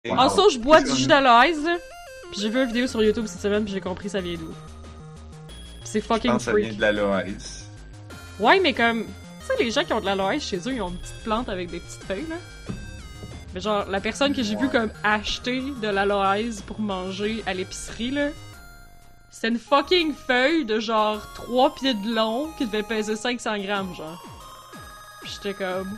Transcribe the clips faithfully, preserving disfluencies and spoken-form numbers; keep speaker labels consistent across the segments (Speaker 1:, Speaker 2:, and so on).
Speaker 1: Wow.
Speaker 2: En ça, je bois du jus d'Aloïs, pis j'ai vu une vidéo sur YouTube cette semaine pis j'ai compris ça vient d'où. Pis c'est fucking
Speaker 3: Je pense que ça
Speaker 2: freak.
Speaker 3: vient de l'Aloïs.
Speaker 2: Ouais, mais comme, tu sais, les gens qui ont de l'Aloïs chez eux, ils ont une petite plante avec des petites feuilles, là. Mais genre, la personne que j'ai
Speaker 3: Ouais.
Speaker 2: vue comme acheter de l'Aloïs pour manger à l'épicerie, là, c'était une fucking feuille de genre trois pieds de long qui devait peser cinq cents grammes, genre. Pis j'étais comme...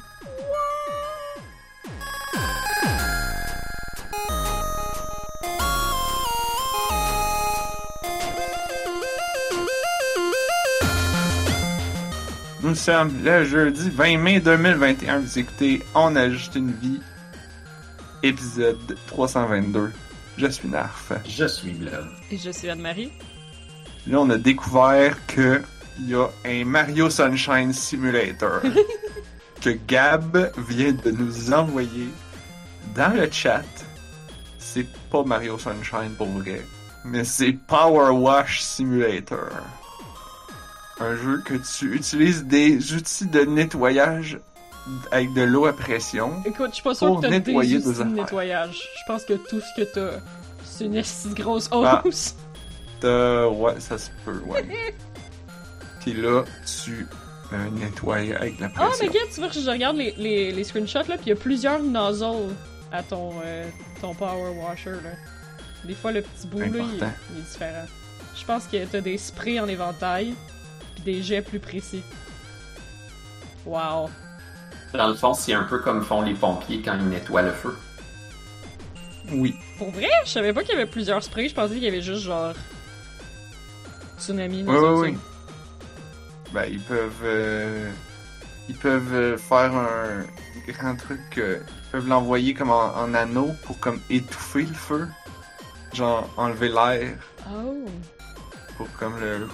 Speaker 3: Nous sommes le jeudi vingt mai deux mille vingt et un. Vous écoutez On a juste une vie, épisode trois cent vingt-deux. Je suis Narf.
Speaker 1: Je suis Blood.
Speaker 2: Et je suis Anne-Marie.
Speaker 3: Là, on a découvert que il y a un Mario Sunshine Simulator que Gab vient de nous envoyer dans le chat. C'est pas Mario Sunshine pour vrai, mais c'est Power Wash Simulator. Un jeu que tu utilises des outils de nettoyage avec de l'eau à pression.
Speaker 2: Écoute, je suis pas sûre
Speaker 3: Pour
Speaker 2: que t'as des
Speaker 3: nettoyer
Speaker 2: outils
Speaker 3: des
Speaker 2: de
Speaker 3: affaires.
Speaker 2: nettoyage. Je pense que tout ce que t'as, c'est une esti de grosse
Speaker 3: Ah.
Speaker 2: hausse.
Speaker 3: T'as... Ouais, ça se peut, ouais. Puis là, tu euh, nettoies avec la
Speaker 2: Ah,
Speaker 3: pression.
Speaker 2: mais regarde, tu vois, je regarde les, les, les screenshots, là, pis y a plusieurs nozzles à ton, euh, ton power washer, là. Des fois, le petit bout, là, il,
Speaker 3: Important.
Speaker 2: il est différent. Je pense que t'as des sprays en éventail, pis des jets plus précis. Wow.
Speaker 1: Dans le fond, c'est un peu comme font les pompiers quand ils nettoient le feu.
Speaker 3: Oui.
Speaker 2: Pour vrai, je savais pas qu'il y avait plusieurs sprays, je pensais qu'il y avait juste, genre... Tsunami,
Speaker 3: Oui, oui, oui. Ben, ils peuvent... euh, Ils peuvent euh, faire un grand truc... euh, Ils peuvent l'envoyer comme en, en anneau pour comme étouffer le feu. Genre, enlever l'air
Speaker 2: Oh.
Speaker 3: pour comme le...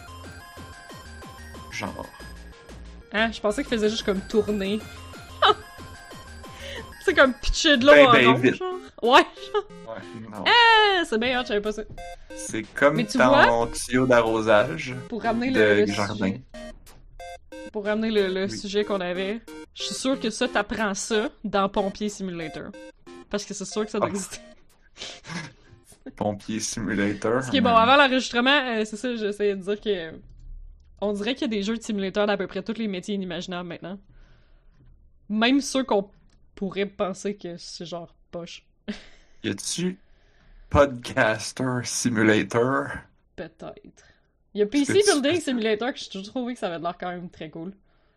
Speaker 3: Genre...
Speaker 2: Hein, je pensais qu'il faisait juste comme tourner. C'est comme pitcher de l'eau
Speaker 3: Ben,
Speaker 2: en
Speaker 3: ben,
Speaker 2: rond,
Speaker 3: vite.
Speaker 2: genre. Ouais,
Speaker 3: Ouais, non.
Speaker 2: ah, c'est bien hot, je savais pas ça.
Speaker 3: C'est comme
Speaker 2: Mais tu
Speaker 3: ton tuyau d'arrosage
Speaker 2: Pour ramener
Speaker 3: de
Speaker 2: le, le
Speaker 3: jardin.
Speaker 2: sujet, pour ramener le, le
Speaker 3: Oui.
Speaker 2: sujet qu'on avait, je suis sûre que ça, t'apprends ça dans Pompier Simulator. Parce que c'est sûr que ça doit
Speaker 3: Ah.
Speaker 2: exister.
Speaker 3: Pompier Simulator.
Speaker 2: Ce qui est bon, avant l'enregistrement, euh, c'est ça, j'essayais de dire que... On dirait qu'il y a des jeux de simulateur d'à peu près tous les métiers inimaginables maintenant. Même ceux qu'on pourrait penser que c'est genre poche.
Speaker 3: Y a-tu Podcaster Simulator?
Speaker 2: Peut-être. Il y a P C
Speaker 3: Est-ce que tu
Speaker 2: Building
Speaker 3: fais ça?
Speaker 2: Simulator que j'ai toujours trouvé que ça avait l'air quand même très cool.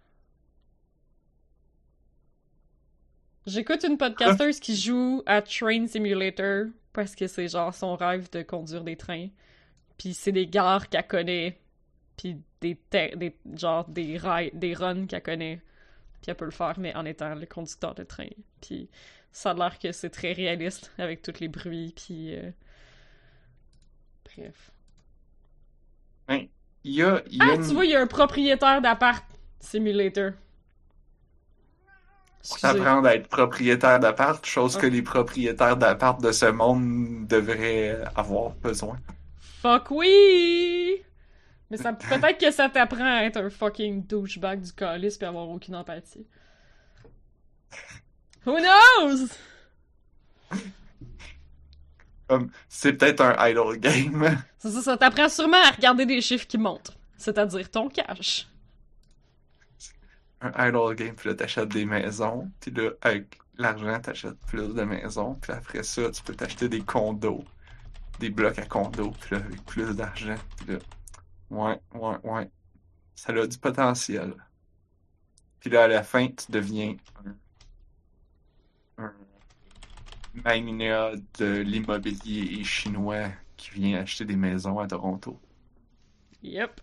Speaker 2: J'écoute une podcasteuse qui joue à Train Simulator parce que c'est genre son rêve de conduire des trains. Puis c'est des gares qu'elle connaît. Puis des, te- des genre des rails, des runs qu'elle connaît. Puis elle peut le faire, mais en étant le conducteur de train. Puis ça a l'air que c'est très réaliste avec tous les bruits. Puis euh... bref.
Speaker 3: Ben, y a, y a
Speaker 2: Ah,
Speaker 3: une...
Speaker 2: tu vois, il y a un propriétaire d'appart simulator.
Speaker 3: Pour
Speaker 2: Excusez.
Speaker 3: t'apprendre à être propriétaire d'appart, chose
Speaker 2: Ah.
Speaker 3: que les propriétaires d'appart de ce monde devraient avoir besoin.
Speaker 2: Fuck oui! Mais ça, peut-être que ça t'apprend à être un fucking douchebag du calice pis avoir aucune empathie. Who knows?
Speaker 3: Comme, c'est peut-être un idle game.
Speaker 2: Ça, ça, ça t'apprend sûrement à regarder des chiffres qui montent. C'est-à-dire ton cash.
Speaker 3: Un idle game, puis là, t'achètes des maisons, puis là, avec l'argent, t'achètes plus de maisons, puis après ça, tu peux t'acheter des condos, des blocs à condos, puis là, avec plus d'argent, puis là, ouais, ouais, ouais, ça a du potentiel. Puis là, à la fin, tu deviens un, un magnat de l'immobilier chinois qui vient acheter des maisons à Toronto.
Speaker 2: Yep.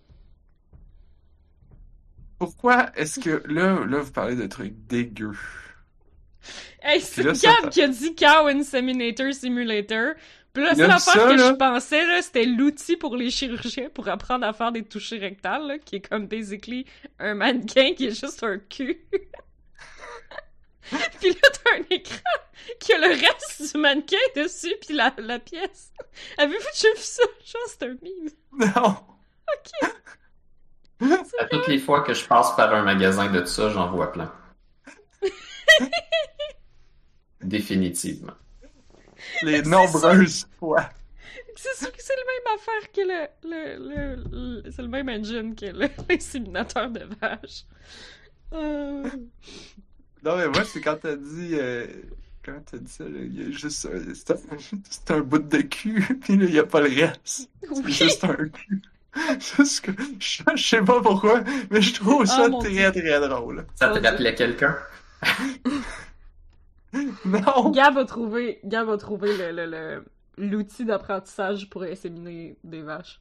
Speaker 3: Pourquoi est-ce que, là, là, vous parlez de trucs dégueux.
Speaker 2: Hey, c'est
Speaker 3: là,
Speaker 2: Gab
Speaker 3: ça-
Speaker 2: qui a dit Cow Inseminator Simulator. Pis là,
Speaker 3: Il
Speaker 2: c'est
Speaker 3: a dit
Speaker 2: l'affaire
Speaker 3: ça,
Speaker 2: que
Speaker 3: là.
Speaker 2: je pensais, là, c'était l'outil pour les chirurgiens pour apprendre à faire des touchés rectales, là, qui est comme basically un mannequin qui est juste un cul. Pis là, t'as un écran qui a le reste du mannequin dessus, pis la, la pièce. Avez-vous déjà vu ça? Genre, c'est un meme.
Speaker 3: Non!
Speaker 2: Ok.
Speaker 1: À toutes les fois que je passe par un magasin de ça, j'en vois plein. Définitivement.
Speaker 3: Les nombreuses fois.
Speaker 2: C'est sûr que c'est le même affaire que le... le, le, le- c'est le même engine que le- l'inséminateur de vache. Euh...
Speaker 3: Non, mais moi, c'est quand t'as dit... Euh... Quand t'as dit ça, là, il y a juste un... C'est un... c'est un bout de cul, pis là, il y a pas le reste. C'est
Speaker 2: Oui!
Speaker 3: juste un cul. Juste que... Je, je sais pas pourquoi, mais je trouve ça
Speaker 2: Ah, mon
Speaker 3: très,
Speaker 2: Dieu.
Speaker 3: très drôle.
Speaker 1: Ça
Speaker 2: Oh,
Speaker 1: te
Speaker 2: Dieu.
Speaker 1: rappelait quelqu'un?
Speaker 3: Non!
Speaker 2: Gab a trouvé, Gab a trouvé le, le, le- l'outil d'apprentissage pour inséminer des vaches.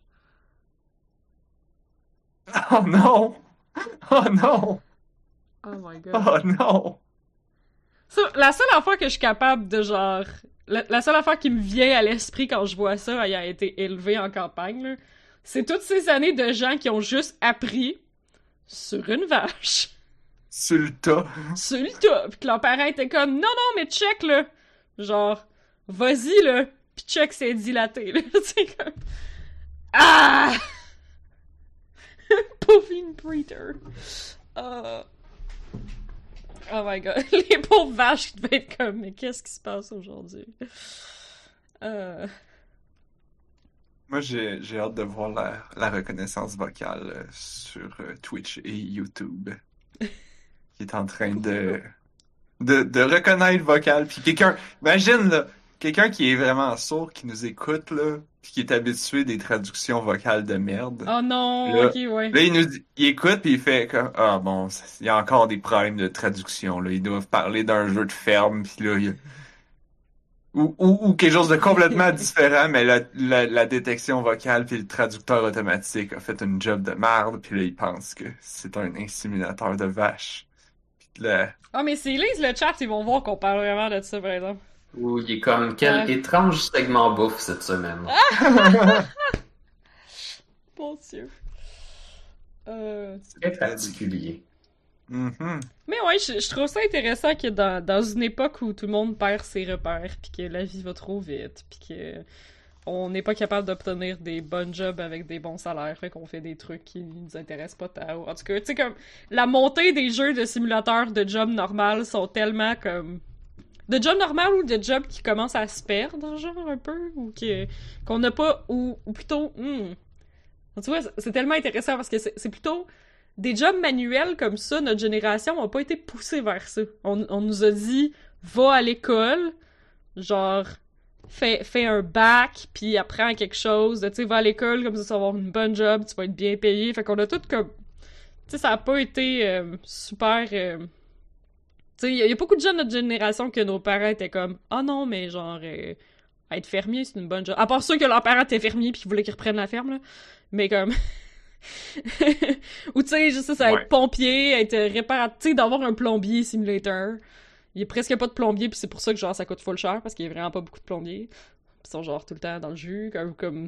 Speaker 3: Oh non! Oh non!
Speaker 2: Oh my god.
Speaker 3: Oh non!
Speaker 2: Ça, la seule affaire que je suis capable de genre... La, la seule affaire qui me vient à l'esprit quand je vois ça, ayant été élevé en campagne, là, c'est toutes ces années de gens qui ont juste appris sur une vache,
Speaker 3: Sur le tas.
Speaker 2: sur le tas, pis que leurs parents étaient comme « Non, non, mais check, là! » Genre, « Vas-y, là! » Pis check, c'est dilaté, là. C'est comme... Ah! Pauvre breeder. Oh. Oh my god. Les pauvres vaches qui devaient être comme, mais qu'est-ce qui se passe aujourd'hui? Euh...
Speaker 3: Moi, j'ai, j'ai hâte de voir la, la reconnaissance vocale euh, sur euh, Twitch et YouTube. Qui est en train de, de, de reconnaître vocal. Puis quelqu'un, imagine, là, quelqu'un qui est vraiment sourd, qui nous écoute, là, puis qui est habitué des traductions vocales de merde.
Speaker 2: Oh non,
Speaker 3: Là-
Speaker 2: ok, ouais.
Speaker 3: Là, il nous dit, il écoute puis il fait comme, ah bon, ça- il y a encore des problèmes de traduction, là. Ils doivent parler d'un jeu de ferme, puis là, il y a... Ou, ou, ou quelque chose de complètement différent, mais la, la, la détection vocale puis le traducteur automatique a fait une job de merde, puis là, il pense que c'est un inséminateur de vache. Puis là,
Speaker 2: Ah, mais s'ils lisent le chat, ils vont voir qu'on parle vraiment de ça, par exemple.
Speaker 1: Ou il est comme, quel
Speaker 2: Ouais.
Speaker 1: étrange segment bouffe cette semaine.
Speaker 2: Mon Dieu. Euh...
Speaker 1: Très particulier.
Speaker 3: mhm.
Speaker 2: Mais ouais, je, je trouve ça intéressant que dans, dans une époque où tout le monde perd ses repères, puis que la vie va trop vite, puis que on n'est pas capable d'obtenir des bons jobs avec des bons salaires, fait qu'on fait des trucs qui nous intéressent pas tant. En tout cas, tu sais, comme, la montée des jeux de simulateurs de jobs normales sont tellement comme... De jobs normales ou de jobs qui commencent à se perdre, genre, un peu, ou qui, qu'on n'a pas, ou, ou plutôt... hmm. Tu vois, c'est tellement intéressant parce que c'est c'est plutôt... Des jobs manuels comme ça, notre génération n'a pas été poussée vers ça. On, on nous a dit, va à l'école, genre, fais, fais un bac, puis apprends quelque chose, tu sais, va à l'école, comme ça, tu vas avoir une bonne job, tu vas être bien payé. Fait qu'on a tout comme... Tu sais, ça a pas été euh, super... euh, Tu sais, il y, a- y a beaucoup de gens de notre génération que nos parents étaient comme, ah non, mais genre, euh, être fermier, c'est une bonne job. À part ceux que leurs parents étaient fermiers puis qu'ils voulaient qu'ils reprennent la ferme, là. Mais comme... Ou tu sais, juste ça, ça
Speaker 3: Ouais.
Speaker 2: être pompier, être réparateur, tu sais, d'avoir un plombier simulator. Il y a presque pas de plombier, puis c'est pour ça que genre ça coûte full cher, parce qu'il y a vraiment pas beaucoup de plombiers. Ils sont genre tout le temps dans le jus, comme... comme...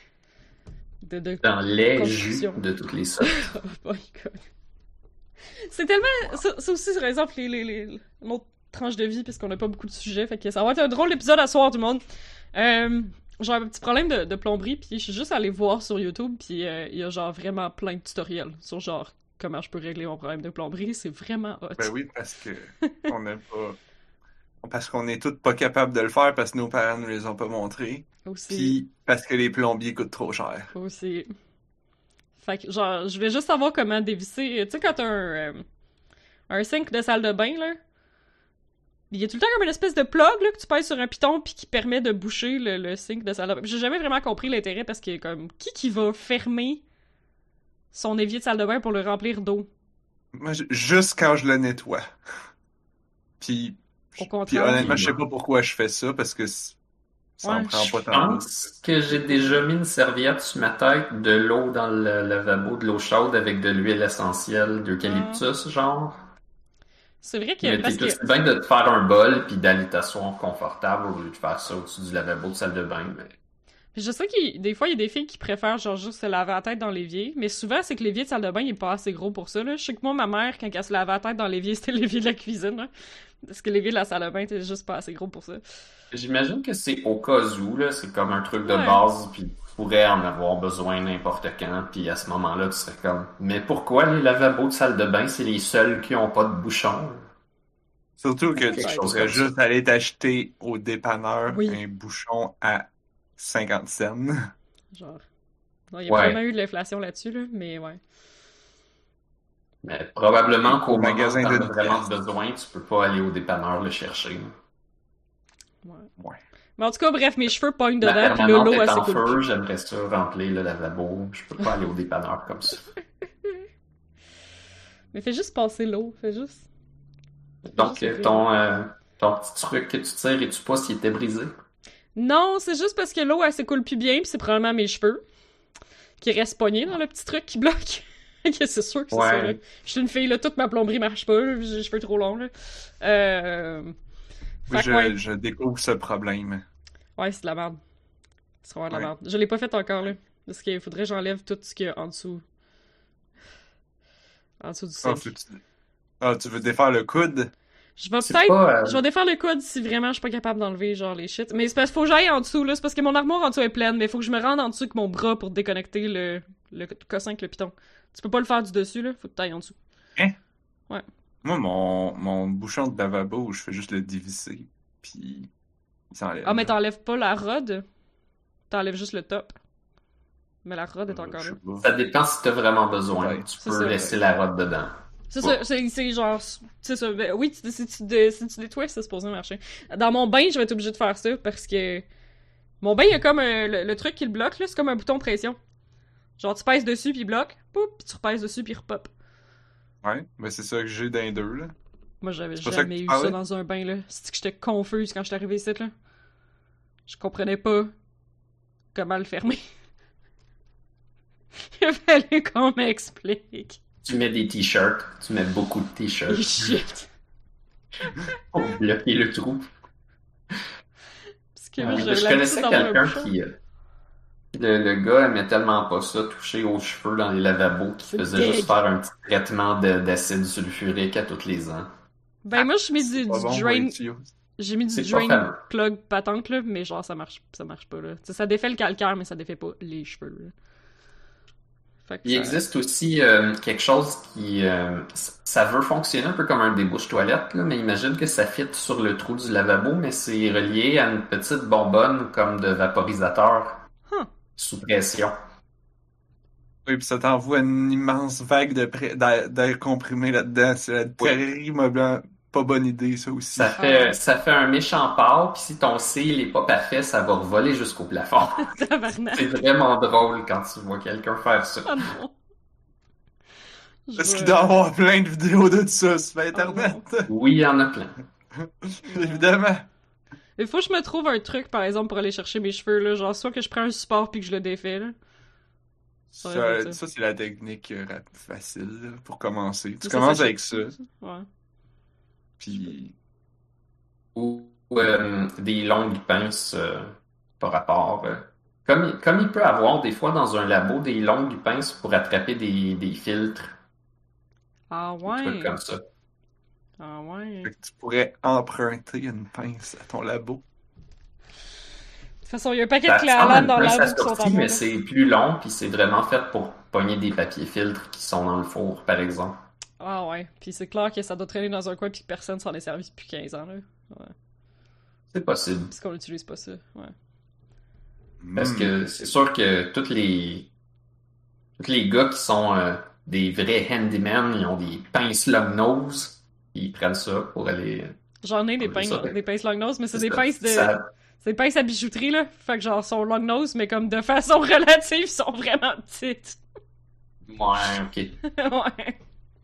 Speaker 2: De, de...
Speaker 1: Dans les
Speaker 2: Construction.
Speaker 1: jus de toutes les sortes.
Speaker 2: Oh my god. C'est tellement... Ça, ça aussi, par exemple, les, les, les... l'autre tranche de vie, puisqu'on a pas beaucoup de sujets, fait que ça va être un drôle d'épisode à soir, tout le monde. Euh... J'ai un petit problème de, de plomberie, puis je suis juste allée voir sur YouTube, puis euh, il y a genre vraiment plein de tutoriels sur genre comment je peux régler mon problème de plomberie. C'est vraiment hot.
Speaker 3: Ben oui, parce que on n'a pas... Parce qu'on est tous pas capables de le faire parce que nos parents nous les ont pas montrés.
Speaker 2: Aussi.
Speaker 3: Puis parce que les plombiers coûtent trop cher.
Speaker 2: Aussi. Fait que genre, je vais juste savoir comment dévisser. Tu sais, quand t'as un, euh, un sink de salle de bain, là, il y a tout le temps comme une espèce de plug là, que tu pèses sur un piton puis qui permet de boucher le, le sink de salle de bain. J'ai jamais vraiment compris l'intérêt parce que comme qui qui va fermer son évier de salle de bain pour le remplir d'eau?
Speaker 3: Moi, je- juste quand je le nettoie. Puis,
Speaker 2: Au
Speaker 3: puis
Speaker 2: contraire.
Speaker 3: honnêtement, je sais pas pourquoi je fais ça parce que c- ça en
Speaker 2: Ouais,
Speaker 3: prend
Speaker 1: Je
Speaker 3: pas tant.
Speaker 1: pense que j'ai déjà mis une serviette sur ma tête, de l'eau dans le lavabo, de l'eau chaude avec de l'huile essentielle d'eucalyptus, genre.
Speaker 2: C'est vrai que
Speaker 1: Mais
Speaker 2: parce
Speaker 1: t'es
Speaker 2: que
Speaker 1: tout bien de te faire un bol puis d'aller t'asseoir confortable au lieu de faire ça au-dessus du lavabo de salle de bain. Mais...
Speaker 2: je sais qu'il des fois il y a des filles qui préfèrent genre juste se laver la tête dans l'évier, mais souvent c'est que l'évier de salle de bain il est pas assez gros pour ça là. Je sais que moi ma mère quand elle se lavait la tête dans l'évier, c'était l'évier de la cuisine là. Parce que l'évier de la salle de bain était juste pas assez gros pour ça.
Speaker 1: J'imagine que c'est au cas où, là, c'est comme un truc de
Speaker 2: Ouais.
Speaker 1: base, puis tu pourrais en avoir besoin n'importe quand, puis à ce moment-là, tu serais comme, mais pourquoi les lavabos de salle de bain, c'est les seuls qui ont pas de bouchon?
Speaker 3: Surtout que
Speaker 1: Quelque
Speaker 3: tu
Speaker 1: chose
Speaker 3: pourrais
Speaker 1: comme ça.
Speaker 3: juste aller t'acheter au dépanneur
Speaker 2: Oui.
Speaker 3: un bouchon à cinquante cents.
Speaker 2: Genre. Non, il y a
Speaker 1: Ouais.
Speaker 2: probablement eu de l'inflation là-dessus, là, mais ouais.
Speaker 1: Mais probablement
Speaker 3: Et
Speaker 1: qu'au
Speaker 3: au
Speaker 1: moment où
Speaker 3: magasin
Speaker 1: t'en
Speaker 3: de
Speaker 1: as vraiment
Speaker 3: pièce.
Speaker 1: besoin, tu peux pas aller au dépanneur le chercher.
Speaker 2: ouais.
Speaker 3: Ouais.
Speaker 2: Mais en tout cas, bref, mes cheveux pognent
Speaker 1: La
Speaker 2: dedans, puis là,
Speaker 1: permanente
Speaker 2: l'eau,
Speaker 1: est
Speaker 2: elle
Speaker 1: en
Speaker 2: s'écoule
Speaker 1: feu,
Speaker 2: plus.
Speaker 1: j'aimerais ça remplir le lavabo. Je peux pas aller au dépanneur comme ça.
Speaker 2: Mais fais juste passer l'eau, fais juste. Fais
Speaker 1: Donc,
Speaker 2: juste
Speaker 1: euh,
Speaker 2: ouvrir l'eau.
Speaker 1: ton, euh, ton petit truc que tu tires et tu pas s'il était brisé.
Speaker 2: Non, c'est juste parce que l'eau, elle s'écoule plus bien, puis c'est probablement mes cheveux qui restent pognés dans le petit truc qui bloque. Ok, c'est sûr que c'est
Speaker 1: Ouais.
Speaker 2: ça, là. Je suis une fille, là, toute ma plomberie marche pas, là, j'ai les cheveux trop longs, là. Euh... Fait que,
Speaker 3: Je,
Speaker 2: ouais.
Speaker 3: je découvre ce problème.
Speaker 2: Ouais, c'est de la merde. C'est vraiment de la
Speaker 3: Ouais.
Speaker 2: merde. Je l'ai pas fait encore, là. Parce qu'il faudrait que j'enlève tout ce qu'il y a en dessous. En dessous du
Speaker 3: Ah,
Speaker 2: sink.
Speaker 3: faut que tu... ah, tu veux défaire le coude?
Speaker 2: Je vais
Speaker 1: C'est
Speaker 2: peut-être...
Speaker 1: pas, euh,
Speaker 2: Je vais défaire le coude si vraiment je suis pas capable d'enlever, genre, les shit. Mais c'est parce qu'il faut que j'aille en dessous, là. C'est parce que mon armoire en dessous est pleine, mais il faut que je me rende en dessous avec mon bras pour déconnecter le, le cossin avec le piton. Tu peux pas le faire du dessus, là. Faut que t'ailles en dessous.
Speaker 3: Moi, mon, mon bouchon de lavabo, je fais juste le dévisser, puis il s'enlève.
Speaker 2: Ah, mais t'enlèves pas la rod. T'enlèves juste le top. Mais la rod est
Speaker 3: Euh,
Speaker 2: encore
Speaker 3: je
Speaker 2: là.
Speaker 3: sais pas.
Speaker 1: ça dépend si t'as vraiment besoin.
Speaker 3: Ouais,
Speaker 1: Tu
Speaker 2: c'est
Speaker 1: peux
Speaker 2: ça.
Speaker 1: laisser la robe dedans.
Speaker 2: C'est
Speaker 1: Bon.
Speaker 2: ça, c'est, c'est genre, c'est ça, ben oui, tu- si tu, dé- si tu détwists, c'est supposé marcher. Dans mon bain, je vais être obligée de faire ça, parce que mon bain, il y a comme un- le, le truc qui le bloque, là, c'est comme un bouton de pression. Genre, tu pèses dessus, puis il bloque, poup, puis tu repèses dessus, puis il repop.
Speaker 3: Ouais, mais c'est ça que j'ai dans les deux, là.
Speaker 2: Moi, j'avais
Speaker 3: C'est pas ça que
Speaker 2: jamais
Speaker 3: tu
Speaker 2: eu
Speaker 3: parlais?
Speaker 2: ça dans un bain, là. C'est que j'étais confuse quand j'étais arrivée ici, là. Je comprenais pas comment le fermer. Il a fallu qu'on m'explique.
Speaker 1: Tu mets des t-shirts. Tu mets beaucoup de t-shirts
Speaker 2: Shit.
Speaker 1: pour bloquer le trou.
Speaker 2: Parce que
Speaker 1: Euh,
Speaker 2: moi, j'avais
Speaker 1: je
Speaker 2: l'habitude
Speaker 1: connaissais
Speaker 2: d'avoir un
Speaker 1: quelqu'un
Speaker 2: bouchon.
Speaker 1: qui... euh, Le, le gars aimait tellement pas ça, toucher aux cheveux dans les lavabos, qu'il
Speaker 2: C'est
Speaker 1: faisait
Speaker 2: deg.
Speaker 1: juste faire un petit traitement de- d'acide sulfurique à tous les ans.
Speaker 2: Ben, moi, j'ai mis du,
Speaker 3: C'est pas
Speaker 2: du
Speaker 3: bon pour
Speaker 2: drain...
Speaker 3: les tuyaux.
Speaker 2: J'ai mis du
Speaker 1: C'est pas
Speaker 2: drain
Speaker 1: fameux.
Speaker 2: plug patente, là, mais genre, ça marche, ça marche pas, là. T'sais, ça défait le calcaire, mais ça défait pas les cheveux, là. Fait que
Speaker 1: Il
Speaker 2: ça-
Speaker 1: existe aussi euh, quelque chose qui... euh, c- ça veut fonctionner un peu comme un débouche-toilette, là, mais imagine que ça fit sur le trou du lavabo, mais c'est relié à une petite bonbonne comme de vaporisateur
Speaker 2: Huh.
Speaker 1: sous pression.
Speaker 3: Oui, puis ça t'envoie une immense vague de pré- d'air d'air comprimé là-dedans. C'est la terriblement pas bonne idée, ça aussi.
Speaker 1: Ça fait,
Speaker 2: Ah.
Speaker 1: ça fait un méchant pâle, puis si ton cil est pas parfait, ça va voler jusqu'au plafond.
Speaker 2: Tabarnak.
Speaker 1: C'est vraiment drôle quand tu vois quelqu'un faire ça.
Speaker 2: Ah non. Je
Speaker 3: Est-ce
Speaker 2: vais-
Speaker 3: qu'il doit y avoir plein de vidéos de ça sur
Speaker 2: Oh
Speaker 3: Internet?
Speaker 1: Oui, il y en a plein.
Speaker 3: Évidemment.
Speaker 2: Il faut que je me trouve un truc, par exemple, pour aller chercher mes cheveux, là. Genre, soit que je prends un support puis que je le défais, là. Ça
Speaker 3: Ça,
Speaker 2: va être ça.
Speaker 3: ça, c'est la technique euh, rap- facile là, pour commencer. Tu
Speaker 2: Ça,
Speaker 3: commences
Speaker 2: ça,
Speaker 3: avec ça,
Speaker 2: Ouais.
Speaker 3: puis
Speaker 1: Ou euh, des longues pinces euh, par rapport. euh, comme, comme il peut avoir des fois dans un labo des longues pinces pour attraper des, des filtres,
Speaker 2: Ah
Speaker 1: des trucs
Speaker 2: ouais.
Speaker 1: comme ça.
Speaker 2: Ah ouais.
Speaker 3: fait que tu pourrais emprunter une pince à ton labo.
Speaker 2: De toute façon, il y a un paquet
Speaker 1: Ça
Speaker 2: de
Speaker 1: ressemble à
Speaker 2: clalanes
Speaker 1: une
Speaker 2: dans
Speaker 1: pince
Speaker 2: la boue qui sont en
Speaker 1: assortie,
Speaker 2: moi,
Speaker 1: mais
Speaker 2: là.
Speaker 1: c'est plus long, puis c'est vraiment fait pour pogner des papiers filtres qui sont dans le four, par exemple.
Speaker 2: Ah ouais. Puis c'est clair que ça doit traîner dans un coin puis que personne s'en est servi depuis quinze ans, là. Ouais.
Speaker 1: C'est possible.
Speaker 2: Parce qu'on n'utilise pas ça. Ouais.
Speaker 1: Parce
Speaker 3: Hmm.
Speaker 1: que c'est sûr que tous les tous les gars qui sont euh, des vrais handymen, ils ont des pinces long nose, ils prennent ça pour aller.
Speaker 2: J'en ai des
Speaker 1: Ouais,
Speaker 2: pinces,
Speaker 1: ça,
Speaker 2: des pinces long nose, mais c'est des
Speaker 1: ça-
Speaker 2: pinces de.
Speaker 1: ça-
Speaker 2: C'est des pinces à bijouterie, là. Fait que genre, sont long nose, mais comme de façon relative, ils sont vraiment petites.
Speaker 1: Ouais, ok.
Speaker 2: Ouais.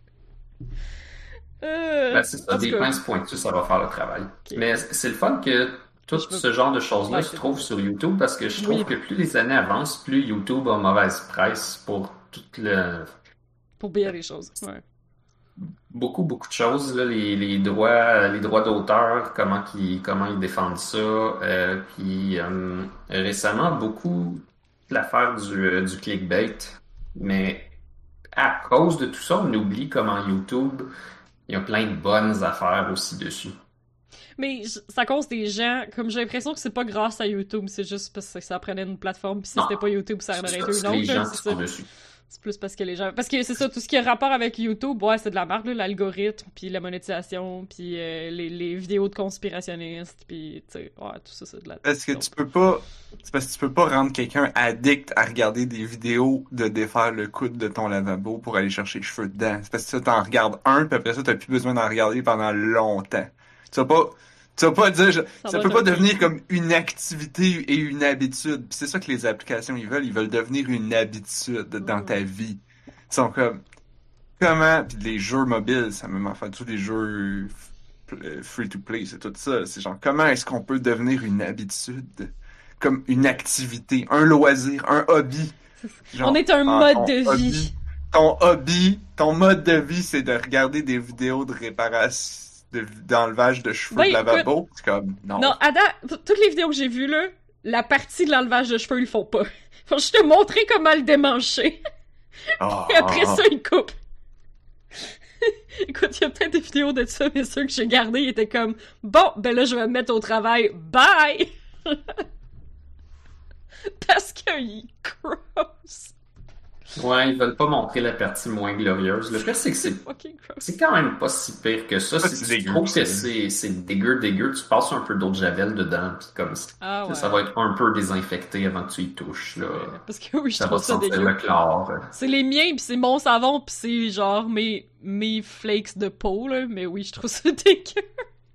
Speaker 2: Euh,
Speaker 1: Ben, c'est ça,
Speaker 2: en tout
Speaker 1: des
Speaker 2: cas,
Speaker 1: pinces pointues, ça va faire le travail.
Speaker 2: Ok.
Speaker 1: Mais c'est le fun que tout
Speaker 2: Je peux-
Speaker 1: ce genre de choses-là
Speaker 2: Ouais,
Speaker 1: se
Speaker 2: c'est
Speaker 1: trouve
Speaker 2: bon.
Speaker 1: sur YouTube parce que je trouve
Speaker 2: Oui.
Speaker 1: que plus les années avancent, plus YouTube a mauvaise presse pour tout le.
Speaker 2: Pour bien les choses. Ouais.
Speaker 1: Beaucoup, beaucoup de choses, là, les, les droits, les droits d'auteur, comment qu'ils, comment ils défendent ça. Euh, puis euh, récemment, beaucoup de l'affaire du, euh, du clickbait. Mais à cause de tout ça, on oublie comment YouTube, il y a plein de bonnes affaires aussi dessus.
Speaker 2: Mais j- c'est à cause des gens, comme j'ai l'impression que c'est pas grâce à YouTube, c'est juste parce que ça prenait une plateforme, puis si
Speaker 1: Non.
Speaker 2: c'était pas YouTube, ça en
Speaker 1: C'est
Speaker 2: aurait
Speaker 1: ça,
Speaker 2: été
Speaker 1: c'est
Speaker 2: une
Speaker 1: les
Speaker 2: autre,
Speaker 1: gens
Speaker 2: là,
Speaker 1: qui
Speaker 2: c'est
Speaker 1: sont
Speaker 2: ça.
Speaker 1: dessus.
Speaker 2: C'est plus parce que les gens... Parce que c'est ça, tout ce qui a rapport avec YouTube, ouais, c'est de la merde, là, l'algorithme, puis la monétisation, puis euh, les, les vidéos de conspirationnistes, puis, tu sais, ouais, tout ça, c'est de la...
Speaker 3: Parce que tu peux pas, c'est parce que tu peux pas rendre quelqu'un addict à regarder des vidéos de défaire le coude de ton lavabo pour aller chercher les cheveux dedans. C'est parce que ça, t'en regardes un, puis après ça, t'as plus besoin d'en regarder pendant longtemps. Tu vas pas, tu vas pas dire, je-
Speaker 2: Ça
Speaker 3: ça
Speaker 2: va
Speaker 3: peut pas
Speaker 2: être un
Speaker 3: devenir comme une activité et une habitude. Puis c'est ça que les applications, ils veulent. Ils veulent devenir une habitude dans
Speaker 2: Mm.
Speaker 3: ta vie. Ils sont comme, comment, puis les jeux mobiles, ça me m'en fait tous les jeux free to play, c'est tout ça. C'est genre, comment est-ce qu'on peut devenir une habitude? Comme une activité, un loisir, un hobby. Genre,
Speaker 2: On est un
Speaker 3: ah,
Speaker 2: mode
Speaker 3: ton
Speaker 2: de
Speaker 3: hobby-
Speaker 2: vie.
Speaker 3: Ton hobby, ton mode de vie, c'est de regarder des vidéos de réparation, de- d'enlevage de cheveux
Speaker 2: Ben,
Speaker 3: de lavabo. C'est comme, non.
Speaker 2: Non, Ada, t- toutes les vidéos que j'ai vues, là, la partie de l'enlevage de cheveux, ils le font pas. Faut juste te montrer comment le démancher.
Speaker 3: Ah,
Speaker 2: Et après ça, ils coupent. Écoute, il y a peut-être des vidéos de ça, mais ceux que j'ai gardés, ils étaient comme, bon, ben là, je vais me mettre au travail. Bye! Parce qu'ils crossent.
Speaker 1: Ouais, ils veulent pas montrer la partie moins glorieuse. Le pire, c'est que c'est
Speaker 2: Fucking gross.
Speaker 1: c'est quand même pas si pire que ça.
Speaker 3: Ça,
Speaker 1: Si
Speaker 3: c'est
Speaker 1: tu
Speaker 3: dégueu,
Speaker 1: trouves que
Speaker 3: ça.
Speaker 1: c'est c'est dégueu, dégueu, tu passes un peu d'eau de javel dedans, puis comme ça,
Speaker 2: Ah ouais.
Speaker 1: ça va être un peu désinfecté avant que tu y touches, là.
Speaker 2: Parce que oui, je
Speaker 1: Ça va
Speaker 2: trouve ça
Speaker 1: sentir
Speaker 2: dégueu.
Speaker 1: le chlore.
Speaker 2: C'est les miens, pis c'est mon savon, pis c'est genre mes, mes flakes de peau, là. Mais oui, je trouve ça dégueu.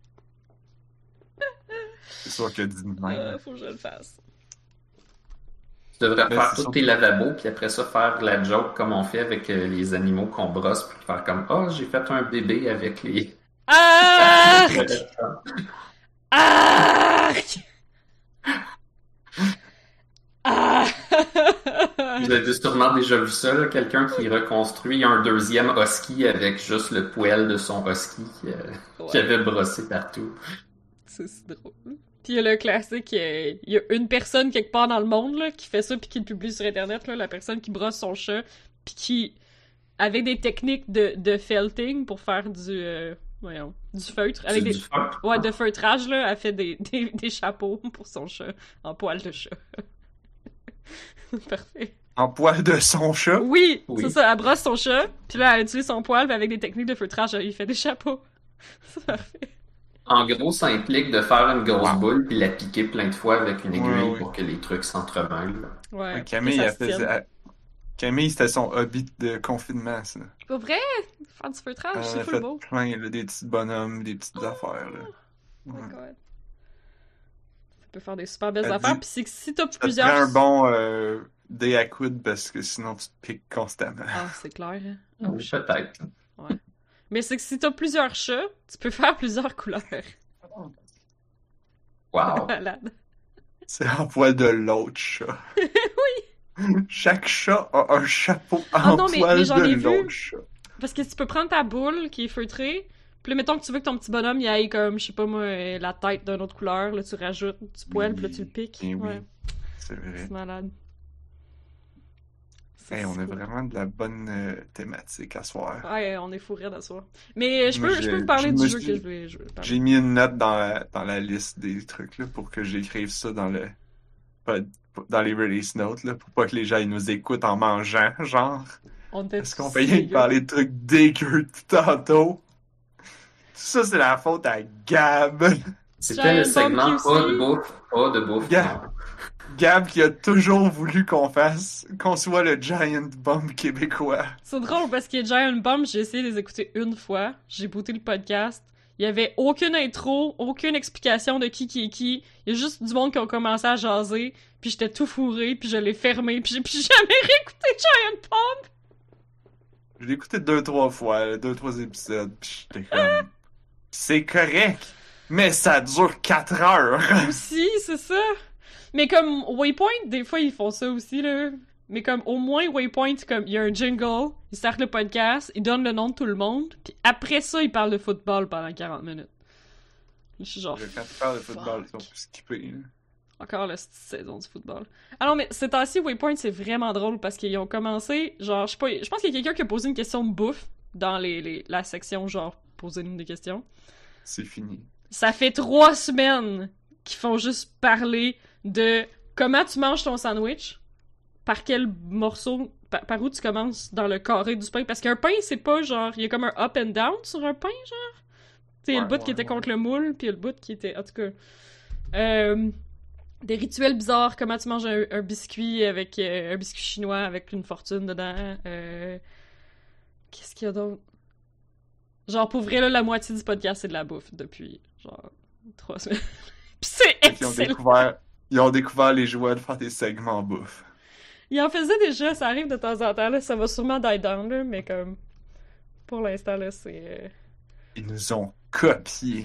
Speaker 3: c'est sûr que dit de même.
Speaker 2: Euh, faut que je le fasse.
Speaker 1: Tu devrais
Speaker 3: Mais
Speaker 1: faire
Speaker 3: c'est
Speaker 1: tous
Speaker 3: sûr
Speaker 1: tes
Speaker 3: que-
Speaker 1: lavabos, puis après ça, faire la joke comme on fait avec euh, les animaux qu'on brosse, puis faire comme « Ah, oh, j'ai fait un bébé avec les...
Speaker 2: Arc! Arc! Ah!
Speaker 1: Vous avez sûrement déjà vu ça, là, quelqu'un qui reconstruit un deuxième husky avec juste le poêle de son husky euh,
Speaker 2: Ouais.
Speaker 1: qui avait brossé partout.
Speaker 2: C'est si drôle. Puis il y a le classique, euh, il y a une personne quelque part dans le monde là, qui fait ça puis qui le publie sur internet, là, la personne qui brosse son chat, puis qui, avec des techniques de, de felting pour faire du, euh, voyons, du feutre, avec
Speaker 1: C'est
Speaker 2: des,
Speaker 1: du feutre.
Speaker 2: ouais, de feutrage là, elle fait des, des, des chapeaux pour son chat en poil de chat. Parfait.
Speaker 3: En poil de son chat.
Speaker 2: Oui,
Speaker 1: Oui.
Speaker 2: c'est ça, elle brosse son chat, puis là elle utilise son poil, puis avec des techniques de feutrage, il fait des chapeaux. C'est parfait.
Speaker 1: En gros, ça implique de faire une grosse
Speaker 3: Wow.
Speaker 1: boule puis la piquer plein de fois avec une aiguille
Speaker 3: Ouais, ouais.
Speaker 1: pour que les trucs s'entremêlent.
Speaker 2: Ouais.
Speaker 3: Camille,
Speaker 2: que ça
Speaker 3: elle
Speaker 2: se tienne.
Speaker 3: faisait- elle- Camille, c'était son hobby de confinement, ça.
Speaker 2: Pour vrai? Faire du feutrage,
Speaker 3: Elle
Speaker 2: c'est
Speaker 3: a
Speaker 2: full
Speaker 3: fait
Speaker 2: beau.
Speaker 3: plein, là, des petits bonhommes, des petites affaires, là.
Speaker 2: Oh my
Speaker 3: Ouais.
Speaker 2: god. Ça peut faire des super belles
Speaker 3: Elle
Speaker 2: affaires,
Speaker 3: dit-
Speaker 2: pis c'est que si t'as
Speaker 3: Ça te
Speaker 2: plusieurs...
Speaker 3: prend un bon euh, dé à coude parce que sinon tu te piques constamment.
Speaker 2: Ah, c'est clair, hein? Oh,
Speaker 1: Oui,
Speaker 2: shit.
Speaker 1: peut-être.
Speaker 2: Mais c'est que si t'as plusieurs chats, tu peux faire plusieurs couleurs.
Speaker 1: Wow.
Speaker 2: Malade.
Speaker 3: C'est en poil de l'autre chat.
Speaker 2: Oui!
Speaker 3: Chaque chat a un chapeau
Speaker 2: Ah
Speaker 3: en
Speaker 2: non, mais-
Speaker 3: poil
Speaker 2: mais j'en
Speaker 3: de
Speaker 2: ai vu.
Speaker 3: l'autre chat.
Speaker 2: Parce que tu peux prendre ta boule qui est feutrée, puis là, mettons que tu veux que ton petit bonhomme, il aille comme, je sais pas moi, euh, la tête d'une autre couleur, là, tu rajoutes du poil, puis là, tu le piques.
Speaker 3: Eh oui,
Speaker 2: Ouais,
Speaker 3: c'est vrai.
Speaker 2: c'est malade. C'est
Speaker 3: Hey, on
Speaker 2: si
Speaker 3: a
Speaker 2: cool.
Speaker 3: vraiment de la bonne euh, thématique à soir.
Speaker 2: Ouais, on est fourrés d'asseoir. Mais euh, je
Speaker 3: Moi,
Speaker 2: peux, je
Speaker 3: j'ai-
Speaker 2: peux te parler
Speaker 3: je
Speaker 2: du
Speaker 3: me
Speaker 2: jeu
Speaker 3: suis-
Speaker 2: que je voulais, je voulais parler.
Speaker 3: J'ai mis une note dans la, dans la liste des trucs là, pour que j'écrive ça dans le pas- dans les release notes là, pour pas que les gens ils nous écoutent en mangeant, genre.
Speaker 2: On était
Speaker 3: Est-ce qu'on
Speaker 2: tous
Speaker 3: fait rien que
Speaker 2: dégueux.
Speaker 3: parler de trucs dégueux depuis tantôt? Tout ça, c'est la faute à Gab.
Speaker 1: C'était le
Speaker 2: Giant
Speaker 1: segment
Speaker 2: Bomb
Speaker 1: pas
Speaker 2: Q C.
Speaker 1: de bouffe, pas de bouffe.
Speaker 3: Gab.
Speaker 1: non.
Speaker 3: Gab qui a toujours voulu qu'on fasse, qu'on soit le Giant Bomb québécois.
Speaker 2: C'est drôle parce que Giant Bomb, j'ai essayé de les écouter une fois. J'ai booté le podcast. Il y avait aucune intro, aucune explication de qui qui est qui. Il y a juste du monde qui ont commencé à jaser. Puis j'étais tout fourré, puis je l'ai fermé, puis j'ai plus jamais réécouté Giant Bomb.
Speaker 3: Je l'ai écouté deux, trois fois, là, deux, trois épisodes, pis j'étais comme... C'est correct, mais ça dure quatre heures.
Speaker 2: Aussi, c'est ça. Mais comme Waypoint, des fois ils font ça aussi, là. Mais comme au moins Waypoint, comme il y a un jingle, ils startent le podcast, ils donnent le nom de tout le monde, puis après ça, ils parlent de football pendant quarante minutes. Je suis genre,
Speaker 3: Quand tu parles de football,
Speaker 2: fuck.
Speaker 3: ils sont plus skippés. là.
Speaker 2: Encore la petite saison du football. Ah non, mais ces temps-ci, Waypoint, c'est vraiment drôle parce qu'ils ont commencé, genre, je sais pas, je pense qu'il y a quelqu'un qui a posé une question de bouffe dans les, les- la section, genre, poser-nous des questions.
Speaker 3: C'est fini.
Speaker 2: Ça fait trois semaines qu'ils font juste parler de comment tu manges ton sandwich, par quel morceau par, par où tu commences dans le carré du pain? Parce qu'un pain, c'est pas genre... Il y a comme un up and down sur un pain, genre? Tu sais, il y a le
Speaker 3: Ouais,
Speaker 2: bout qui
Speaker 3: ouais,
Speaker 2: était
Speaker 3: ouais.
Speaker 2: contre le moule, puis il y a le bout qui était... En tout cas... Euh, des rituels bizarres, comment tu manges un, un biscuit avec... euh, un biscuit chinois avec une fortune dedans. Euh, Qu'est-ce qu'il y a d'autre? Genre, pour vrai, là, la moitié du podcast, c'est de la bouffe depuis, genre, trois semaines. Pis c'est
Speaker 3: Fait qu'ils ont
Speaker 2: excellent!
Speaker 3: découvert, ils ont découvert les joies de faire des segments bouffe.
Speaker 2: Il en faisait déjà, ça arrive de temps en temps, là, ça va sûrement die down, là, mais comme, pour l'instant, là, c'est...
Speaker 3: Ils nous ont copiés.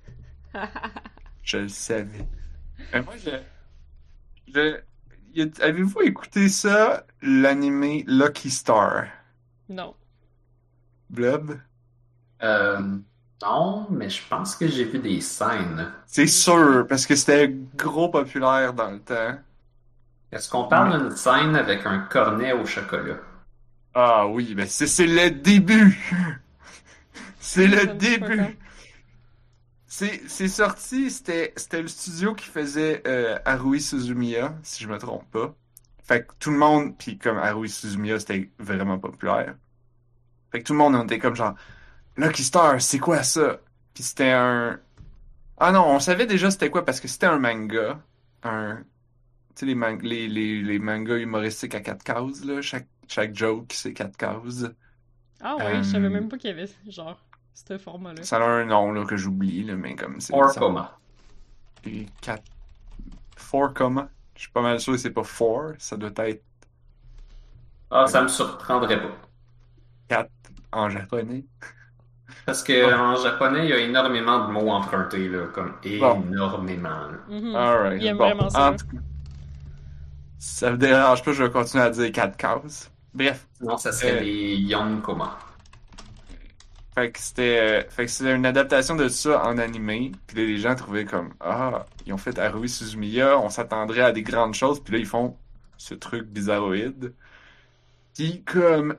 Speaker 3: Je le savais. Mais moi, je... je... y a- Avez-vous écouté ça, l'animé Lucky Star?
Speaker 2: Non.
Speaker 3: Blob?
Speaker 1: Euh, non, mais je pense que j'ai vu des scènes.
Speaker 3: C'est sûr, parce que c'était gros populaire dans le temps.
Speaker 1: Est-ce qu'on parle d'une scène avec un cornet au chocolat?
Speaker 3: Ah oui, mais c'est c'est le début! C'est
Speaker 2: Ça
Speaker 3: le
Speaker 2: me dit pas
Speaker 3: début!
Speaker 2: quand.
Speaker 3: C'est c'est sorti, c'était c'était le studio qui faisait euh, Haruhi Suzumiya, si je me trompe pas. Fait que tout le monde, puis comme Haruhi Suzumiya, c'était vraiment populaire. Fait que tout le monde était comme genre Lucky Star, c'est quoi ça? Puis c'était un... Ah non, on savait déjà c'était quoi parce que c'était un manga. Un... Tu sais, les, man- les, les, les mangas humoristiques à quatre cases, là. Chaque, chaque joke, c'est quatre cases.
Speaker 2: Ah ouais, je savais
Speaker 3: Euh,
Speaker 2: même pas qu'il y avait, genre, ce format-là.
Speaker 3: Ça a un nom, là, que j'oublie, là, mais comme c'est...
Speaker 1: Or
Speaker 3: ça-
Speaker 1: coma.
Speaker 3: Et quatre... Four comma. Je suis pas mal sûr que c'est pas four, ça doit être
Speaker 1: Ah, ça me surprendrait pas.
Speaker 3: quatre en japonais.
Speaker 1: Parce que
Speaker 3: Bon,
Speaker 1: en japonais, il y a énormément de mots empruntés, là, comme
Speaker 3: bon,
Speaker 1: énormément. là.
Speaker 2: Mhm.
Speaker 3: alright,
Speaker 2: Il aime
Speaker 3: bon.
Speaker 2: vraiment ça,
Speaker 3: En
Speaker 2: là.
Speaker 3: tout cas, ça me dérange pas, je vais continuer à dire quatre cases. Bref.
Speaker 1: Sinon, ça serait
Speaker 3: Euh,
Speaker 1: les yonkoma.
Speaker 3: Fait que c'était euh, fait que c'était une adaptation de ça en animé. Puis là, les gens trouvaient comme ah, ils ont fait Haruhi Suzumiya, on s'attendrait à des grandes choses. Puis là, ils font ce truc bizarroïde. Puis comme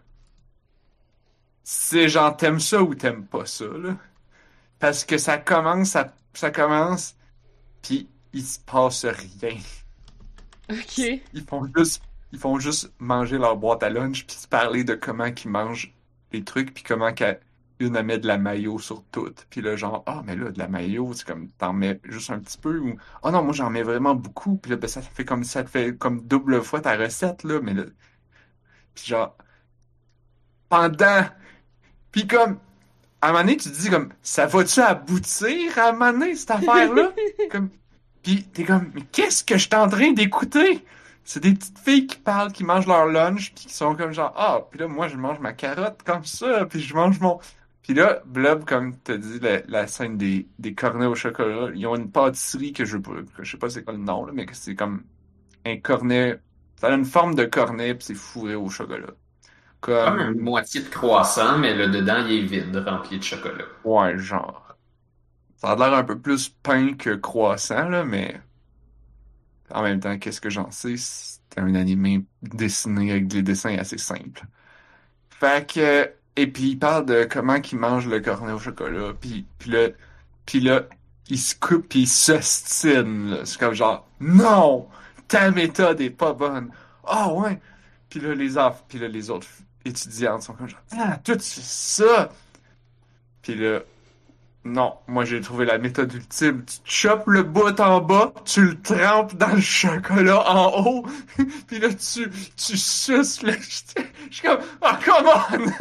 Speaker 3: c'est genre t'aimes ça ou t'aimes pas ça là. Parce que ça commence, ça, ça commence, puis il se passe rien.
Speaker 2: Ok.
Speaker 3: Ils font juste, ils font juste manger leur boîte à lunch puis se parler de comment qu'ils mangent les trucs puis comment qu'une elle met de la mayo sur tout. Puis là genre ah mais là de la mayo c'est comme t'en mets juste un petit peu ou ah non moi j'en mets vraiment beaucoup puis là ben, ça fait comme ça te fait comme double fois ta recette là mais là puis genre pendant puis comme à un moment donné tu te dis comme ça va-tu aboutir à un moment donné cette affaire-là comme puis t'es comme mais qu'est-ce que je suis en train d'écouter? C'est des petites filles qui parlent, qui mangent leur lunch, puis qui sont comme genre, ah, puis là, moi, je mange ma carotte comme ça, puis je mange mon... Puis là, Blob, comme t'as dit, la, la scène des, des cornets au chocolat, ils ont une pâtisserie que je, que je sais pas c'est quoi le nom, là, mais que c'est comme un cornet, ça a une forme de cornet, puis c'est fourré au chocolat.
Speaker 1: Comme
Speaker 3: Comme,
Speaker 1: une moitié de croissant, mais le dedans, il est vide, rempli de chocolat.
Speaker 3: ouais, genre. Ça a l'air un peu plus pain que croissant, là, mais en même temps, qu'est-ce que j'en sais? C'est un animé dessiné avec des dessins assez simples. Fait que, et puis il parle de comment qu'il mange le cornet au chocolat, puis, puis là, puis là, il se coupe puis il s'ostine, là. C'est comme genre, non! Ta méthode est pas bonne! Ah ouais! Puis là, les aff- puis là, les autres étudiantes sont comme genre, ah, toi tu fais ça! Puis là, non, moi j'ai trouvé la méthode ultime. Tu chopes le bout en bas, tu le trempes dans le chocolat en haut, puis là tu, tu suces le... Je suis comme, oh come on!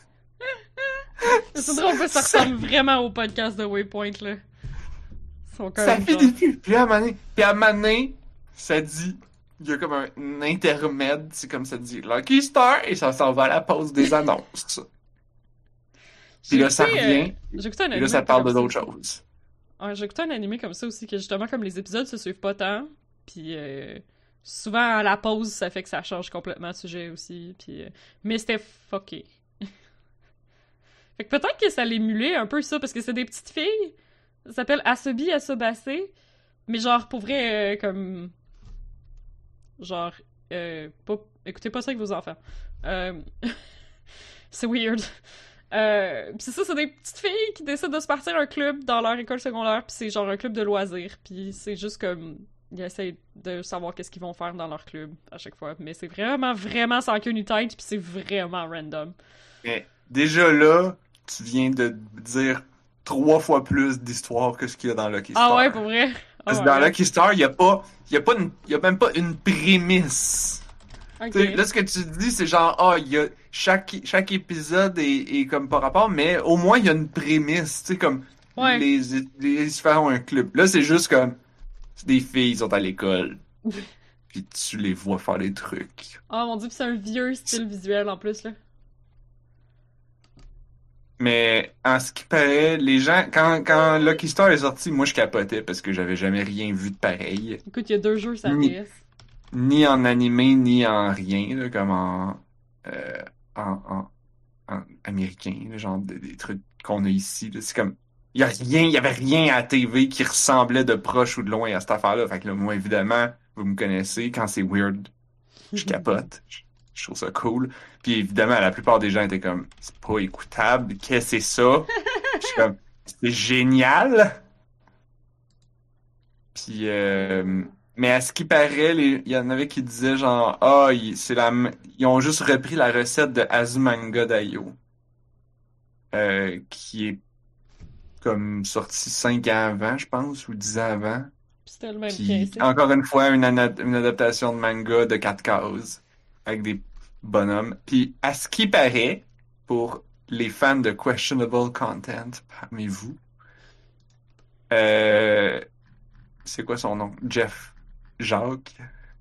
Speaker 2: C'est drôle que ça
Speaker 3: Ça,
Speaker 2: ressemble vraiment au podcast de Waypoint, là. Ils sont
Speaker 3: ça
Speaker 2: comme,
Speaker 3: finit
Speaker 2: genre...
Speaker 3: plus. Puis à un moment donné, puis à un moment donné, ça dit, il y a comme un, un intermède, c'est comme ça dit Lucky Star, et ça s'en va à la pause des annonces. Puis
Speaker 2: J'ai
Speaker 3: là ça
Speaker 2: écouté,
Speaker 3: revient,
Speaker 2: euh, j'ai écouté un
Speaker 3: et là
Speaker 2: animé
Speaker 3: ça
Speaker 2: un peu
Speaker 3: parle
Speaker 2: comme
Speaker 3: de
Speaker 2: ça
Speaker 3: d'autres
Speaker 2: aussi.
Speaker 3: choses.
Speaker 2: Ouais, j'ai écouté un animé comme ça aussi, que justement, comme les épisodes se suivent pas tant, puis euh, souvent, à la pause, ça fait que ça change complètement de sujet aussi, puis... euh, mais c'était fucké. Fait que peut-être que ça l'émulait un peu ça, parce que c'est des petites filles, ça s'appelle Asobi Asobase, mais genre, pour vrai, euh, comme... Genre, euh, pas... écoutez pas ça avec vos enfants. Euh... c'est weird. Euh, pis c'est ça, c'est des petites filles qui décident de se partir un club dans leur école secondaire, pis c'est genre un club de loisirs, pis c'est juste comme ils essayent de savoir qu'est-ce qu'ils vont faire dans leur club à chaque fois. Mais c'est vraiment, vraiment sans queue ni tête, puis c'est vraiment random.
Speaker 3: Mais déjà là, tu viens de dire trois fois plus d'histoire que ce qu'il y a dans Lucky Star.
Speaker 2: Ah ouais, pour vrai?
Speaker 3: Parce
Speaker 2: Oh
Speaker 3: que dans
Speaker 2: my God.
Speaker 3: Lucky Star, il n'y a pas, il y a pas une, il y a même pas une prémisse.
Speaker 2: Ok.
Speaker 3: Tu sais, là, ce que tu dis, c'est genre, ah, il y a, chaque, chaque épisode est, est comme par rapport, mais au moins, il y a une prémisse, tu sais, comme,
Speaker 2: Ouais.
Speaker 3: les, les différents ont un club. Là, c'est juste comme, c'est des filles qui sont à l'école, puis tu les vois faire des trucs.
Speaker 2: Oh mon dieu, pis c'est un vieux style visuel en plus, là.
Speaker 3: Mais, en ce qui paraît, les gens, quand, quand Lucky Star est sorti, moi, je capotais parce que j'avais jamais rien vu de pareil.
Speaker 2: Écoute, il y a deux jeux, ça
Speaker 3: Ni-
Speaker 2: P S.
Speaker 3: Ni en animé, ni en rien, là, comme en, euh, en, en, en américain, là, genre des, des trucs qu'on a ici. Là. C'est comme, il y a rien, il y avait rien à la T V qui ressemblait de proche ou de loin à cette affaire-là. Fait que là, moi, évidemment, vous me connaissez, quand c'est weird, je capote. Je, je trouve ça cool. Puis évidemment, la plupart des gens étaient comme, c'est pas écoutable, qu'est-ce que c'est ça? Je suis comme, c'est génial! Puis, euh, mais à ce qui paraît, les- il y en avait qui disaient genre, ah, il- c'est la, m- ils ont juste repris la recette de Azumanga Daioh, euh, qui est comme sorti cinq ans avant, je pense, ou dix ans avant.
Speaker 2: Pis c'était le même
Speaker 3: Puis,
Speaker 2: principe.
Speaker 3: encore une fois, une, ana- une adaptation de manga de quatre cases, avec des bonhommes. Puis, à ce qui paraît, pour les fans de questionable content parmi vous, euh, c'est quoi son nom? Jeff Jacques.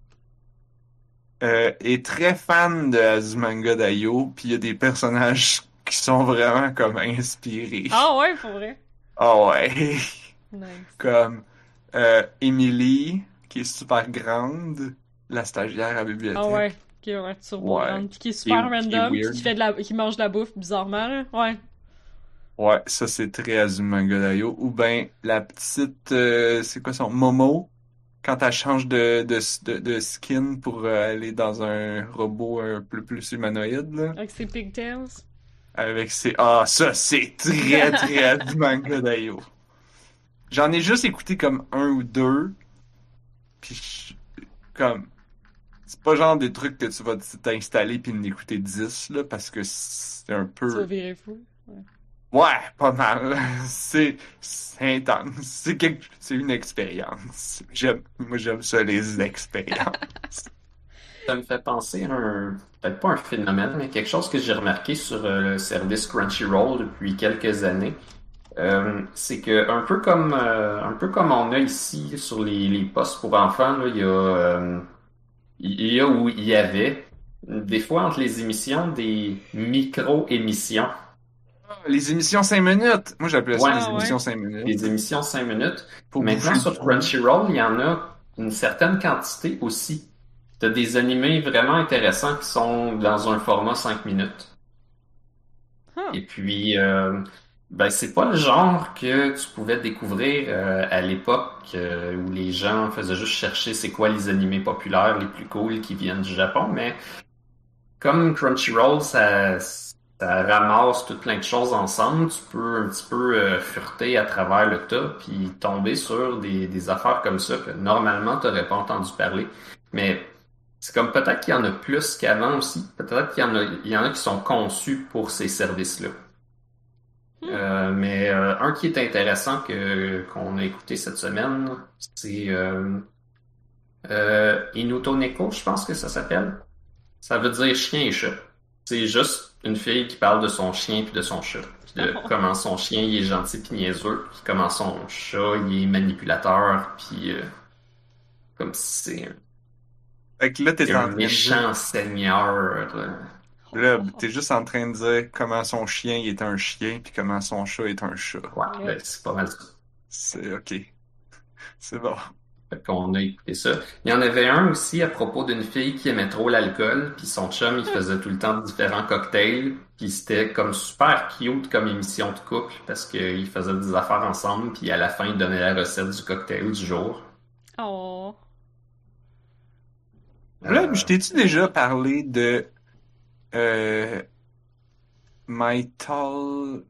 Speaker 3: Euh, est très fan de Azumanga Daioh, puis il y a des personnages qui sont vraiment comme inspirés.
Speaker 2: Ah ouais, pour vrai?
Speaker 3: Ah ouais.
Speaker 2: Nice.
Speaker 3: Comme euh, Emily, qui est super grande, la stagiaire à la bibliothèque.
Speaker 2: Ah ouais, qui est ouais, turbo
Speaker 3: Ouais.
Speaker 2: grande, pis qui est super
Speaker 3: Qui est- qui est
Speaker 2: random, pis
Speaker 3: weird.
Speaker 2: qui fait de la, qui mange de la bouffe bizarrement, là. Ouais.
Speaker 3: Ouais, ça c'est très Azumanga Daioh. Ou ben la petite, euh, c'est quoi son Momo, quand elle change de, de, de, de skin pour euh, aller dans un robot un peu plus humanoïde, là.
Speaker 2: Avec ses pigtails.
Speaker 3: Avec ses... Ah, ça, c'est très, très Azumanga Daioh. J'en ai juste écouté comme un ou deux. Puis, je- comme... C'est pas genre des trucs que tu vas t'installer puis en écouter dix, là, parce que c'est un
Speaker 2: Tu vas
Speaker 3: peu...
Speaker 2: virer fou.
Speaker 3: Ouais, pas mal. C'est c'est intense. C'est quelque... c'est une expérience. J'aime... Moi, j'aime ça, les expériences.
Speaker 1: Ça me fait penser à un, peut-être pas un phénomène, mais quelque chose que j'ai remarqué sur euh, le service Crunchyroll depuis quelques années. Euh, c'est que un peu comme euh, un peu comme on a ici sur les, les postes pour enfants, là, il y a euh, il y a où il y avait des fois entre les émissions des micro-émissions.
Speaker 3: Les émissions cinq minutes. Moi, j'appelais ça
Speaker 1: Ouais,
Speaker 3: les
Speaker 2: Ah ouais.
Speaker 3: émissions cinq minutes.
Speaker 1: des émissions cinq minutes.
Speaker 3: Pour
Speaker 1: Maintenant,
Speaker 3: bouger
Speaker 1: sur
Speaker 3: le trou.
Speaker 1: Crunchyroll, il y en a une certaine quantité aussi. T'as des animés vraiment intéressants qui sont dans un format cinq minutes.
Speaker 2: Huh.
Speaker 1: Et puis, euh, ben, c'est pas le genre que tu pouvais découvrir euh, à l'époque euh, où les gens faisaient juste chercher c'est quoi les animés populaires les plus cool qui viennent du Japon, mais comme Crunchyroll, ça, ça ramasse tout plein de choses ensemble, tu peux un petit peu euh, fureter à travers le tas puis tomber sur des, des affaires comme ça que normalement t'aurais pas entendu parler. Mais c'est comme peut-être qu'il y en a plus qu'avant aussi. Peut-être qu'il y en a, il y en a qui sont conçus pour ces services-là.
Speaker 2: Hmm.
Speaker 1: Euh, mais euh, un qui est intéressant que qu'on a écouté cette semaine, c'est euh, euh, Inuto Neko, je pense que ça s'appelle. Ça veut dire chien et chat. C'est juste une fille qui parle de son chien puis de son chat. Puis de comment son chien il est gentil puis niaiseux, puis comment son chat il est manipulateur, puis euh, comme si c'est un,
Speaker 3: Fait que là, t'es
Speaker 1: c'est
Speaker 3: en
Speaker 1: un
Speaker 3: train de dire...
Speaker 1: méchant seigneur. euh.
Speaker 3: Là, t'es juste en train de dire comment son chien il est un chien, puis comment son chat est un chat.
Speaker 1: Ouais, ben, c'est pas mal ça.
Speaker 3: C'est ok. C'est bon.
Speaker 1: Fait qu'on a écouté ça. Il y en avait un aussi à propos d'une fille qui aimait trop l'alcool, puis son chum, il faisait tout le temps différents cocktails, puis c'était comme super cute comme émission de couple, parce qu'ils faisaient des affaires ensemble, puis à la fin, ils donnaient la recette du cocktail du jour.
Speaker 2: Oh.
Speaker 3: Là,
Speaker 1: Euh,
Speaker 3: je t'ai-tu déjà parlé de euh, My Tall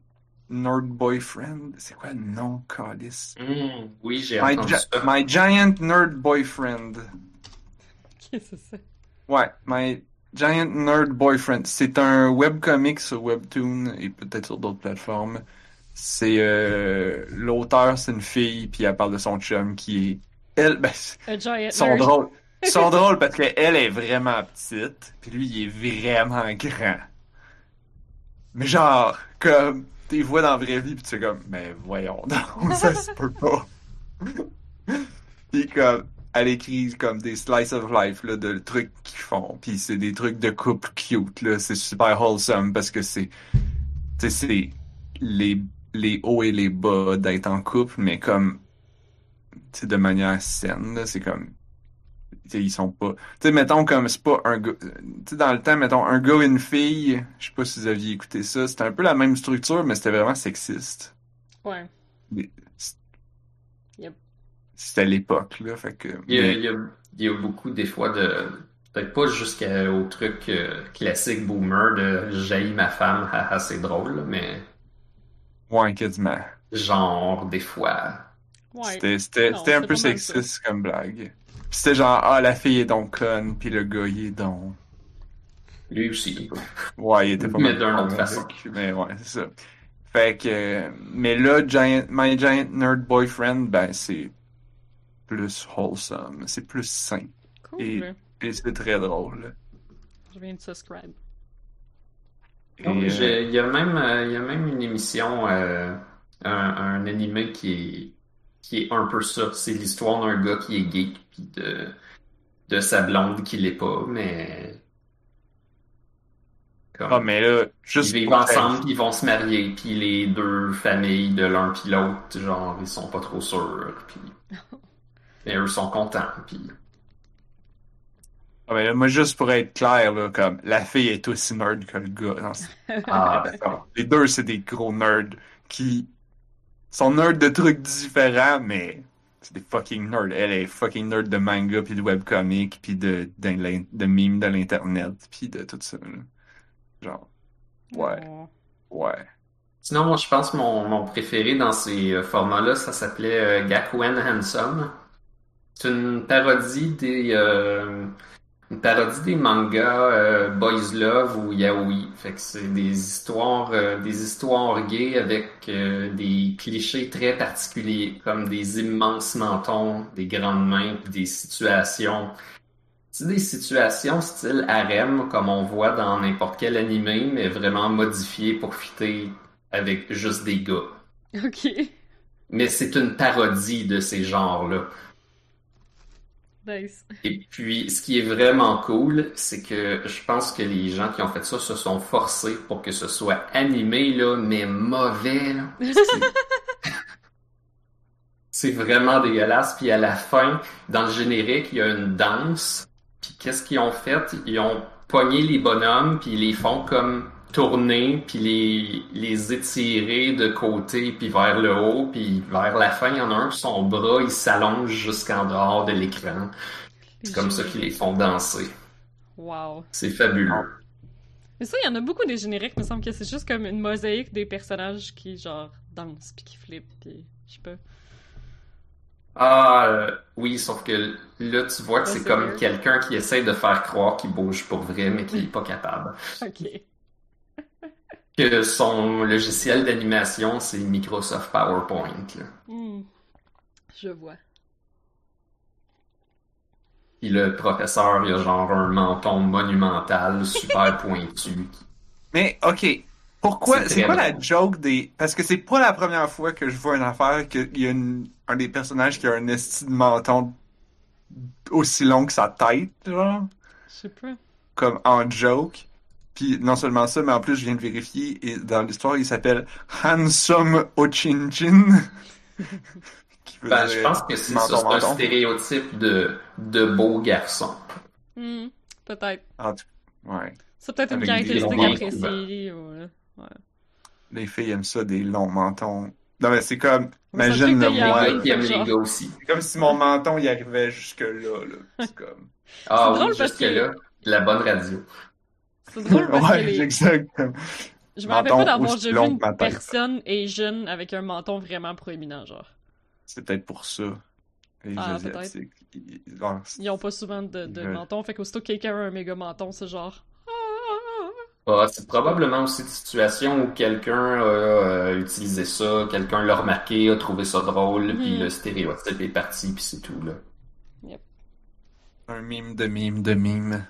Speaker 3: Nerd Boyfriend. C'est quoi le nom, Calice?
Speaker 1: Hmm, oui, j'ai
Speaker 3: My,
Speaker 1: entendu
Speaker 3: Gi-
Speaker 1: ça.
Speaker 3: My Giant Nerd Boyfriend.
Speaker 2: Ok, c'est ça.
Speaker 3: Ouais, My Giant Nerd Boyfriend. C'est un webcomic sur Webtoon et peut-être sur d'autres plateformes. C'est euh, l'auteur, c'est une fille, puis elle parle de son chum qui est elle. Ben,
Speaker 2: A giant
Speaker 3: ils sont
Speaker 2: nerd.
Speaker 3: drôles. Ils sont drôles parce qu'elle est vraiment petite, puis lui il est vraiment grand. Mais genre, comme t'es vois dans la vraie vie, puis tu fais comme, mais voyons donc, ça se peut pas. Puis comme, elle écrit comme des slice of life là, de trucs qu'ils font, puis c'est des trucs de couple cute là, c'est super wholesome parce que c'est, tu sais, c'est les les hauts et les bas d'être en couple, mais comme, tu sais, de manière saine là, c'est comme, tu sais, ils sont pas, tu sais, mettons comme c'est pas un gars, tu sais, dans le temps, mettons un gars et une fille, je sais pas si vous aviez écouté ça, c'était un peu la même structure, mais c'était vraiment sexiste.
Speaker 2: Ouais.
Speaker 3: Mais
Speaker 2: Yep.
Speaker 3: c'était l'époque là, fait que,
Speaker 1: Il y a,
Speaker 3: mais
Speaker 1: il y a, il y a beaucoup des fois de... Peut-être pas jusqu'au truc euh, classique boomer de j'haïs ma femme, haha, c'est drôle, là, mais
Speaker 3: ouais, quasiment.
Speaker 1: genre des fois.
Speaker 2: Ouais.
Speaker 3: C'était, c'était,
Speaker 2: Non,
Speaker 3: c'était un
Speaker 2: c'est
Speaker 3: peu
Speaker 2: pas mal ça.
Speaker 3: sexiste comme blague. Puis c'était genre, ah, la fille est donc conne, puis le gars, il est donc...
Speaker 1: Lui aussi.
Speaker 3: Ouais, il était pas
Speaker 1: Mais
Speaker 3: mal
Speaker 1: d'une
Speaker 3: con
Speaker 1: autre façon.
Speaker 3: avec, mais ouais, c'est ça. Fait que, euh, mais là, Giant, My Giant Nerd Boyfriend, ben, c'est plus wholesome, c'est plus sain.
Speaker 2: Cool.
Speaker 3: Et, et c'est très drôle.
Speaker 2: Je viens de subscribe.
Speaker 3: Et,
Speaker 1: Non, mais
Speaker 3: euh,
Speaker 1: j'ai- il y a même, euh, il y a même une émission, euh, un, un animé qui est, qui est un peu ça. C'est l'histoire d'un gars qui est geek, puis de, de sa blonde qui l'est pas, mais
Speaker 3: ah,
Speaker 1: comme
Speaker 3: mais là,
Speaker 1: ils
Speaker 3: juste
Speaker 1: vivent
Speaker 3: pour
Speaker 1: ensemble, puis ils vont se marier, puis les deux familles de l'un puis l'autre, genre ils sont pas trop sûrs, puis mais eux sont contents, puis
Speaker 3: Ah, mais là, moi, juste pour être clair, là, comme, la fille est aussi nerd que le gars. Non, c'est-
Speaker 1: ah
Speaker 3: non. Les deux, c'est des gros nerds qui sont nerds de trucs différents, mais c'est des fucking nerds. Elle est fucking nerd de manga, puis de webcomic, puis de, de, l'in- de memes de l'internet, puis de tout ça, là. Genre, ouais,
Speaker 2: Oh.
Speaker 3: ouais.
Speaker 1: sinon, moi, je pense que mon, mon préféré dans ces euh, formats-là, ça s'appelait euh, Gakuen Handsome. C'est une parodie des euh, une parodie des mangas euh, Boys Love ou Yaoi. Fait que c'est des histoires euh, des histoires gays avec euh, des clichés très particuliers, comme des immenses mentons, des grandes mains, puis des situations. C'est des situations style harem, comme on voit dans n'importe quel animé, mais vraiment modifiées pour fitter avec juste des gars.
Speaker 2: Ok.
Speaker 1: Mais c'est une parodie de ces genres-là.
Speaker 2: Nice.
Speaker 1: Et puis, ce qui est vraiment cool, c'est que je pense que les gens qui ont fait ça se sont forcés pour que ce soit animé, là, mais mauvais, là. C'est c'est vraiment dégueulasse. Puis à la fin, dans le générique, il y a une danse. Puis qu'est-ce qu'ils ont fait? Ils ont pogné les bonhommes, puis ils les font comme tourner, puis les, les étirer de côté, puis vers le haut, puis vers la fin, il y en a un, son bras, il s'allonge jusqu'en dehors de l'écran. C'est comme ça qu'ils les font danser.
Speaker 2: Wow.
Speaker 1: C'est fabuleux.
Speaker 2: Mais ça, il y en a beaucoup des génériques, il me semble que c'est juste comme une mosaïque des personnages qui, genre, dansent, puis qui flippent, puis je sais pas.
Speaker 1: Ah, euh, oui, sauf que là, tu vois que
Speaker 2: Ça,
Speaker 1: c'est
Speaker 2: c'est
Speaker 1: comme
Speaker 2: weird.
Speaker 1: quelqu'un qui essaie de faire croire qu'il bouge pour vrai, mais qui est pas capable.
Speaker 2: Ok.
Speaker 1: Que son logiciel d'animation, c'est Microsoft PowerPoint, là.
Speaker 2: Hmm. Je vois.
Speaker 1: Puis le professeur, il a genre un menton monumental, super pointu.
Speaker 3: Mais, ok, pourquoi,
Speaker 1: C'est
Speaker 3: c'est
Speaker 1: très
Speaker 3: quoi la
Speaker 1: drôle.
Speaker 3: joke des... Parce que c'est pas la première fois que je vois une affaire qu'il y a une- un des personnages qui a un esti de menton aussi long que sa tête, genre,
Speaker 2: Je sais pas.
Speaker 3: comme en joke. Puis non seulement ça, mais en plus, je viens de vérifier, et dans l'histoire, il s'appelle Handsome Ochinchin, qui veut
Speaker 1: Ben, je
Speaker 3: dire
Speaker 1: pense que c'est ça,
Speaker 3: menton,
Speaker 1: c'est un
Speaker 3: menton.
Speaker 1: stéréotype de, de beau garçon.
Speaker 2: Hmm. Peut-être.
Speaker 3: En tout- ouais.
Speaker 2: C'est peut-être une
Speaker 3: Avec des
Speaker 2: caractéristique
Speaker 1: longs
Speaker 2: appréciée, ou... euh, Ouais.
Speaker 3: Les filles aiment ça, des longs mentons. Non, mais c'est comme,
Speaker 2: Mais ça
Speaker 3: imagine
Speaker 2: fait
Speaker 3: le
Speaker 2: que
Speaker 1: Les
Speaker 2: t'as
Speaker 3: moi.
Speaker 2: Yaoi.
Speaker 1: gars qui aiment
Speaker 2: genre.
Speaker 1: les gars aussi.
Speaker 3: C'est comme si mon menton, il arrivait jusque-là, là. C'est comme...
Speaker 1: Ah
Speaker 2: C'est
Speaker 1: oui,
Speaker 2: drôle parce
Speaker 1: jusque-là, de la bonne radio.
Speaker 2: C'est drôle parce que
Speaker 3: Ouais,
Speaker 2: les...
Speaker 3: exactement.
Speaker 2: Je me rappelle pas
Speaker 3: menton
Speaker 2: d'avoir
Speaker 3: aussi
Speaker 2: déjà vu
Speaker 3: long
Speaker 2: une
Speaker 3: que ma tête.
Speaker 2: personne Asian avec un menton vraiment proéminent, genre.
Speaker 3: C'est peut-être pour ça. Les
Speaker 2: Ah, peut-être.
Speaker 3: Asiatiques. ils- genre,
Speaker 2: Ils ont pas souvent de, de
Speaker 3: ils veulent-
Speaker 2: menton, fait qu'aussitôt que quelqu'un a un méga menton, c'est genre...
Speaker 1: Ah, c'est probablement aussi une situation où quelqu'un a euh, utilisé ça, quelqu'un l'a remarqué, a trouvé ça drôle, puis
Speaker 2: Mhm.
Speaker 1: le stéréotype est parti, puis c'est tout, là.
Speaker 2: Yep.
Speaker 3: Un mime de mime de mime.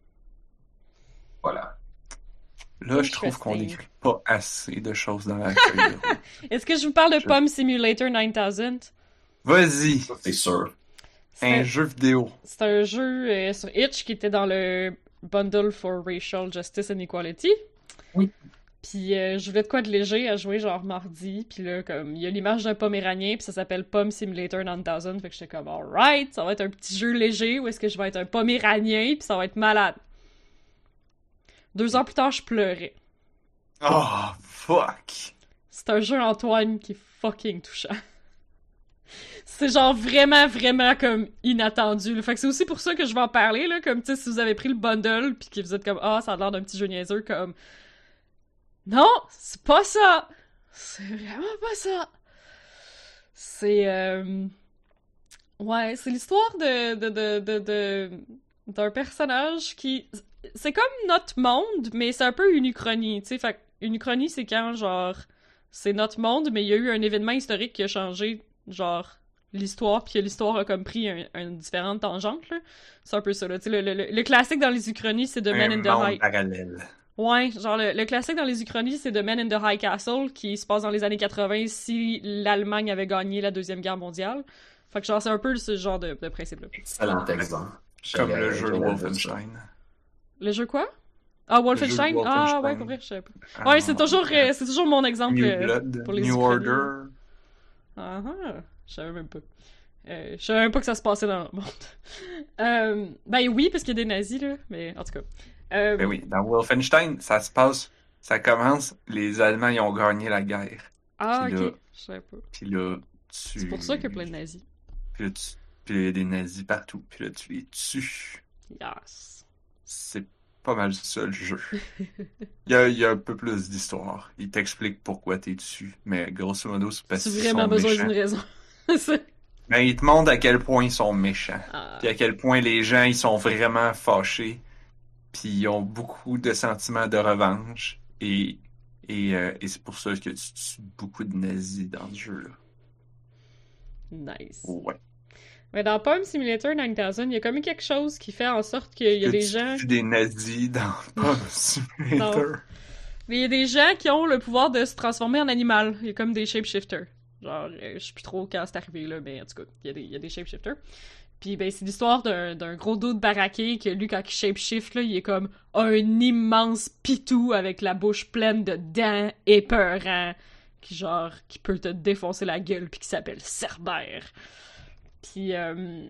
Speaker 1: Voilà.
Speaker 3: Là, je trouve qu'on
Speaker 2: Interesting.
Speaker 3: n'écrit pas assez de choses dans la feuille de route.
Speaker 2: Est-ce que je vous parle de
Speaker 3: Je-
Speaker 2: Pomme Simulator neuf mille?
Speaker 3: Vas-y,
Speaker 1: Ça, c'est sûr.
Speaker 2: C'est
Speaker 3: un
Speaker 2: un,
Speaker 3: jeu vidéo.
Speaker 2: c'est un jeu euh, sur Itch qui était dans le Bundle for Racial Justice and Equality.
Speaker 1: Oui.
Speaker 2: Puis euh, je voulais de quoi de léger à jouer genre mardi, puis là comme il y a l'image d'un poméranien, puis ça s'appelle Pomme Simulator neuf mille, fait que j'étais comme alright, ça va être un petit jeu léger où est-ce que je vais être un poméranien, puis ça va être malade. Deux ans plus tard, je pleurais.
Speaker 3: Oh, fuck.
Speaker 2: C'est un jeu Antoine qui est fucking touchant. C'est genre vraiment, vraiment comme inattendu. Là. Fait que c'est aussi pour ça que je vais en parler, là. Comme, tu sais, si vous avez pris le bundle pis que vous êtes comme, ah, ça a l'air d'un petit jeu niaiseux, comme... Non! C'est pas ça! C'est vraiment pas ça! C'est, euh... Ouais, c'est l'histoire de... de, de, de, de... d'un personnage qui... C'est comme notre monde, mais c'est un peu une uchronie, tu sais. Fait une uchronie, c'est quand, genre... C'est notre monde, mais il y a eu un événement historique qui a changé, genre... l'histoire, puis l'histoire a comme pris un, une différente tangente, là. C'est un peu ça, là. Tu sais, le, le, le classique dans les uchronies, c'est The Man
Speaker 3: Un
Speaker 2: in the
Speaker 3: monde
Speaker 2: High...
Speaker 3: parallèle.
Speaker 2: Ouais, genre, le, le classique dans les uchronies, c'est The Man in the High Castle, qui se passe dans les années quatre-vingts si l'Allemagne avait gagné la Deuxième Guerre mondiale. Fait que genre, c'est un peu ce genre de, de principe-là.
Speaker 1: Excellent exemple.
Speaker 3: Comme
Speaker 1: J'allais-
Speaker 3: le jeu
Speaker 1: j'allais dire ça.
Speaker 3: Wolfenstein.
Speaker 2: Le jeu quoi? Ah, Wolfenstein?
Speaker 3: Le jeu de
Speaker 2: Ah,
Speaker 3: Wolfenstein.
Speaker 2: ouais, pour vrai, je savais pas.
Speaker 3: Ah,
Speaker 2: Ouais, c'est toujours, euh, c'est toujours mon exemple
Speaker 3: New
Speaker 2: euh,
Speaker 3: Blood,
Speaker 2: pour les
Speaker 3: New
Speaker 2: uchronies.
Speaker 3: Order.
Speaker 2: Ah ah, je savais même pas. Euh, je savais même pas que ça se passait dans le monde. euh, ben oui, parce qu'il y a des nazis, là, mais en tout cas. Euh,
Speaker 3: Ben oui, dans Wolfenstein, ça se passe, ça commence, les Allemands, ils ont gagné la guerre.
Speaker 2: Ah,
Speaker 3: Puis là-
Speaker 2: ok, je savais pas.
Speaker 3: Puis là, tu...
Speaker 2: C'est pour ça qu'il y a plein de nazis.
Speaker 3: Puis là, tu... Puis là, il y a des nazis partout. Puis là, tu les tues.
Speaker 2: Yes.
Speaker 3: C'est pas mal ça, le jeu. Il y a, il y a un peu plus d'histoire. Il t'explique pourquoi t'es dessus. Mais grosso modo, c'est parce
Speaker 2: Tu
Speaker 3: qu'ils
Speaker 2: vraiment
Speaker 3: sont
Speaker 2: besoin
Speaker 3: méchants.
Speaker 2: d'une raison. C'est-
Speaker 3: Mais il te montre à quel point ils sont méchants.
Speaker 2: ah,
Speaker 3: Puis à quel point les gens, ils sont vraiment fâchés. Puis ils ont beaucoup de sentiments de revanche. Et, et, euh, et c'est pour ça que tu tues beaucoup de nazis dans ce jeu-là.
Speaker 2: nice.
Speaker 3: Ouais.
Speaker 2: Mais dans Pomme Simulator neuf mille, il y a comme quelque chose qui fait en sorte qu'il y a
Speaker 3: Que
Speaker 2: des
Speaker 3: tu
Speaker 2: gens...
Speaker 3: tues des nazis dans Pomme Simulator.
Speaker 2: Mais il y a des gens qui ont le pouvoir de se transformer en animal. Il y a comme des shapeshifters. Genre, euh, je sais plus trop quand c'est arrivé, là, mais en tout cas, il y a des, il y a des shapeshifters. Puis, ben, c'est l'histoire d'un, d'un gros dude baraqué que lui, quand il shapeshift, là, il est comme un immense pitou avec la bouche pleine de dents épeurants, qui, genre, qui peut te défoncer la gueule, puis qui s'appelle Cerbère. Puis, euh,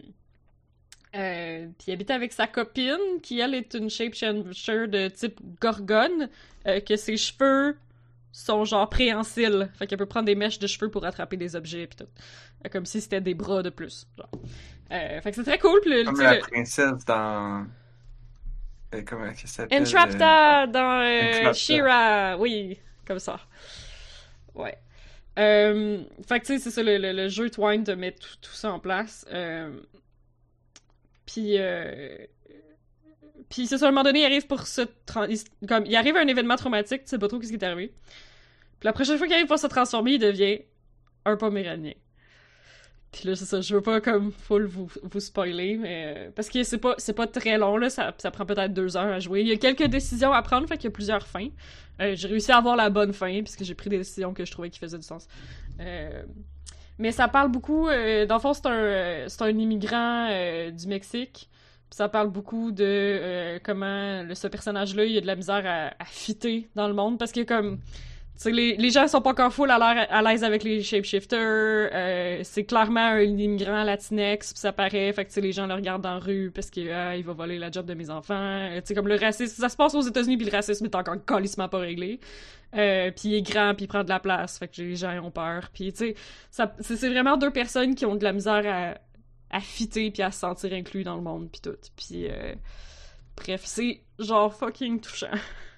Speaker 2: euh, puis il habite avec sa copine, qui, elle, est une shapeshifter de type gorgone, euh, que ses cheveux sont genre préhensiles. Fait qu'elle peut prendre des mèches de cheveux pour attraper des objets pis tout. Euh, Comme si c'était des bras de plus. Genre. Euh, fait que c'est très cool. Pis le,
Speaker 3: Comme
Speaker 2: tu sais,
Speaker 3: la
Speaker 2: le-
Speaker 3: princesse dans... euh, comment elle s'appelle? euh,
Speaker 2: Entrapta dans euh,
Speaker 3: Entrapta.
Speaker 2: She-Ra. Oui, comme ça. Ouais. Euh, fait que tu sais, c'est ça, le, le, le jeu Twine te met tout, tout ça en place. Euh, puis... Euh, Puis c'est ça, à un moment donné, il arrive pour se... Tra- il, comme, il arrive à un événement traumatique, tu sais pas trop qu'est-ce qui est arrivé. Puis la prochaine fois qu'il arrive pour se transformer, il devient un poméranien. Puis là, c'est ça, je veux pas comme full vous, vous spoiler, mais... Parce que c'est pas, c'est pas très long, là, ça, ça prend peut-être deux heures à jouer. Il y a quelques décisions à prendre, fait qu'il y a plusieurs fins. Euh, j'ai réussi à avoir la bonne fin, puisque j'ai pris des décisions que je trouvais qui faisaient du sens. Euh... Mais ça parle beaucoup... Euh, dans le fond, c'est un, c'est un immigrant euh, du Mexique. Puis ça parle beaucoup de euh, comment le, ce personnage-là, il a de la misère à, à fitter dans le monde, parce que comme... Tu sais, les, les gens sont pas encore full à l'air à l'aise avec les shapeshifters, euh, c'est clairement un immigrant latinex, pis ça paraît, fait que tu sais, les gens le regardent dans la rue parce qu'il ah, il va voler la job de mes enfants, euh, tu sais, comme le racisme, ça se passe aux États-Unis pis le racisme est encore calissement pas réglé, euh, pis il est grand pis il prend de la place, fait que les gens ont peur, pis tu sais, ça, c'est, c'est vraiment deux personnes qui ont de la misère à, à fitter pis à se sentir inclus dans le monde pis tout, pis euh, bref, c'est genre fucking touchant.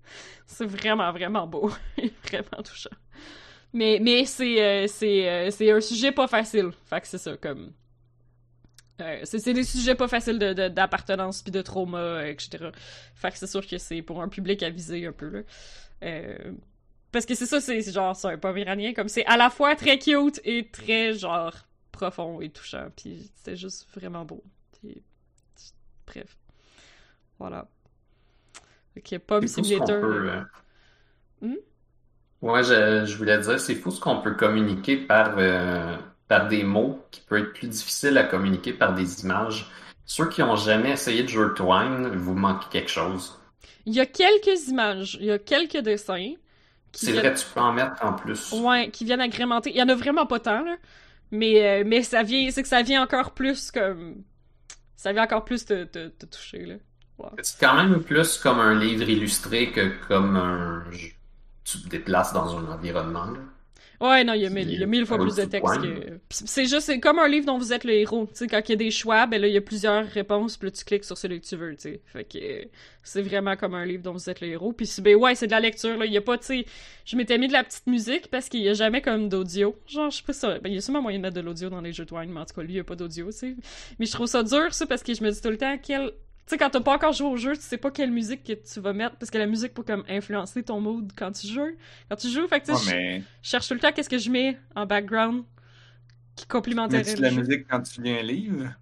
Speaker 2: C'est vraiment, vraiment beau. Vraiment touchant. Mais, mais c'est, euh, c'est, euh, c'est un sujet pas facile. Fait que c'est ça, comme... Euh, c'est, c'est des sujets pas faciles de, de, d'appartenance pis de trauma, et cetera. Fait que c'est sûr que c'est pour un public avisé un peu, là. Euh, parce que c'est ça, c'est, c'est genre, c'est un Poméranien, comme c'est à la fois très cute et très, genre, profond et touchant. Pis c'était juste vraiment beau. Pis, bref. Voilà. Ok, Pomme
Speaker 1: C'est fou ce qu'on
Speaker 2: Simulator.
Speaker 1: peut. euh,
Speaker 2: Hmm?
Speaker 1: Ouais, je, je voulais dire, c'est fou ce qu'on peut communiquer par, euh, par des mots qui peut être plus difficile à communiquer par des images. Ceux qui ont jamais essayé de jouer au Twine, vous manquez quelque chose.
Speaker 2: Il y a quelques images, il y a quelques dessins qui
Speaker 1: C'est
Speaker 2: viennent,
Speaker 1: vrai, tu peux en mettre en plus.
Speaker 2: ouais, qui viennent agrémenter. Il y en a vraiment pas tant, là. Mais, euh, mais ça vient, c'est que ça vient encore plus comme, ça vient encore plus te, te, te toucher, là. Wow.
Speaker 1: C'est quand même plus comme un livre illustré que comme un... Tu te déplaces dans un environnement, là.
Speaker 2: Ouais, non, il y a mille,
Speaker 1: Puis,
Speaker 2: il y a mille fois
Speaker 1: euh,
Speaker 2: plus de
Speaker 1: du
Speaker 2: texte
Speaker 1: Twine.
Speaker 2: que... Pis c'est juste, c'est comme un livre dont vous êtes le héros. Tu sais, quand il y a des choix, ben là, il y a plusieurs réponses, puis là, tu cliques sur celui que tu veux, tu sais. Fait que euh, c'est vraiment comme un livre dont vous êtes le héros. Puis ben ouais, c'est de la lecture, là. Il y a pas, tu sais... Je m'étais mis de la petite musique parce qu'il y a jamais comme d'audio. Genre, je sais pas ça... Ben, il y a sûrement moyen de mettre de l'audio dans les jeux Twine, mais en tout cas, lui, il y a pas d'audio, tu sais. Mais je trouve ça dur, ça, parce que je me dis tout le temps, quel... Tu sais, quand t'as pas encore joué au jeu, tu sais pas quelle musique que tu vas mettre, parce que la musique peut comme influencer ton mood quand tu joues. Quand tu joues, fait que tu
Speaker 3: Ouais,
Speaker 2: sais, je-
Speaker 3: mais
Speaker 2: je cherche tout le temps qu'est-ce que je mets en background qui complémenterait
Speaker 3: mets-tu de
Speaker 2: le
Speaker 3: la
Speaker 2: jeu.
Speaker 3: musique quand tu lis un livre?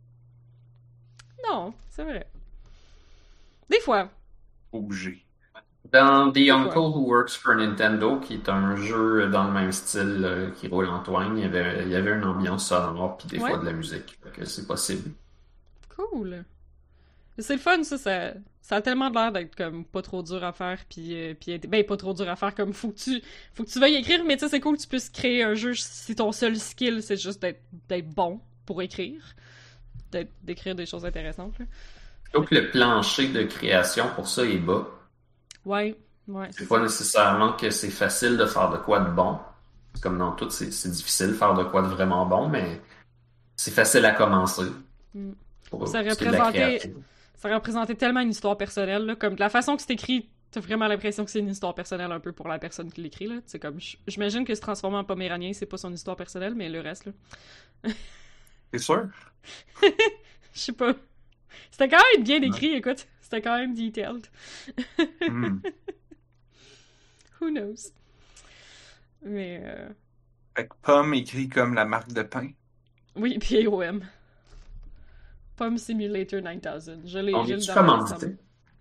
Speaker 2: Non, c'est vrai. Des fois.
Speaker 3: Obligé.
Speaker 1: Dans The
Speaker 2: Des
Speaker 1: Uncle
Speaker 2: fois.
Speaker 1: Who Works for Nintendo, qui est un jeu dans le même style euh, qui roule en Twine, il y avait, il y avait une ambiance sonore puis des
Speaker 2: Ouais.
Speaker 1: fois de la musique. Fait que c'est possible.
Speaker 2: Cool. Mais c'est le fun, ça, ça. Ça a tellement l'air d'être comme pas trop dur à faire, puis, euh, puis être- ben pas trop dur à faire, comme faut que tu, faut que tu veuilles écrire, mais tu sais c'est cool que tu puisses créer un jeu si ton seul skill c'est juste d'être, d'être bon pour écrire, d'être, d'écrire des choses intéressantes. Là.
Speaker 1: Je trouve que le plancher de création pour ça est bas.
Speaker 2: Ouais, ouais,
Speaker 1: C'est
Speaker 2: c'est
Speaker 1: pas
Speaker 2: ça.
Speaker 1: nécessairement que c'est facile de faire de quoi de bon. Comme dans tout, c'est c'est difficile de faire de quoi de vraiment bon, mais c'est facile à commencer
Speaker 2: Mm.
Speaker 1: pour
Speaker 2: Ça
Speaker 1: ce qui est de la
Speaker 2: représentait,
Speaker 1: création.
Speaker 2: ça représentait tellement une histoire personnelle, là, comme de la façon que c'est écrit, t'as vraiment l'impression que c'est une histoire personnelle un peu pour la personne qui l'écrit, là. C'est comme, j- j'imagine que se transformer en Poméranien, c'est pas son histoire personnelle, mais le reste, là.
Speaker 3: T'es sûr?
Speaker 2: Je sais pas. C'était quand même bien écrit, écoute. C'était quand même detailed.
Speaker 3: Hmm.
Speaker 2: Who knows? Mais, euh...
Speaker 3: Fait que pomme écrit comme la marque de pain.
Speaker 2: oui, puis O M. Pomme Simulator neuf mille. Je l'ai,
Speaker 1: On
Speaker 2: j'ai le
Speaker 1: est-tu
Speaker 2: download
Speaker 1: commandité?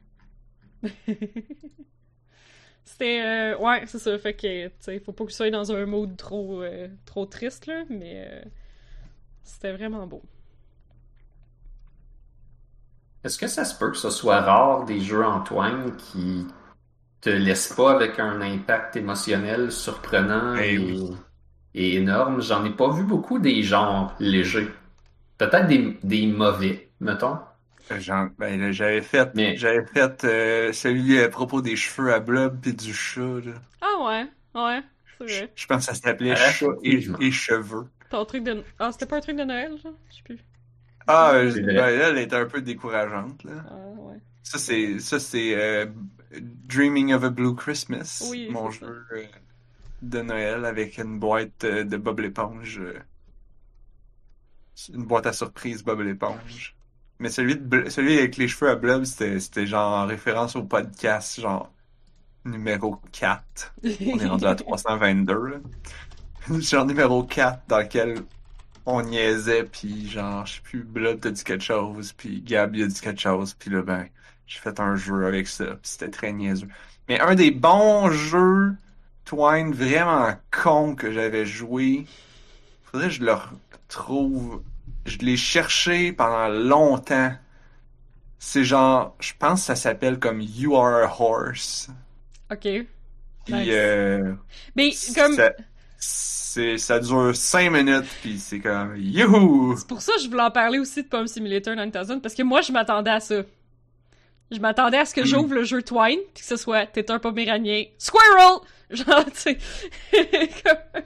Speaker 2: C'était, euh, ouais, c'est ça, fait que, tu sais, faut pas que tu sois dans un mode trop, euh, trop triste, là, mais euh, c'était vraiment beau.
Speaker 1: Est-ce que ça se peut que ce soit rare des jeux en Twine qui te laissent pas avec un impact émotionnel surprenant
Speaker 3: Eh
Speaker 1: et,
Speaker 3: oui.
Speaker 1: et énorme? J'en ai pas vu beaucoup des genres légers. Peut-être des, des mauvais, mettons.
Speaker 3: Genre, ben, là, j'avais fait,
Speaker 1: Mais
Speaker 3: j'avais fait euh, celui à propos des cheveux à blob pis du chat, là.
Speaker 2: Ah ouais, ouais, c'est
Speaker 3: Je,
Speaker 2: vrai.
Speaker 3: je pense que ça s'appelait
Speaker 1: euh,
Speaker 3: chat et,
Speaker 1: effectivement.
Speaker 3: et cheveux.
Speaker 2: Ton truc de... Ah, c'était pas un truc de Noël, genre? Je sais plus.
Speaker 3: Ah,
Speaker 2: C'est
Speaker 3: euh,
Speaker 1: C'est
Speaker 3: ben,
Speaker 1: vrai.
Speaker 3: là, elle était un peu décourageante, là.
Speaker 2: Ah, ouais.
Speaker 3: Ça, c'est, ça, c'est euh, Dreaming of a Blue Christmas,
Speaker 2: Oui,
Speaker 3: mon
Speaker 2: c'est ça.
Speaker 3: jeu euh, de Noël avec une boîte euh, de Bob l'éponge. euh, une boîte à surprise Bob l'éponge. Mais celui, de, Bl- celui avec les cheveux à blob, c'était, c'était genre en référence au podcast, genre numéro quatre. On est rendu à trois cent vingt-deux, là. Genre numéro quatre dans lequel on niaisait, puis genre, je sais plus, Blood t'a dit quelque chose, puis Gab il a dit quelque chose, puis là, ben, j'ai fait un jeu avec ça, puis c'était très niaiseux. Mais un des bons jeux Twine vraiment con que j'avais joué, faudrait que je le retrouve. Je l'ai cherché pendant longtemps. C'est genre, je pense que ça s'appelle comme You Are a Horse.
Speaker 2: Ok.
Speaker 3: Puis
Speaker 2: Nice.
Speaker 3: euh,
Speaker 2: Mais, comme...
Speaker 3: ça, c'est, ça dure cinq minutes, puis c'est comme youhou!
Speaker 2: C'est pour ça que je voulais en parler aussi de Pomme Simulator neuf mille, parce que moi, je m'attendais à ça. Je m'attendais à ce que
Speaker 3: Hmm.
Speaker 2: j'ouvre le jeu Twine, puis que ce soit « T'es un Poméranien, Squirrel! » Genre, tu sais... comme-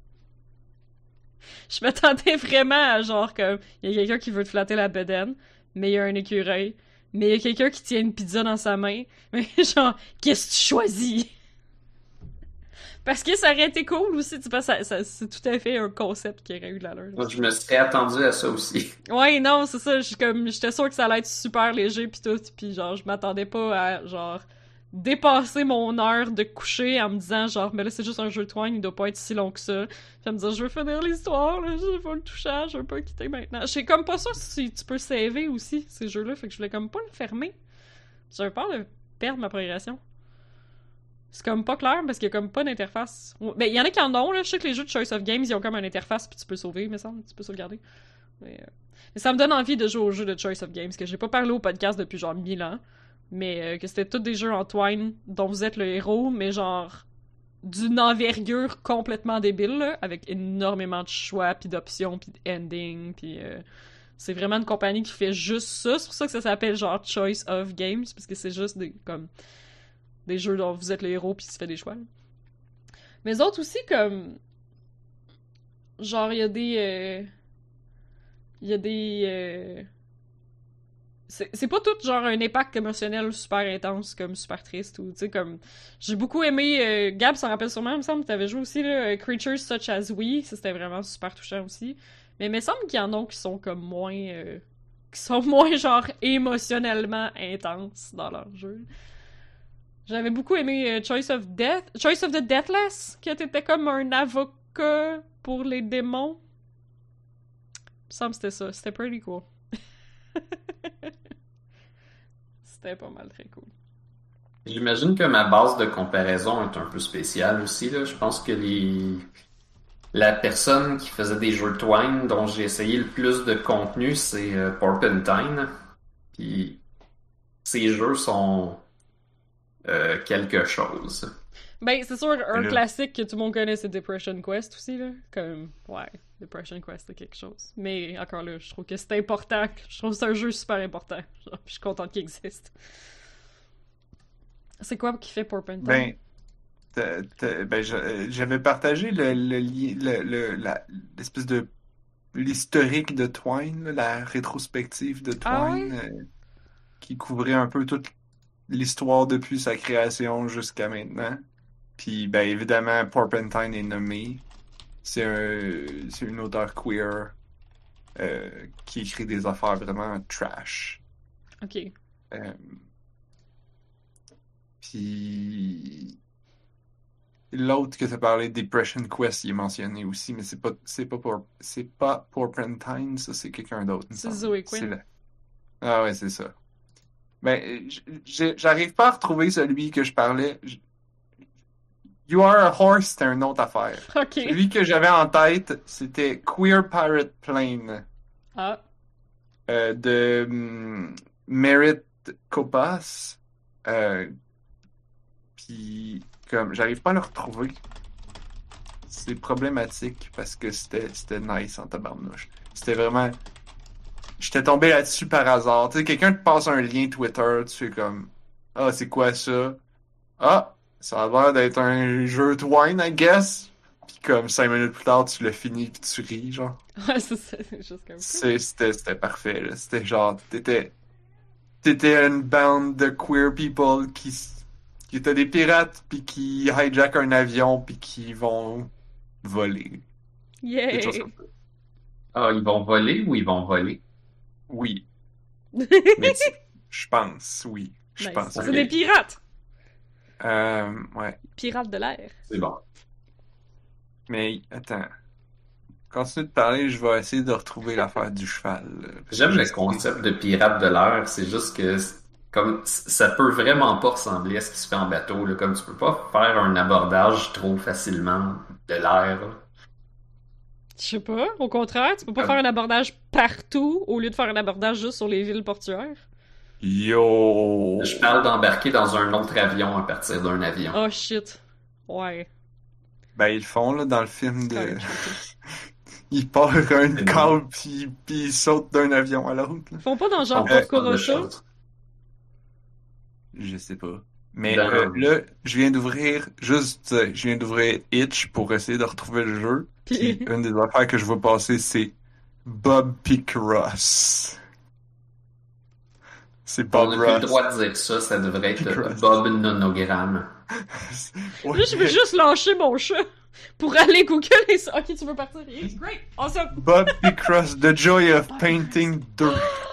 Speaker 2: Je m'attendais vraiment à genre comme... Il y a quelqu'un qui veut te flatter la bedaine, mais il y a un écureuil, mais il y a quelqu'un qui tient une pizza dans sa main. Mais genre, qu'est-ce que tu choisis? Parce que ça aurait été cool aussi, tu vois, ça, ça, c'est tout à fait un concept qui aurait eu de l'allure.
Speaker 1: Moi, je me serais attendu à ça aussi.
Speaker 2: Ouais, non, c'est ça, je comme j'étais sûre que ça allait être super léger pis tout, pis genre je m'attendais pas à genre dépasser mon heure de coucher en me disant genre mais là c'est juste un jeu de twine, il doit pas être si long que ça. Puis à me dire je veux finir l'histoire, là, je veux le toucher, je veux pas quitter maintenant. J'étais comme pas sûre si tu peux saver aussi ces jeux-là, fait que je voulais comme pas le fermer. J'avais peur de perdre ma progression. C'est comme pas clair parce qu'il y a comme pas d'interface. Ben, il y en a qui en ont, là. Je sais que les jeux de Choice of Games, ils ont comme une interface puis tu peux sauver, mais ça, tu peux sauvegarder. Mais, euh... mais ça me donne envie de jouer aux jeux de Choice of Games, que j'ai pas parlé au podcast depuis genre mille ans. Mais euh, que c'était tous des jeux en twine dont vous êtes le héros, mais genre d'une envergure complètement débile, là, avec énormément de choix, puis d'options, puis d'ending, puis euh, c'est vraiment une compagnie qui fait juste ça. C'est pour ça que ça s'appelle genre Choice of Games, parce que c'est juste des comme des jeux dont vous êtes le héros puis tu fais des choix. Là. Mais les autres aussi, comme genre il y a des euh... il y a des euh... c'est, c'est pas tout genre un impact émotionnel super intense comme super triste ou tu sais comme j'ai beaucoup aimé euh... Gab s'en rappelle sûrement, il me semble que t'avais joué aussi là, Creatures Such As We, ça c'était vraiment super touchant aussi, mais il me semble qu'il y en a qui sont comme moins euh... qui sont moins genre émotionnellement intenses dans leur jeu. J'avais beaucoup aimé euh, Choice of Death, Choice of the Deathless, qui était comme un avocat pour les démons. Il me semble que c'était ça, c'était pretty cool. C'était pas mal très cool.
Speaker 1: J'imagine que ma base de comparaison est un peu spéciale aussi, là. Je pense que les... la personne qui faisait des jeux de twine dont j'ai essayé le plus de contenu, c'est euh, Porpentine. Puis ces jeux sont euh, quelque chose.
Speaker 2: Ben, c'est sûr, un
Speaker 3: Le...
Speaker 2: classique que tout le monde connaît, c'est Depression Quest aussi, là. Comme, ouais, Depression Quest, c'est quelque chose. Mais encore là, je trouve que c'est important. Je trouve que c'est un jeu super important. Genre, je suis contente qu'il existe. C'est quoi qui fait Porpentine?
Speaker 3: Ben, t'as, t'as, ben j'avais partagé le, le, le, le, la, l'espèce de l'historique de Twine, là, la rétrospective de Twine,
Speaker 2: ah ouais?
Speaker 3: euh, qui couvrait un peu toute l'histoire depuis sa création jusqu'à maintenant. Puis, ben, évidemment, Porpentine est nommé. C'est un, c'est une auteure queer euh, qui écrit des affaires vraiment trash.
Speaker 2: Ok.
Speaker 3: Euh, puis l'autre que tu as parlé, Depression Quest, il est mentionné aussi, mais c'est pas c'est pas pour c'est pas Porpentine, ça c'est quelqu'un d'autre.
Speaker 2: C'est Zoe Quinn.
Speaker 3: C'est la... Ah ouais, c'est ça. Ben, j'arrive pas à retrouver celui que je parlais. You Are a Horse, c'était une autre affaire.
Speaker 2: Ok.
Speaker 3: Celui que j'avais en tête, c'était Queer Pirate Plane.
Speaker 2: Ah.
Speaker 3: Euh, de um, Merit Kopas. Euh, Puis, comme, j'arrive pas à le retrouver. C'est problématique parce que c'était, c'était nice en tabarnouche. C'était vraiment... J'étais tombé là-dessus par hasard. Tu sais, quelqu'un te passe un lien Twitter, tu fais comme... Ah, c'est quoi ça? Ah, ça a l'air d'être un jeu Twine, I guess. Puis comme cinq minutes plus tard, tu l'as fini puis tu ris, genre.
Speaker 2: Ouais, c'est ça, c'est juste comme ça.
Speaker 3: C'est, c'était, c'était parfait, là. C'était genre... T'étais... T'étais une bande de queer people qui... qui étaient des pirates, puis qui hijackent un avion, puis qui vont voler.
Speaker 2: Yay!
Speaker 3: Quelque chose comme ça.
Speaker 1: Ah, ils vont voler ou ils vont voler?
Speaker 3: Oui. Mais je pense, oui. Je
Speaker 2: Nice.
Speaker 3: pense.
Speaker 2: C'est
Speaker 1: Ok.
Speaker 2: des pirates!
Speaker 3: Euh, ouais.
Speaker 2: Pirates de l'air.
Speaker 1: C'est bon.
Speaker 3: Mais, attends. Continue de parler, je vais essayer de retrouver l'affaire du cheval.
Speaker 1: J'aime le concept de pirate de l'air, c'est juste que comme ça peut vraiment pas ressembler à ce qui se fait en bateau, là. Comme tu peux pas faire un abordage trop facilement de l'air.
Speaker 2: Je sais pas. Au contraire, tu peux pas faire un abordage partout au lieu de faire un abordage juste sur les villes portuaires.
Speaker 3: Yo!
Speaker 1: Je parle d'embarquer dans un autre avion à partir d'un avion.
Speaker 2: Oh shit. Ouais.
Speaker 3: Ben, ils le font, là, dans le film de...
Speaker 2: Ouais,
Speaker 3: Ils partent un
Speaker 1: C'est
Speaker 3: câble, puis ils sautent d'un avion à l'autre. Là.
Speaker 2: Ils font pas dans genre
Speaker 1: On
Speaker 2: Porco
Speaker 1: parle de
Speaker 2: Rosso?
Speaker 1: choses.
Speaker 3: Je sais pas. Mais
Speaker 1: Ben,
Speaker 3: euh, là, je viens d'ouvrir, juste, euh, je viens d'ouvrir Itch pour essayer de retrouver le jeu. Puis
Speaker 2: Puis-
Speaker 3: une des affaires que je vois passer, c'est Bob Picross. C'est
Speaker 1: On
Speaker 3: Bob
Speaker 1: n'a plus le
Speaker 3: Ross.
Speaker 1: droit de dire ça, ça devrait être
Speaker 3: Ross.
Speaker 1: Bob Nonogramme.
Speaker 3: Ouais.
Speaker 2: Là, je veux juste lâcher mon chat pour aller googler ça. Ok, tu veux partir? Yes, great, awesome.
Speaker 3: Bob Picross, The Joy of Painting deux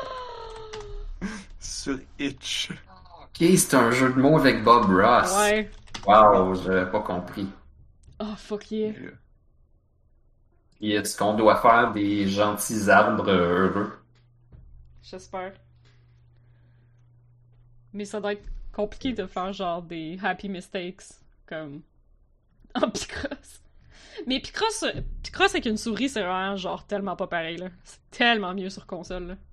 Speaker 3: sur Itch.
Speaker 1: Ok, c'est un jeu de mots avec Bob Ross.
Speaker 2: Ouais.
Speaker 1: Wow, j'avais pas compris.
Speaker 2: Oh, fuck yeah.
Speaker 1: Et est-ce qu'on doit faire des gentils arbres heureux?
Speaker 2: J'espère. Mais ça doit être compliqué de faire genre des happy mistakes comme en Picross. Mais Picross, Picross avec une souris, c'est vraiment genre tellement pas pareil là. C'est tellement mieux sur console là.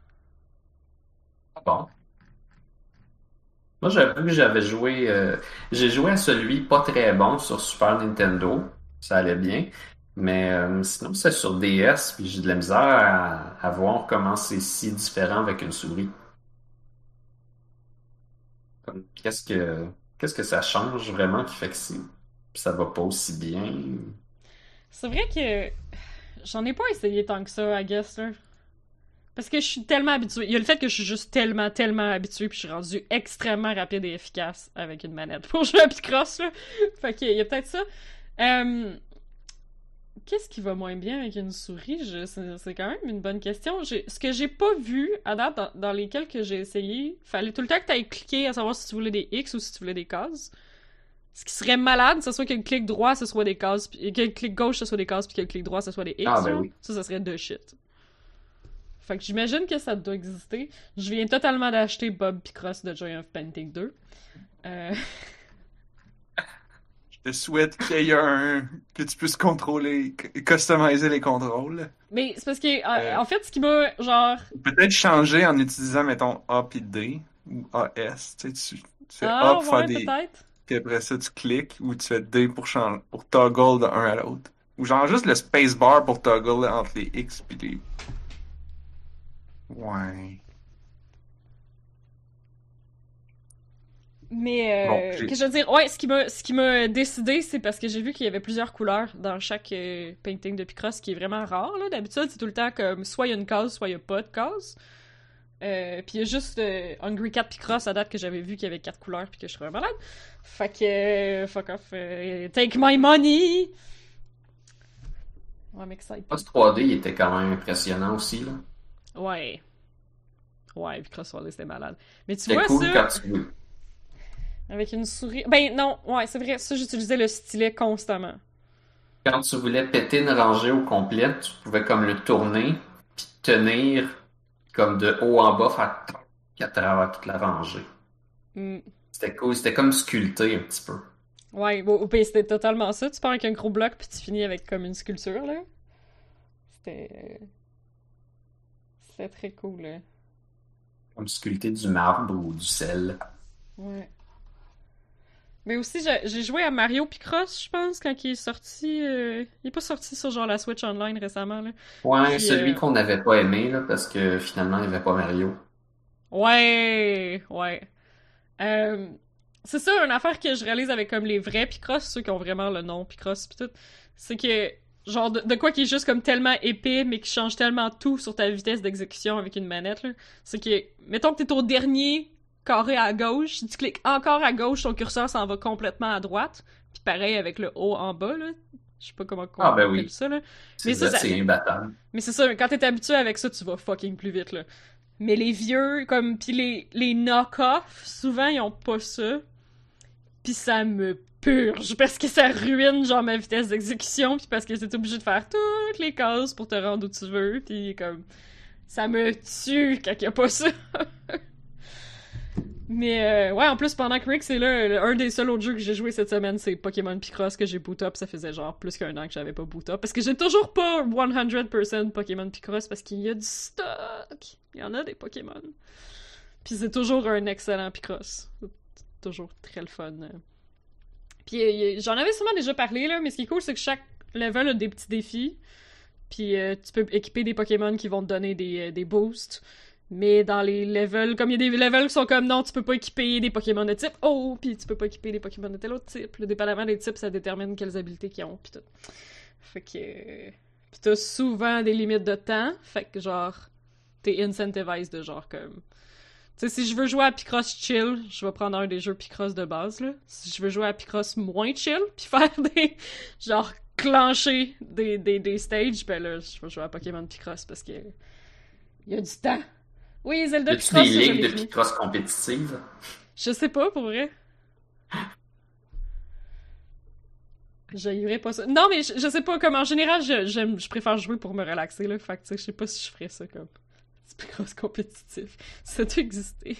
Speaker 1: Ah bon. Moi, j'avoue que j'avais joué. euh, J'ai joué à celui pas très bon sur Super Nintendo. Ça allait bien. Mais euh, sinon, c'est sur D S, puis j'ai de la misère à, à voir comment c'est si différent avec une souris. Comme, qu'est-ce que qu'est-ce que ça change vraiment qui fait que c'est- ça va pas aussi bien?
Speaker 2: C'est vrai que j'en ai pas essayé tant que ça, I guess là. Parce que je suis tellement habituée. Il y a le fait que je suis juste tellement, tellement habituée, puis je suis rendue extrêmement rapide et efficace avec une manette pour jouer à Picross, là. Fait qu'il y a peut-être ça. Euh, Qu'est-ce qui va moins bien avec une souris? Je- C'est c'est quand même une bonne question. J'ai- Ce que j'ai pas vu à date dans, dans lesquels que j'ai essayé, fallait tout le temps que t'ailles cliquer à savoir si tu voulais des X ou si tu voulais des cases. Ce qui serait malade, ce soit que le clic droit, ce soit des cases, puis que le clic gauche, ce soit des cases, puis que le clic droit, ce soit des X.
Speaker 1: Ah, ben
Speaker 2: là.
Speaker 1: oui.
Speaker 2: Ça, ça serait de shit. Fait que j'imagine que ça doit exister. Je viens totalement d'acheter Bob Picross de Joy of Painting deux. Euh...
Speaker 3: Je te souhaite qu'il y ait un. Que tu puisses contrôler, customiser les contrôles.
Speaker 2: Mais c'est parce que, en,
Speaker 3: Euh.
Speaker 2: en fait, ce qui m'a, genre...
Speaker 3: Peut-être changer en utilisant, mettons, A puis D ou A S. Tu sais, tu, tu fais A
Speaker 2: Ah,
Speaker 3: pour faire
Speaker 2: ouais,
Speaker 3: des.
Speaker 2: peut-être.
Speaker 3: Puis après ça, tu cliques ou tu fais D pour changer, pour toggle de un à l'autre. Ou genre juste le spacebar pour toggle entre les X puis les. Ouais.
Speaker 2: Mais, euh,
Speaker 3: Bon, j'ai-
Speaker 2: que je veux dire, ouais, ce qui m'a, ce qui m'a décidé, c'est parce que j'ai vu qu'il y avait plusieurs couleurs dans chaque euh, painting de Picross, ce qui est vraiment rare, là. D'habitude, c'est tout le temps comme, soit il y a une case, soit il y a pas de case. Euh, puis il y a juste euh, Hungry Cat Picross à date que j'avais vu qu'il y avait quatre couleurs puis que je serais malade. Fait que, euh, fuck off, euh, take my money! Ouais, I'm excited.
Speaker 1: Le trois D, il était quand même impressionnant aussi, là.
Speaker 2: Ouais. Ouais, Picross trois D, c'était malade. Mais tu
Speaker 1: C'était
Speaker 2: vois
Speaker 1: cool
Speaker 2: ça,
Speaker 1: quand tu...
Speaker 2: avec une souris... Ben non, ouais, c'est vrai, ça, j'utilisais le stylet constamment.
Speaker 1: quand tu voulais péter une rangée au complet, tu pouvais comme le tourner, puis tenir comme de haut en bas, faire toc à travers toute la rangée.
Speaker 2: Mm.
Speaker 1: C'était cool, c'était comme sculpté un petit peu.
Speaker 2: Ouais, au, au pire, c'était totalement ça. Tu pars avec un gros bloc puis tu finis avec comme une sculpture, là. C'était... C'était très cool, là.
Speaker 1: Comme sculpter du marbre ou du sel.
Speaker 2: Ouais. Mais aussi, j'ai j'ai joué à Mario Picross, je pense, quand il est sorti. euh, Il est pas sorti sur genre la Switch Online récemment, là.
Speaker 1: Ouais,
Speaker 2: Puis,
Speaker 1: celui
Speaker 2: euh,
Speaker 1: qu'on n'avait pas aimé, là, parce que finalement, il n'y avait pas Mario.
Speaker 2: Ouais, ouais. Euh, c'est ça, une affaire que je réalise avec comme les vrais Picross, ceux qui ont vraiment le nom Picross pis tout, c'est que genre de, de quoi qui est juste comme tellement épais mais qui change tellement tout sur ta vitesse d'exécution avec une manette là, c'est que mettons que t'es au dernier carré à gauche, si tu cliques encore à gauche, ton curseur s'en va complètement à droite, puis pareil avec le haut en bas là. Je sais pas comment on
Speaker 1: Ah, ben
Speaker 2: appelle
Speaker 1: oui.
Speaker 2: ça là.
Speaker 1: C'est
Speaker 2: Mais ça, ça-
Speaker 1: c'est imbattable.
Speaker 2: Mais c'est ça, quand t'es habitué avec ça, tu vas fucking plus vite, là. Mais les vieux, comme, pis les, les knock-off, souvent, ils ont pas ça. Pis ça me purge, parce que ça ruine, genre, ma vitesse d'exécution, pis parce que t'es obligé de faire toutes les cases pour te rendre où tu veux, pis comme... Ça me tue quand y a pas ça. Mais euh, ouais, en plus, pendant que Rick, c'est là, le- un des seuls autres jeux que j'ai joué cette semaine, c'est Pokémon Picross que j'ai boot up. Ça faisait genre plus qu'un an que j'avais pas boot up. Parce que j'ai toujours pas cent pour cent Pokémon Picross parce qu'il y a du stock. Il y en a des Pokémon. Puis c'est toujours un excellent Picross. C'est toujours très le fun. Puis euh, j'en avais sûrement déjà parlé, là, mais ce qui est cool, c'est que chaque level a des petits défis. Puis euh, tu peux équiper des Pokémon qui vont te donner des, euh, des boosts. Mais dans les levels, comme il y a des levels qui sont comme non, tu peux pas équiper des Pokémon de type oh, puis tu peux pas équiper des Pokémon de tel autre type. Le dépendamment des types, ça détermine quelles habiletés qu'ils ont, pis tout. Fait que. euh, Pis t'as souvent des limites de temps, fait que genre. T'es incentivized de genre comme. Tu sais, si je veux jouer à Picross chill, je vais prendre un des jeux Picross de base, là. Si je veux jouer à Picross moins chill, puis faire des... genre, clencher des, des, des stages, ben là, je vais jouer à Pokémon Picross parce que... il y a du temps. Oui, Zelda
Speaker 1: Y a-tu
Speaker 2: Picross,
Speaker 1: des
Speaker 2: ça, je
Speaker 1: ligues
Speaker 2: l'ai
Speaker 1: de
Speaker 2: fini.
Speaker 1: Picross compétitives?
Speaker 2: Je sais pas, pour vrai. J'haïrais pas ça. Non, mais je, je sais pas, comme en général, je, j'aime, je préfère jouer pour me relaxer, là. Fait que, tu sais, je sais pas si je ferais ça comme... c'est Picross compétitif. Ça doit exister.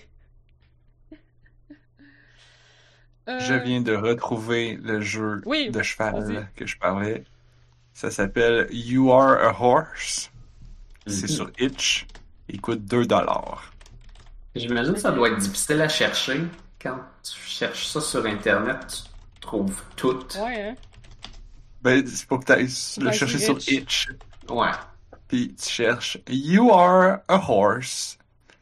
Speaker 2: Euh,
Speaker 3: Je viens de retrouver le jeu
Speaker 2: Oui,
Speaker 3: de cheval
Speaker 2: vas-y.
Speaker 3: que je parlais. Ça s'appelle You Are a Horse. C'est
Speaker 1: Mhm.
Speaker 3: sur itch. Il coûte deux dollars.
Speaker 1: J'imagine que ça doit être difficile à chercher. Quand tu cherches ça sur Internet, tu trouves tout.
Speaker 2: Ouais, hein.
Speaker 3: Ben, c'est pour que tu ailles le
Speaker 2: Ben,
Speaker 3: chercher
Speaker 2: c'est
Speaker 3: sur
Speaker 2: Itch.
Speaker 3: itch.
Speaker 1: Ouais.
Speaker 3: Puis tu cherches You Are a Horse.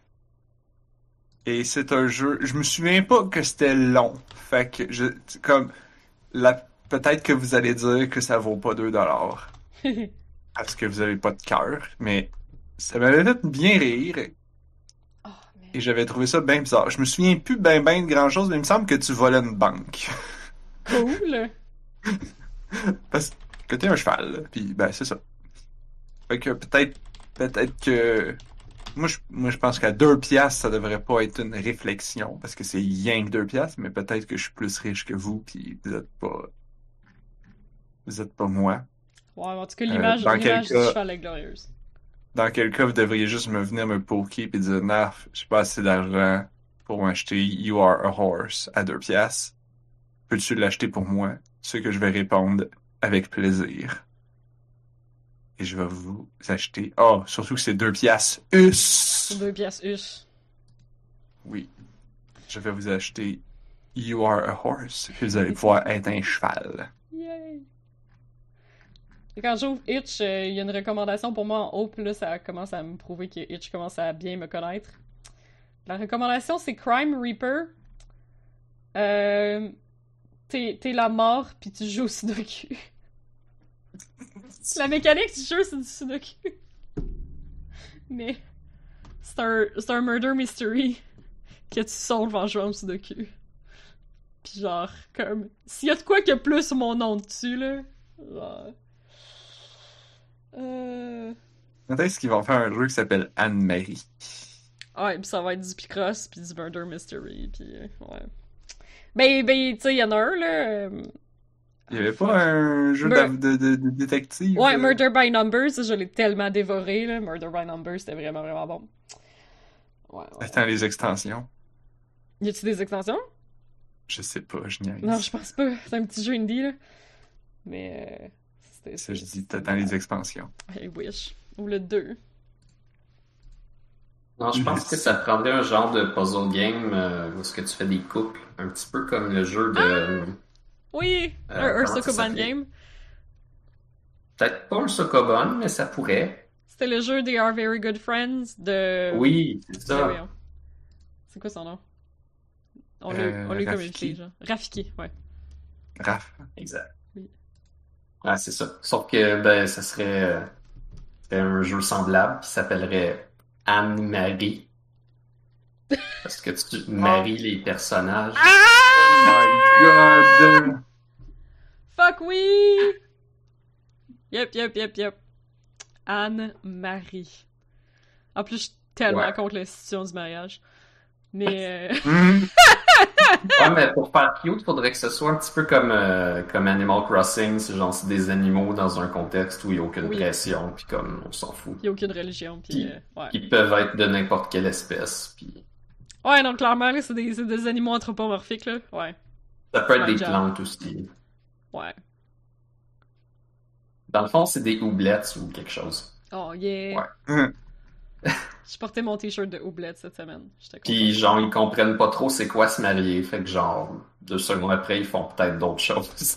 Speaker 3: Et c'est un jeu. Je me souviens pas que c'était long. Fait que je. Comme. La, peut-être que vous allez dire que ça vaut pas deux dollars. Parce que vous avez pas de cœur. Mais ça m'avait fait bien rire.
Speaker 2: Oh, man.
Speaker 3: Et j'avais trouvé ça bien bizarre. Je me souviens plus ben ben de grand chose, mais il me semble que tu volais une banque.
Speaker 2: Cool.
Speaker 3: Parce que t'es un cheval, là. Puis ben c'est ça. Fait que peut-être. Peut-être que. Moi je, moi, je pense qu'à deux piastres, ça devrait pas être une réflexion, parce que c'est rien que deux piastres, mais peut-être que je suis plus riche que vous, puis vous êtes pas... Vous êtes pas moi.
Speaker 2: Ouais, en tout cas,
Speaker 3: Euh,
Speaker 2: l'image,
Speaker 3: dans quel
Speaker 2: l'image du
Speaker 3: cas-
Speaker 2: cheval est glorieuse.
Speaker 3: Dans quel cas, vous devriez juste me venir me poker puis dire, Narf, j'ai pas assez d'argent pour m'acheter You Are a Horse à deux piastres. Peux-tu l'acheter pour moi? Ce que je vais répondre avec plaisir. Et je vais vous acheter... Oh, surtout que c'est deux piastres. Us!
Speaker 2: C'est deux pièces us.
Speaker 3: Oui. Je vais vous acheter You Are a Horse, puis vous allez pouvoir être un cheval.
Speaker 2: Yay! Et quand j'ouvre Itch, euh, il y a une recommandation pour moi en haut, puis là, ça commence à me prouver que Itch commence à bien me connaître. La recommandation, c'est Crime Reaper. Euh, t'es, t'es la mort, puis tu joues au Sudoku. La mécanique du jeu, c'est du Sudoku. Mais c'est un, c'est un murder mystery que tu solves en jouant au Sudoku. Pis genre, comme, s'il y a de quoi qui a plus mon nom dessus, là, genre... Euh...
Speaker 3: Quand est-ce qu'ils vont faire un jeu qui s'appelle Anne-Marie?
Speaker 2: Ouais, pis ça va être du Picross, pis du murder mystery, pis euh, ouais. Ben, ben, tu sais, il y en a un, là... euh,
Speaker 3: Il y avait pas un jeu
Speaker 2: Mur-
Speaker 3: d'av- de, de, de détective?
Speaker 2: Ouais,
Speaker 3: euh?
Speaker 2: Murder by Numbers, je l'ai tellement dévoré, là. Murder by Numbers, c'était vraiment, vraiment bon. Ouais, ouais.
Speaker 3: Attends, les extensions?
Speaker 2: Y a-tu des extensions?
Speaker 3: Je sais pas, je niaise.
Speaker 2: Non, je pense pas. C'est un petit jeu indie, là. Mais, euh, c'était...
Speaker 3: Ça, je dis,
Speaker 2: c'était-
Speaker 3: t'attends les expansions.
Speaker 2: I wish. Ou le deux.
Speaker 1: Non, je pense que ça prendrait un genre de puzzle game euh, où est-ce que tu fais des couples, un petit peu comme le jeu de...
Speaker 2: Oui!
Speaker 1: Euh,
Speaker 2: un un
Speaker 1: comment ça
Speaker 2: Sokoban
Speaker 1: s'appelait?
Speaker 2: game.
Speaker 1: Peut-être pas un Sokobon, mais ça pourrait.
Speaker 2: C'était le jeu They Are Very Good Friends de...
Speaker 1: Oui, c'est
Speaker 2: de-
Speaker 1: ça.
Speaker 2: voyons. C'est quoi son nom? On l'a
Speaker 3: Euh,
Speaker 2: on l'a
Speaker 3: Rafiki.
Speaker 2: communiqué, genre. Rafiki, ouais.
Speaker 3: Raph.
Speaker 1: Exact.
Speaker 2: Oui.
Speaker 1: Ah, c'est ça. Sauf que ben, ça serait, euh, serait un jeu semblable qui s'appellerait Anne-Marie. Parce que tu maries les personnages.
Speaker 3: Oh my god!
Speaker 2: Fuck oui! Yep, yep, yep, yep. Anne-Marie. En plus, je suis tellement
Speaker 1: Ouais.
Speaker 2: contre l'institution du mariage. Mais... euh,
Speaker 3: Hmm.
Speaker 1: Ouais, mais pour faire cute, il faudrait que ce soit un petit peu comme, euh, comme Animal Crossing. C'est genre, c'est des animaux dans un contexte où il n'y a aucune
Speaker 2: Oui.
Speaker 1: pression, puis comme on s'en fout.
Speaker 2: y a aucune religion, pis...
Speaker 1: Puis-
Speaker 2: euh, ouais.
Speaker 1: Qui peuvent être de n'importe quelle espèce. Puis
Speaker 2: Ouais, donc clairement, là, c'est des, c'est des animaux anthropomorphiques, là. Ouais.
Speaker 1: ça peut être
Speaker 2: Ouais,
Speaker 1: des
Speaker 2: genre.
Speaker 1: plantes aussi.
Speaker 2: Ouais.
Speaker 1: Dans le fond, c'est des houblettes ou quelque chose.
Speaker 2: Oh, yeah.
Speaker 1: Ouais.
Speaker 3: Hmm.
Speaker 2: Je portais mon t-shirt de houblette cette semaine. J'étais
Speaker 1: Puis genre, ils comprennent pas trop c'est quoi se marier. Fait que genre, deux secondes après, ils font peut-être d'autres choses.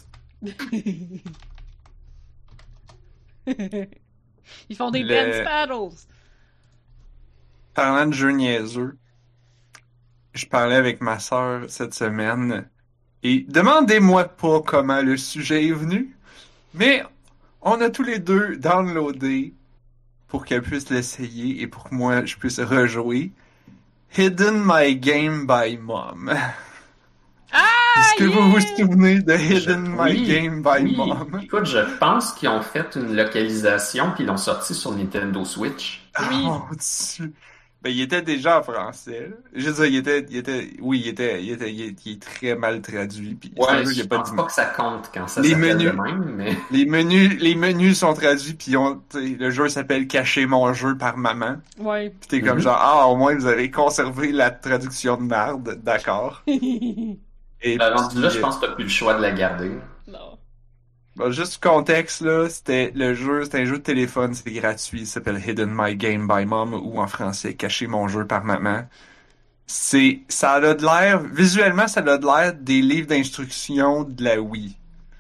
Speaker 2: Ils font des
Speaker 3: Le-
Speaker 2: dance battles.
Speaker 3: Parlant de jeux niaiseux, je parlais avec ma sœur cette semaine et demandez-moi pas comment le sujet est venu, mais on a tous les deux downloadé pour qu'elle puisse l'essayer et pour que moi je puisse rejouer Hidden My Game by Mom.
Speaker 2: Ah,
Speaker 3: Est-ce que vous vous
Speaker 2: yeah!
Speaker 3: souvenez de
Speaker 1: Je-
Speaker 3: Hidden My
Speaker 1: oui,
Speaker 3: Game by
Speaker 1: oui.
Speaker 3: Mom?
Speaker 1: Écoute, je pense qu'ils ont fait une localisation puis ils l'ont sorti sur Nintendo Switch.
Speaker 3: Ah,
Speaker 2: Oui.
Speaker 3: mon Dieu. Ben, il était déjà en français, là. Je veux dire, il était, il était, oui, il était, il était, il est, il est très mal traduit, puis c'est un
Speaker 1: Ouais,
Speaker 3: jeu qui a
Speaker 1: je
Speaker 3: pas
Speaker 1: pense
Speaker 3: de...
Speaker 1: pas que ça compte quand ça
Speaker 3: Les
Speaker 1: s'appelle de
Speaker 3: menus,
Speaker 1: même, mais
Speaker 3: les menus, les menus sont traduits, puis on, tu sais, le jeu s'appelle Cacher mon jeu par maman.
Speaker 2: Ouais.
Speaker 3: Puis t'es comme
Speaker 1: Mhm.
Speaker 3: genre, ah, au moins vous avez conservé la traduction de merde, d'accord. Et
Speaker 1: Ben, rendu là,
Speaker 3: puis,
Speaker 1: je
Speaker 3: euh,
Speaker 1: pense que t'as plus le choix de la garder.
Speaker 2: Non.
Speaker 3: bon, juste contexte, là, c'était le jeu, c'était un jeu de téléphone, c'était gratuit, il s'appelle Hidden My Game by Mom, ou en français, Cacher mon jeu par maman. C'est, ça a de l'air, visuellement, ça a de l'air des livres d'instructions de la Wii.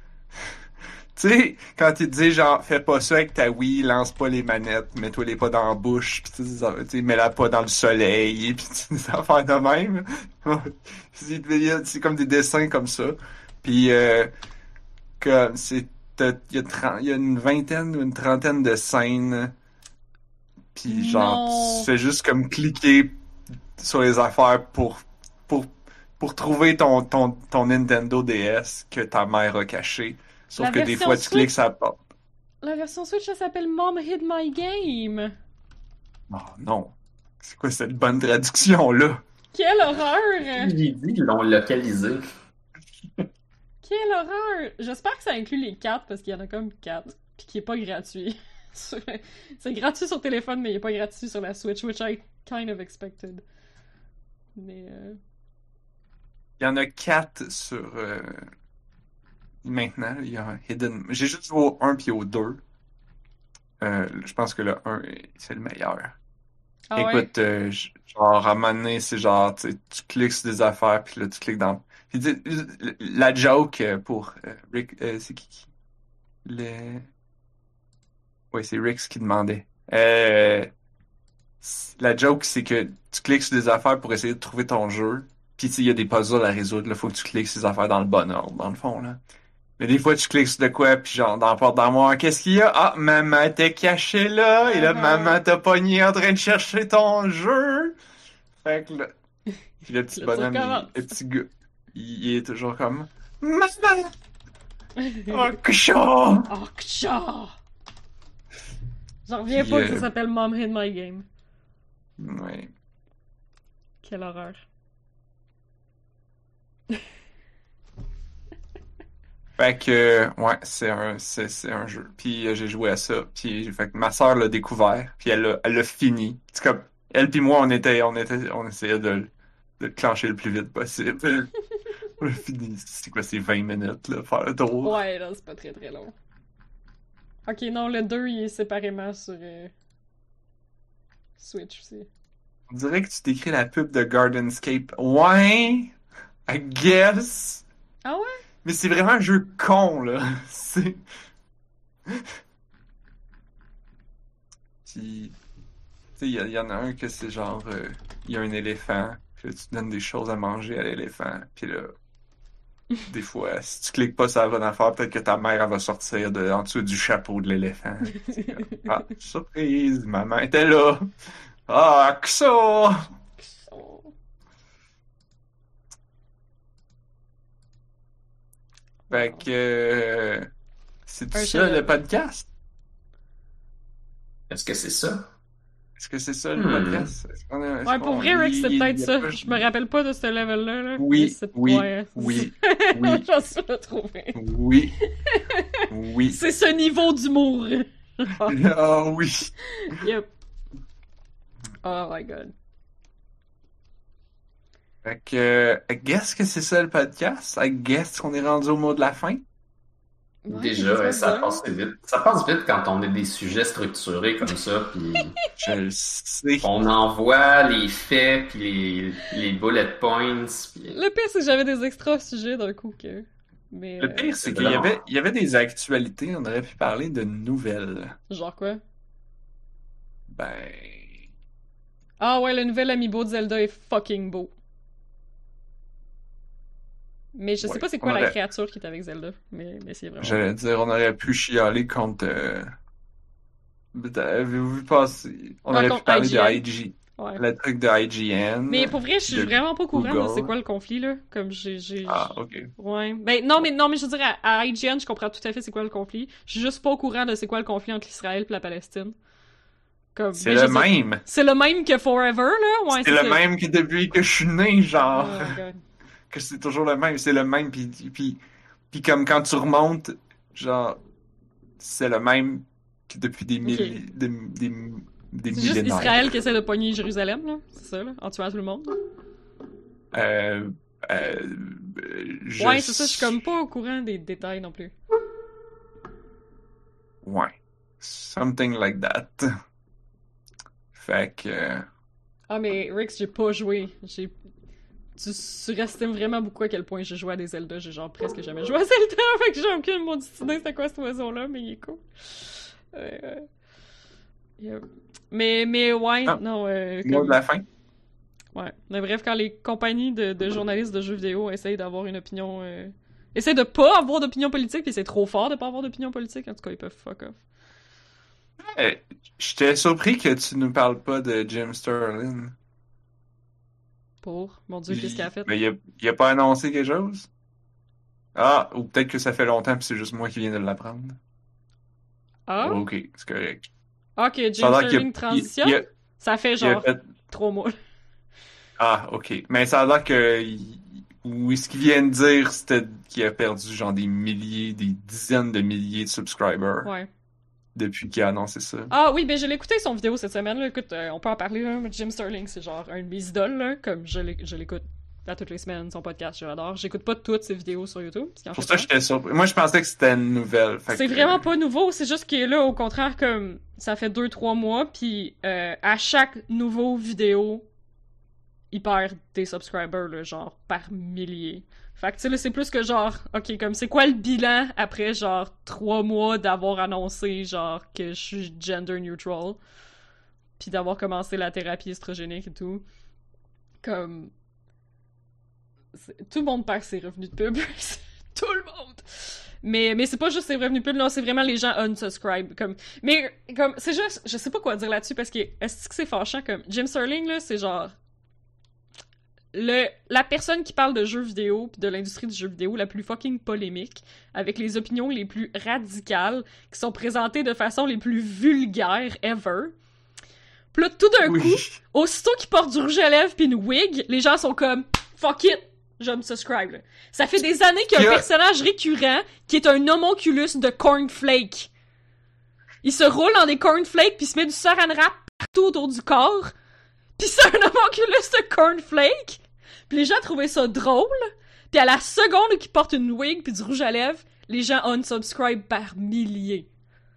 Speaker 3: Tu sais, quand il te dit genre, fais pas ça avec ta Wii, lance pas les manettes, mets-toi les pas dans la bouche, pis tu sais, mets-la pas dans le soleil, pis des affaires de même. C'est c'est comme des dessins comme ça. Puis, euh, comme, c'est, t'as- il y a trente- il y a une vingtaine ou une trentaine de scènes, puis genre,
Speaker 2: Non.
Speaker 3: tu fais juste comme cliquer sur les affaires pour, pour, pour trouver ton, ton, ton Nintendo D S que ta mère a caché. Sauf
Speaker 2: La
Speaker 3: que des
Speaker 2: version
Speaker 3: fois, tu cliques
Speaker 2: Switch,
Speaker 3: ça porte.
Speaker 2: la version Switch, ça s'appelle Mom Hid My Game.
Speaker 3: Oh non. C'est quoi cette bonne traduction-là?
Speaker 2: Quelle horreur!
Speaker 1: J'ai dit, ils l'ont localisé.
Speaker 2: Quelle horreur! J'espère que ça inclut les quatre parce qu'il y en a comme quatre, puis qui est pas gratuit. Sur- C'est gratuit sur téléphone, mais il est pas gratuit sur la Switch, which I kind of expected. Mais euh...
Speaker 3: Il y en a quatre sur... euh, Maintenant, il y a un Hidden... J'ai juste joué au un puis au deux. Euh, je pense que le un, c'est le meilleur.
Speaker 2: ah ouais.
Speaker 3: Écoute, euh, j- genre, à un moment donné, c'est genre, tu sais, tu cliques sur des affaires, puis là, tu cliques dans... Puis, tu sais, la joke euh, pour euh, Rick... euh, c'est qui qui? Le... Oui, c'est Rix qui demandait. Euh, c- la joke, c'est que tu cliques sur des affaires pour essayer de trouver ton jeu, puis tu sais, il y a des puzzles à résoudre, là, faut que tu cliques sur ces affaires dans le bon ordre, dans le fond, là. Mais des fois, tu cliques sur de quoi, puis genre, dans la porte d'armoire, qu'est-ce qu'il y a? Ah, maman était cachée là, et là,
Speaker 2: Uh-huh.
Speaker 3: maman t'a pogné en train de chercher ton jeu. Fait que là, puis le petit
Speaker 2: Là, tu
Speaker 3: bonhomme, il-
Speaker 2: recommences.
Speaker 3: le petit gars, il, il est toujours comme, maman! Oh, cochon!
Speaker 2: Oh, kcha! J'en reviens
Speaker 3: Puis,
Speaker 2: pas que
Speaker 3: euh,
Speaker 2: ça s'appelle Mom Hid My Game.
Speaker 3: Ouais.
Speaker 2: Quelle horreur.
Speaker 3: Fait que, ouais, c'est un, c'est, c'est un jeu. Puis euh, j'ai joué à ça. Puis j'ai fait que ma sœur l'a découvert. Puis elle l'a, elle l'a fini. C'est comme, elle puis moi, on était, on était, on essayait de, le- de le clencher le plus vite possible. On l'a fini. C'est quoi, c'est vingt minutes, là, faire le tour.
Speaker 2: Ouais, là, c'est pas très très long. Ok, non, le deux, il est séparément sur euh, Switch aussi.
Speaker 3: On dirait que tu t'écris la pub de Gardenscape. Ouais, I guess.
Speaker 2: Ah ouais?
Speaker 3: Mais c'est vraiment un jeu con, là. C'est... Puis, tu sais, il y, a- il y en a un que c'est genre, euh, il y a un éléphant, puis là, tu donnes des choses à manger à l'éléphant, puis là, des fois, si tu cliques pas sur la bonne affaire, peut-être que ta mère, elle va sortir de, en dessous du chapeau de l'éléphant. C'est comme, ah, surprise, maman était là. Ah, que ça!
Speaker 2: Oh.
Speaker 3: Fait que, euh, c'est tout
Speaker 2: Un
Speaker 3: ça,
Speaker 2: chef-d'œuvre.
Speaker 3: le podcast?
Speaker 1: Est-ce que c'est ça?
Speaker 3: Est-ce que c'est ça, le
Speaker 1: Hmm.
Speaker 3: podcast? Est-ce qu'on a- est-ce
Speaker 2: Ouais, pour
Speaker 3: qu'on-
Speaker 2: vrai, Rick,
Speaker 3: il-
Speaker 2: c'est
Speaker 3: il-
Speaker 2: peut-être
Speaker 3: il y a
Speaker 2: ça.
Speaker 3: pas-
Speaker 2: Je me rappelle pas de ce level-là. Là.
Speaker 3: Oui,
Speaker 2: mais c'est-
Speaker 3: oui,
Speaker 2: ouais.
Speaker 3: oui, oui.
Speaker 2: J'en suis le trouver.
Speaker 3: Oui. Oui.
Speaker 2: C'est ce niveau d'humour.
Speaker 3: Ah oui.
Speaker 2: Yep. Oh my god.
Speaker 3: Fait que, I guess que c'est ça le podcast. I guess qu'on est rendu au mot de la fin.
Speaker 2: Ouais,
Speaker 1: Déjà,
Speaker 2: c'est
Speaker 1: ouais, ça
Speaker 2: ça.
Speaker 1: passe vite. Ça passe vite quand on a des sujets structurés comme ça, puis
Speaker 3: Je le sais.
Speaker 1: on envoie les faits, puis les, les bullet points, puis...
Speaker 2: Le pire, c'est que j'avais des extras sujets d'un coup que. Mais.
Speaker 3: Le
Speaker 2: euh,
Speaker 3: pire, c'est
Speaker 1: c'est
Speaker 3: qu'il y
Speaker 1: vraiment-
Speaker 3: avait, il y avait des actualités. On aurait pu parler de nouvelles.
Speaker 2: Genre quoi?
Speaker 3: Ben,
Speaker 2: Ah ouais, le nouvel amiibo de Zelda est fucking beau. Mais je sais
Speaker 3: Ouais,
Speaker 2: pas c'est
Speaker 3: on
Speaker 2: quoi la
Speaker 3: aurait-
Speaker 2: créature qui est avec Zelda. Mais, mais c'est vraiment.
Speaker 3: j'allais dire, on aurait pu chialer contre... euh, Avez-vous vu passer? On
Speaker 2: Ah,
Speaker 3: aurait pu
Speaker 2: contre
Speaker 3: parler de
Speaker 2: I G N.
Speaker 3: I G.
Speaker 2: Ouais.
Speaker 3: le truc de I G N.
Speaker 2: Mais pour vrai, je suis
Speaker 3: de
Speaker 2: vraiment pas au courant de
Speaker 3: Google.
Speaker 2: c'est quoi le conflit, là. Comme j'ai... j'ai...
Speaker 3: Ah, ok.
Speaker 2: Ouais. Ben, non, mais, non, mais je veux dire, à, à I G N, je comprends tout à fait c'est quoi le conflit. Je suis juste pas au courant de c'est quoi le conflit entre l'Israël et la Palestine. Comme,
Speaker 3: C'est
Speaker 2: mais je
Speaker 3: le
Speaker 2: veux dire,
Speaker 3: même.
Speaker 2: c'est le même que Forever, là. Ouais,
Speaker 3: C'est
Speaker 2: c'est
Speaker 3: le
Speaker 2: ça.
Speaker 3: même que depuis que je suis né, genre.
Speaker 2: Oh my god.
Speaker 3: Que c'est toujours le même. C'est le même. Puis, puis, puis comme quand tu remontes, genre, c'est le même que depuis des, milli... des, des, des
Speaker 2: C'est juste
Speaker 3: millénaires.
Speaker 2: Israël qui essaie de pogner Jérusalem, là. C'est ça, là. En tuant tout le monde.
Speaker 3: Euh, euh, je...
Speaker 2: Ouais, c'est ça. Je suis comme pas au courant des détails non plus.
Speaker 3: Ouais. Something like that. Fait que...
Speaker 2: Ah, mais Rix, j'ai pas joué. J'ai... Tu surestimes vraiment beaucoup à quel point j'ai joué à des Zelda. J'ai genre presque jamais joué à Zelda, fait que j'ai aucune maudite idée c'était quoi cet oiseau-là, mais il est cool. Euh, euh, yeah. Mais, mais ouais,
Speaker 3: Ah,
Speaker 2: non, euh,
Speaker 3: mot
Speaker 2: comme...
Speaker 3: de la fin?
Speaker 2: Ouais. Mais bref, quand les compagnies de, de journalistes de jeux vidéo essayent d'avoir une opinion... Euh... essayent de pas avoir d'opinion politique, puis c'est trop fort de pas avoir d'opinion politique, en tout cas, ils peuvent fuck off.
Speaker 3: Euh, J'étais surpris que tu ne parles pas de Jim Sterling.
Speaker 2: Pour? Mon Dieu, qu'est-ce qu'il a fait?
Speaker 3: Mais il a, il a pas annoncé quelque chose? Ah, ou peut-être que ça fait longtemps puis c'est juste moi qui viens de l'apprendre.
Speaker 2: Ah?
Speaker 3: Ok, c'est correct.
Speaker 2: Ah, que
Speaker 3: Ça a
Speaker 2: Jim
Speaker 3: l'air qu'il a-
Speaker 2: Sterling transitionne?
Speaker 3: il- il a-
Speaker 2: Ça fait
Speaker 3: il a
Speaker 2: genre
Speaker 3: fait-
Speaker 2: trois mois.
Speaker 3: Ah, ok. Mais ça a l'air que... il- Ou ce qu'il vient de dire, c'était qu'il a perdu genre des milliers, des dizaines de milliers de subscribers
Speaker 2: Ouais.
Speaker 3: depuis qu'il a annoncé ça.
Speaker 2: Ah oui, ben je l'ai écouté son vidéo cette semaine, là. Écoute, euh, on peut en parler, là. Jim Sterling, c'est genre un de mes idoles, là. Comme je l'é- je l'écoute à toutes les semaines, son podcast, je l'adore. J'écoute pas toutes ses vidéos sur YouTube. parce qu'il en
Speaker 3: Pour
Speaker 2: fait
Speaker 3: ça,
Speaker 2: plein.
Speaker 3: j'étais surpris. Moi, je pensais que c'était une nouvelle. Fait
Speaker 2: C'est
Speaker 3: que-
Speaker 2: vraiment pas nouveau, c'est juste que là, au contraire, comme ça fait deux trois mois, puis euh, à chaque nouveau vidéo, il perd des subscribers, là, genre par milliers. Fait que tu sais, là, c'est plus que genre, ok, comme c'est quoi le bilan après genre trois mois d'avoir annoncé genre que je suis gender neutral, puis d'avoir commencé la thérapie estrogénique et tout. Comme. c'est- Tout le monde perd ses revenus de pub. Tout le monde! Mais, mais c'est pas juste ses revenus de pub, non, c'est vraiment les gens unsubscribe. Comme, mais, comme, c'est juste, je sais pas quoi dire là-dessus parce que, est-ce que c'est fâchant? Comme, Jim Sterling, là, c'est genre. Le, la personne qui parle de jeux vidéo pis de l'industrie du jeu vidéo la plus fucking polémique, avec les opinions les plus radicales, qui sont présentées de façon les plus vulgaires ever. Pis là, tout d'un
Speaker 3: Oui.
Speaker 2: coup, aussitôt qu'il porte du rouge à lèvres pis une wig, les gens sont comme « Fuck it! Je me subscribe. » là. Ça fait des années qu'il y a un
Speaker 3: Yeah.
Speaker 2: personnage récurrent qui est un homonculus de cornflake. Il se roule dans des cornflakes pis se met du saran wrap partout autour du corps. Pis c'est un homonculus de cornflake. Pis les gens trouvaient ça drôle. Pis à la seconde qu'il porte une wig pis du rouge à lèvres, les gens unsubscribe par milliers.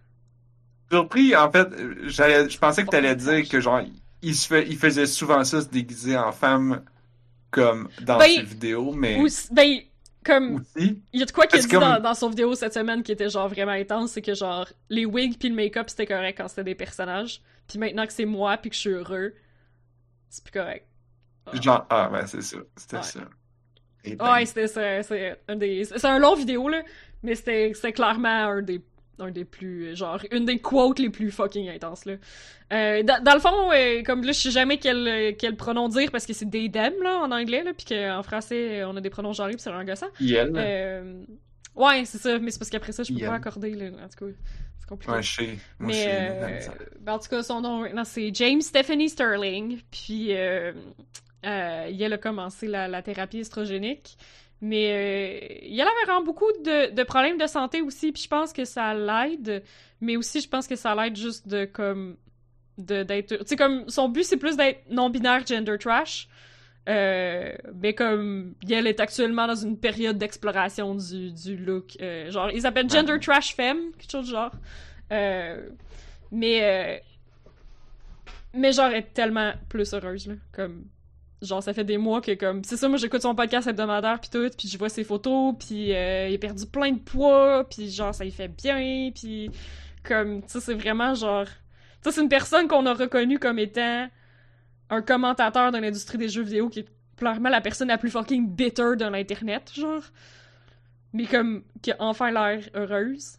Speaker 3: Surpris, en fait, j'allais, je pensais que t'allais dire que genre, il se fait, il faisait souvent ça, se déguiser en femme, comme dans
Speaker 2: Ben,
Speaker 3: ses vidéos, mais
Speaker 2: Ou, ben, comme,
Speaker 3: aussi.
Speaker 2: il y a de quoi qu'il a
Speaker 3: Parce
Speaker 2: dit
Speaker 3: que comme-
Speaker 2: dans, dans son vidéo cette semaine qui était genre vraiment intense, c'est que genre, les wigs pis le make-up c'était correct quand c'était des personnages. Pis maintenant que c'est moi pis que je suis heureux, c'est plus correct. Ah.
Speaker 3: Genre, ah, ben c'est ça, c'était
Speaker 2: Ouais.
Speaker 3: ça. Et ben,
Speaker 2: Ouais, c'était c'est, c'est un des c'est un long vidéo là, mais c'était c'était clairement un des un des plus genre une des quotes les plus fucking intenses là. Euh, dans, dans le fond, euh, comme là je sais jamais quel quel pronom dire parce que c'est they them là en anglais là, puis qu'en français on a des pronoms genrés puis c'est vraiment gossant.
Speaker 3: Yel.
Speaker 2: Euh, ouais, c'est ça, mais c'est parce qu'après ça je peux
Speaker 3: Ian.
Speaker 2: pas accorder là, en tout cas, c'est compliqué.
Speaker 3: Ouais, je sais. Moi, je
Speaker 2: Mais,
Speaker 3: sais.
Speaker 2: euh,
Speaker 3: même ça.
Speaker 2: ben, en tout cas, son nom, non, c'est James Stephanie Sterling. Puis, euh, euh, il a commencé la, la thérapie estrogénique. Mais euh, il avait vraiment beaucoup de, de problèmes de santé aussi. Puis je pense que ça l'aide. Mais aussi, je pense que ça l'aide juste de, comme, de, d'être... Tu sais, comme, son but, c'est plus d'être non-binaire gender trash. Euh, mais comme elle est actuellement dans une période d'exploration du, du look, euh, genre ils appellent gender
Speaker 3: Ouais.
Speaker 2: trash femme, quelque chose du genre. Euh, mais euh, mais genre elle est tellement plus heureuse là, comme genre ça fait des mois que comme c'est ça, moi j'écoute son podcast hebdomadaire puis tout, puis je vois ses photos, puis euh, il a perdu plein de poids, puis genre ça lui fait bien, puis comme tu sais c'est vraiment genre tu sais c'est une personne qu'on a reconnue comme étant un commentateur de l'industrie des jeux vidéo qui est clairement la personne la plus fucking bitter de l'internet, genre. Mais comme, qui a enfin l'air heureuse.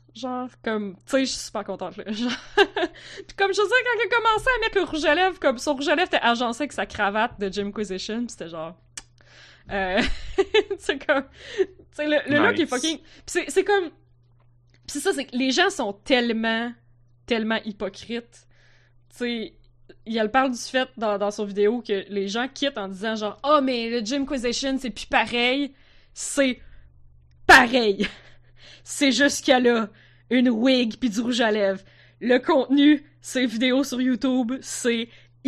Speaker 2: Genre, comme, tu sais, je suis super contente, là. Genre... Puis comme je veux dire, quand il a commencé à mettre le rouge à lèvres, comme son rouge à lèvres était agencé avec sa cravate de Jimquisition, pis c'était genre... Euh... c'est comme... Tu sais, le, le nice. Look est fucking... Pis c'est, c'est comme... Pis c'est ça, c'est que les gens sont tellement, tellement hypocrites. Tu sais, il parle du fait dans, dans son vidéo que les gens quittent en disant genre « Oh, mais le Jimquisition, c'est plus pareil. » C'est pareil. C'est juste qu'il y a là une wig pis du rouge à lèvres. Le contenu, ces vidéos sur YouTube, c'est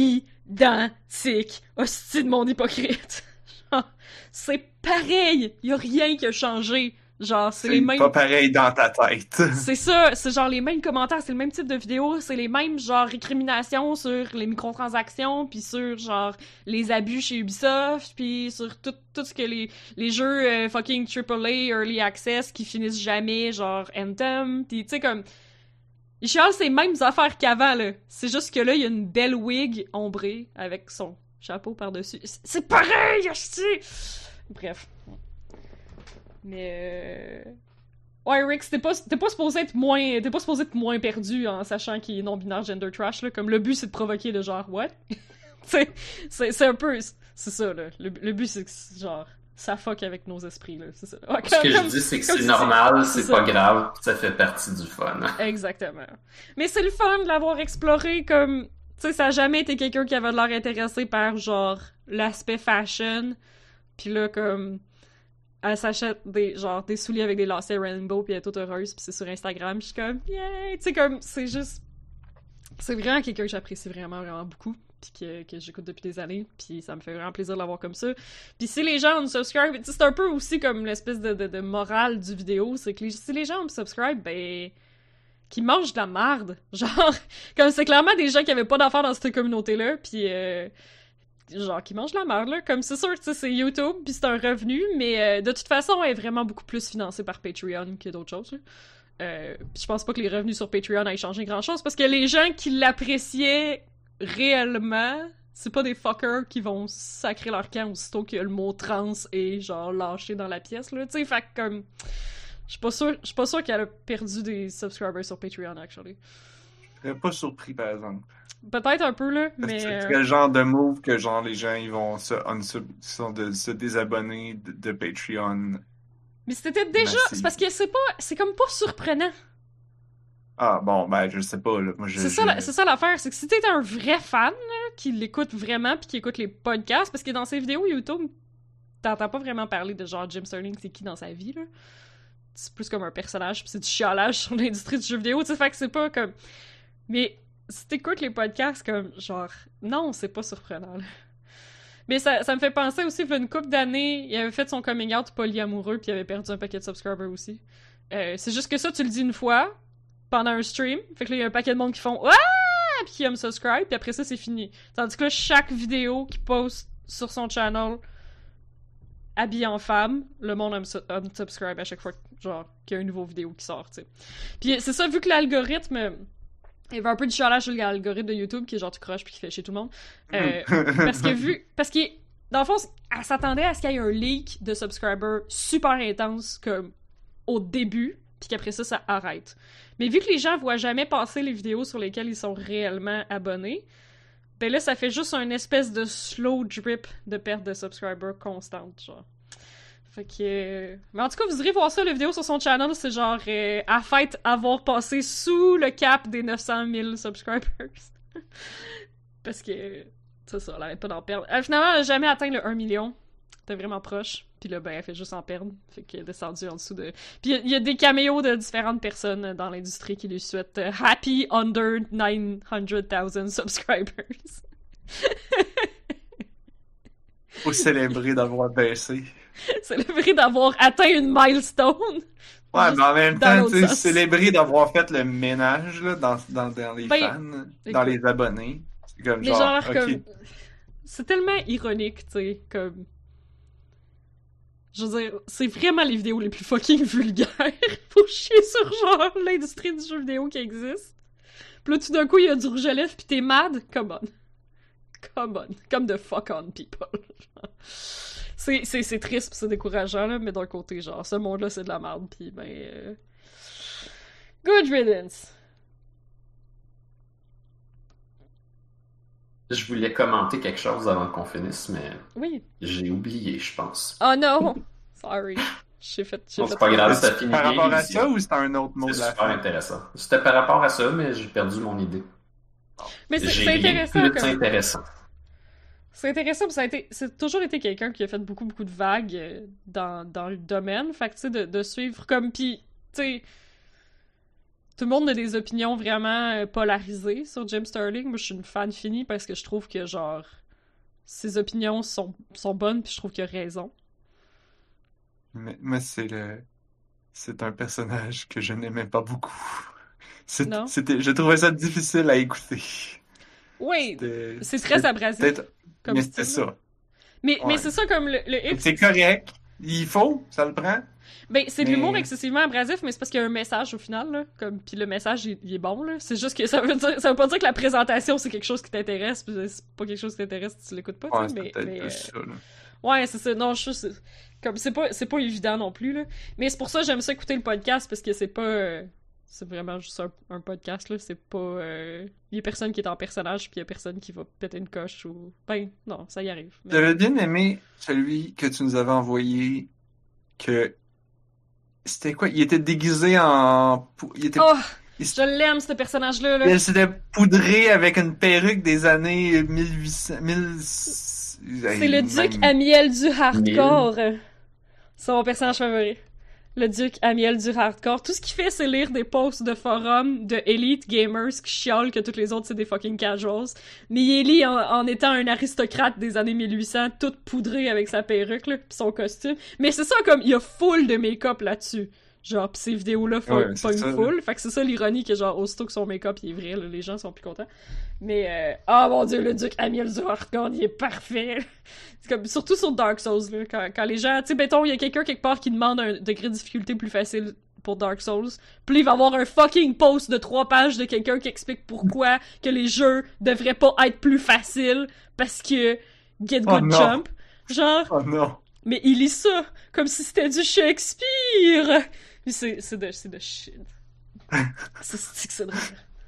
Speaker 2: identique. Hostie de mon hypocrite. Genre, c'est pareil. Y a rien qui a changé. Genre, c'est, c'est les mêmes...
Speaker 3: pas pareil dans ta tête.
Speaker 2: C'est ça, c'est genre les mêmes commentaires, c'est le même type de vidéo, c'est les mêmes genre récriminations sur les microtransactions, puis sur genre les abus chez Ubisoft, puis sur tout, tout ce que les, les jeux euh, fucking triple A, Early Access qui finissent jamais, genre Anthem, pis tu sais comme... Ils chialent ces mêmes affaires qu'avant, là. C'est juste que là, il y a une belle wig ombrée avec son chapeau par-dessus. C'est pareil, asti! Bref... Mais... Euh... Ouais, Rick, t'es pas, t'es pas supposé être moins... T'es pas supposé être moins perdu en sachant qu'il est non-binaire gender trash, là. Comme, le but, c'est de provoquer le genre, what? c'est, c'est, c'est un peu... C'est ça, là. Le, le but, c'est que, genre, ça fuck avec nos esprits, là. C'est ça. Ouais,
Speaker 1: Ce que comme, je dis, c'est que c'est normal, c'est, c'est pas grave, pis ça fait partie du fun.
Speaker 2: Exactement. Mais c'est le fun de l'avoir exploré, comme... Tu sais, ça a jamais été quelqu'un qui avait l'air intéressé par, genre, l'aspect fashion. Pis là, comme... Elle s'achète des, genre, des souliers avec des lacets rainbow pis elle est toute heureuse pis c'est sur Instagram pis je suis comme, yeah! Tu sais, comme, c'est juste... C'est vraiment quelqu'un que j'apprécie vraiment, vraiment beaucoup pis que, que j'écoute depuis des années pis ça me fait vraiment plaisir de l'avoir comme ça. Pis si les gens unsubscribe, c'est un peu aussi comme l'espèce de, de, de morale du vidéo, c'est que les, si les gens unsubscribe, ben... qu'ils mangent de la merde. Genre, comme c'est clairement des gens qui avaient pas d'affaires dans cette communauté-là pis... Euh... genre qui mange la merde, là. Comme c'est sûr, tu sais, c'est YouTube, puis c'est un revenu, mais euh, de toute façon, elle est vraiment beaucoup plus financée par Patreon que d'autres choses, là. Euh, pis je pense pas que les revenus sur Patreon aient changé grand-chose, parce que les gens qui l'appréciaient réellement, c'est pas des fuckers qui vont sacrer leur camp aussitôt que le mot trans est, genre, lâché dans la pièce, là. Tu sais, fait que, comme... Je suis pas sûre, je suis pas sûre qu'elle a perdu des subscribers sur Patreon, actually.
Speaker 3: Je serais pas surpris, par exemple.
Speaker 2: Peut-être un peu, là, mais...
Speaker 3: C'est quel genre de move que, genre, les gens, ils vont se, unsub... de, se désabonner de, de Patreon.
Speaker 2: Mais c'était déjà... Massive. C'est parce que c'est pas... C'est comme pas surprenant.
Speaker 3: Ah, bon, ben, je sais pas, là. Moi, je,
Speaker 2: c'est,
Speaker 3: je...
Speaker 2: Ça, la, c'est ça l'affaire, c'est que si t'es un vrai fan, là, qui l'écoute vraiment pis qui écoute les podcasts, parce que dans ses vidéos YouTube, t'entends pas vraiment parler de, genre, Jim Sterling, c'est qui dans sa vie, là. C'est plus comme un personnage pis c'est du chialage sur l'industrie du jeu vidéo, tu sais, fait que c'est pas comme... Mais... Si t'écoutes les podcasts, comme, genre, non, c'est pas surprenant, là. Mais ça, ça me fait penser aussi, il y a une couple d'années, il avait fait son coming out polyamoureux, puis il avait perdu un paquet de subscribers aussi. Euh, c'est juste que ça, tu le dis une fois, pendant un stream, fait que là, il y a un paquet de monde qui font « Ah! » puis qui unsubscribe, puis après ça, c'est fini. Tandis que là, chaque vidéo qu'il poste sur son channel, habillé en femme, le monde unsubscribe à chaque fois, genre, qu'il y a une nouvelle vidéo qui sort, tu sais. Puis c'est ça, vu que l'algorithme... Il y avait un peu du chialage sur l'algorithme de YouTube qui est genre tu croches puis qui fait chier tout le monde. Euh, parce que vu... Parce que, dans le fond, elle s'attendait à ce qu'il y ait un leak de subscribers super intense comme au début, puis qu'après ça, ça arrête. Mais vu que les gens voient jamais passer les vidéos sur lesquelles ils sont réellement abonnés, ben là, ça fait juste une espèce de slow drip de perte de subscribers constante, genre. Fait que... Mais en tout cas, vous irez voir ça, la vidéo sur son channel, c'est genre euh, à fête avoir passé sous le cap des neuf cent mille subscribers. Parce que, c'est ça, elle arrête pas d'en perdre. Elle, finalement, elle a jamais atteint le un million. T'es vraiment proche. Puis là, ben, elle fait juste en perdre. Fait qu'elle est descendue en dessous de... Puis il y, y a des caméos de différentes personnes dans l'industrie qui lui souhaitent uh, « Happy under nine hundred thousand subscribers ».
Speaker 3: Faut célébrer d'avoir baissé.
Speaker 2: Célébrer d'avoir atteint une milestone.
Speaker 3: Ouais, mais en même temps, tu sais, célébrer d'avoir fait le ménage là, dans, dans, dans les ben, fans, écoute, dans les abonnés. C'est comme
Speaker 2: mais
Speaker 3: genre,
Speaker 2: genre
Speaker 3: okay.
Speaker 2: comme... C'est tellement ironique, tu sais, comme... Je veux dire, c'est vraiment les vidéos les plus fucking vulgaires. Faut chier sur, genre, l'industrie du jeu vidéo qui existe. Pis là, tout d'un coup, il y a du rouge à lèvres pis t'es mad. Come on. Come on. Come the fuck on, people. C'est, c'est, c'est triste pis c'est décourageant, là, mais d'un côté, genre, ce monde-là, c'est de la merde, pis ben... Euh... Good riddance.
Speaker 1: Je voulais commenter quelque chose avant qu'on finisse, mais
Speaker 2: Oui.
Speaker 1: j'ai oublié, je pense.
Speaker 2: Oh non! Sorry. J'ai fait. J'ai
Speaker 1: Bon,
Speaker 2: fait
Speaker 1: c'est pas grave, ça
Speaker 3: C'est
Speaker 1: finit
Speaker 3: par
Speaker 1: bien
Speaker 3: rapport à
Speaker 1: l'émission.
Speaker 3: ça ou c'est un autre mot
Speaker 1: C'est
Speaker 3: de la
Speaker 1: super
Speaker 3: fin?
Speaker 1: intéressant. C'était par rapport à ça, mais j'ai perdu mon idée.
Speaker 2: Mais c'est
Speaker 1: J'ai
Speaker 2: c'est
Speaker 1: rien
Speaker 2: intéressant
Speaker 1: plus
Speaker 2: comme.
Speaker 1: intéressant.
Speaker 2: C'est intéressant, puis ça a été. C'est toujours été quelqu'un qui a fait beaucoup, beaucoup de vagues euh, dans, dans le domaine. Fait que, tu sais, de, de suivre comme. Puis, tu sais. Tout le monde a des opinions vraiment euh, polarisées sur Jim Sterling. Moi, je suis une fan finie parce que je trouve que, genre. Ses opinions sont, sont bonnes, puis je trouve qu'il a raison.
Speaker 3: Mais, mais c'est le... C'est un personnage que je n'aimais pas beaucoup. C'est-
Speaker 2: Non?
Speaker 3: C'était... Je trouvais ça difficile à écouter.
Speaker 2: Oui,
Speaker 3: C'était...
Speaker 2: c'est très
Speaker 3: c'était
Speaker 2: abrasif
Speaker 3: peut-être...
Speaker 2: comme
Speaker 3: Mais
Speaker 2: style.
Speaker 3: c'était ça.
Speaker 2: Mais, mais
Speaker 3: Ouais.
Speaker 2: c'est ça comme le, le hic.
Speaker 3: C'est correct. Il faut, ça le prend.
Speaker 2: Ben, c'est de
Speaker 3: Mais-
Speaker 2: l'humour excessivement abrasif, mais c'est parce qu'il y a un message au final, là. Comme, puis le message, il, il est bon, là. C'est juste que ça veut dire, ça veut pas dire que la présentation, c'est quelque chose qui t'intéresse, puis c'est pas quelque chose qui t'intéresse si tu l'écoutes pas,
Speaker 3: Ouais,
Speaker 2: tu sais,
Speaker 3: c'est
Speaker 2: mais...
Speaker 3: peut-être
Speaker 2: mais,
Speaker 3: plus
Speaker 2: euh,
Speaker 3: ça, là.
Speaker 2: Ouais, c'est ça. Non, je suis... c'est- Comme, c'est pas, c'est pas évident non plus, là. Mais c'est pour ça que j'aime ça écouter le podcast, parce que c'est pas... euh, C'est vraiment juste un, un podcast, là. C'est pas... euh, Il y a personne qui est en personnage, puis il y a personne qui va péter une coche, ou... Ben, non, ça y arrive. mais-
Speaker 3: J'avais bien aimé celui que tu nous avais envoyé, que... C'était quoi? Il était déguisé en... pou- Il était...
Speaker 2: Oh!
Speaker 3: il s-
Speaker 2: Je l'aime, ce personnage-là, là.
Speaker 3: Il s'était poudré avec une perruque des années mille huit cents... mille...
Speaker 2: C'est le duc Amiel du hardcore. C'est mon personnage favori. Le duc Amiel du hardcore. Tout ce qu'il fait, c'est lire des posts de forums de Elite Gamers qui chiolent que tous les autres, c'est des fucking casuals. Mais il est lit en, en étant un aristocrate des années mille huit cents, tout poudré avec sa perruque, là, pis son costume. Mais c'est ça, comme, il y a full de make-up là-dessus. Genre, pis ces vidéos-là font
Speaker 3: Ouais,
Speaker 2: pas
Speaker 3: c'est
Speaker 2: une
Speaker 3: ça,
Speaker 2: foule. Fait que c'est ça l'ironie, que genre, aussitôt que son make-up il est vrai, là, les gens sont plus contents. Mais, euh, oh mon dieu, le duc Amiel du hardcore, il est parfait. C'est comme, surtout sur Dark Souls, là, quand, quand les gens, tu sais, mettons, il y a quelqu'un quelque part qui demande un degré de difficulté plus facile pour Dark Souls, puis il va avoir un fucking post de trois pages de quelqu'un qui explique pourquoi que les jeux devraient pas être plus faciles, parce que Get
Speaker 3: Oh
Speaker 2: Good
Speaker 3: non.
Speaker 2: Jump, genre,
Speaker 3: Oh non!
Speaker 2: mais il lit ça, comme si c'était du Shakespeare! Puis c'est, c'est de, c'est de shit. C'est, c'est que c'est drôle.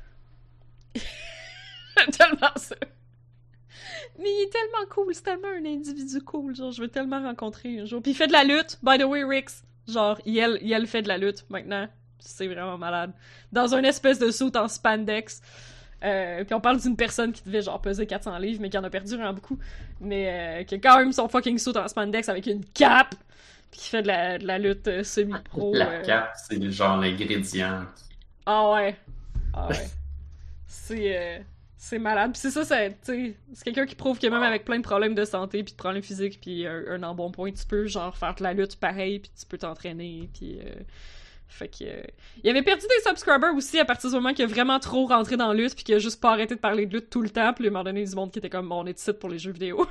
Speaker 2: Tellement ça. Mais il est tellement cool, c'est tellement un individu cool, genre je veux tellement rencontrer un jour. Puis il fait de la lutte, by the way, Rix. Genre, il, il fait de la lutte maintenant. C'est vraiment malade. Dans une espèce de suit en spandex. Euh, puis on parle d'une personne qui devait genre peser quatre cents livres, mais qui en a perdu vraiment beaucoup. Mais euh, qui a quand même son fucking suit en spandex avec une cape. Puis qui fait de la, de la lutte euh, semi-pro.
Speaker 1: La
Speaker 2: euh.
Speaker 1: cape, c'est genre l'ingrédient.
Speaker 2: Ah ouais. Ah ouais. C'est... euh, C'est malade. Puis c'est ça, c'est, tu sais, c'est quelqu'un qui prouve que même avec plein de problèmes de santé, puis de problèmes physiques, puis un, un embonpoint, tu peux genre faire de la lutte pareil, puis tu peux t'entraîner, puis... Euh... Fait que... Euh... Il avait perdu des subscribers aussi à partir du moment qu'il a vraiment trop rentré dans la lutte, puis qu'il a juste pas arrêté de parler de lutte tout le temps, puis à un moment donné, du monde qui était comme, bon, on est ici pour les jeux vidéo.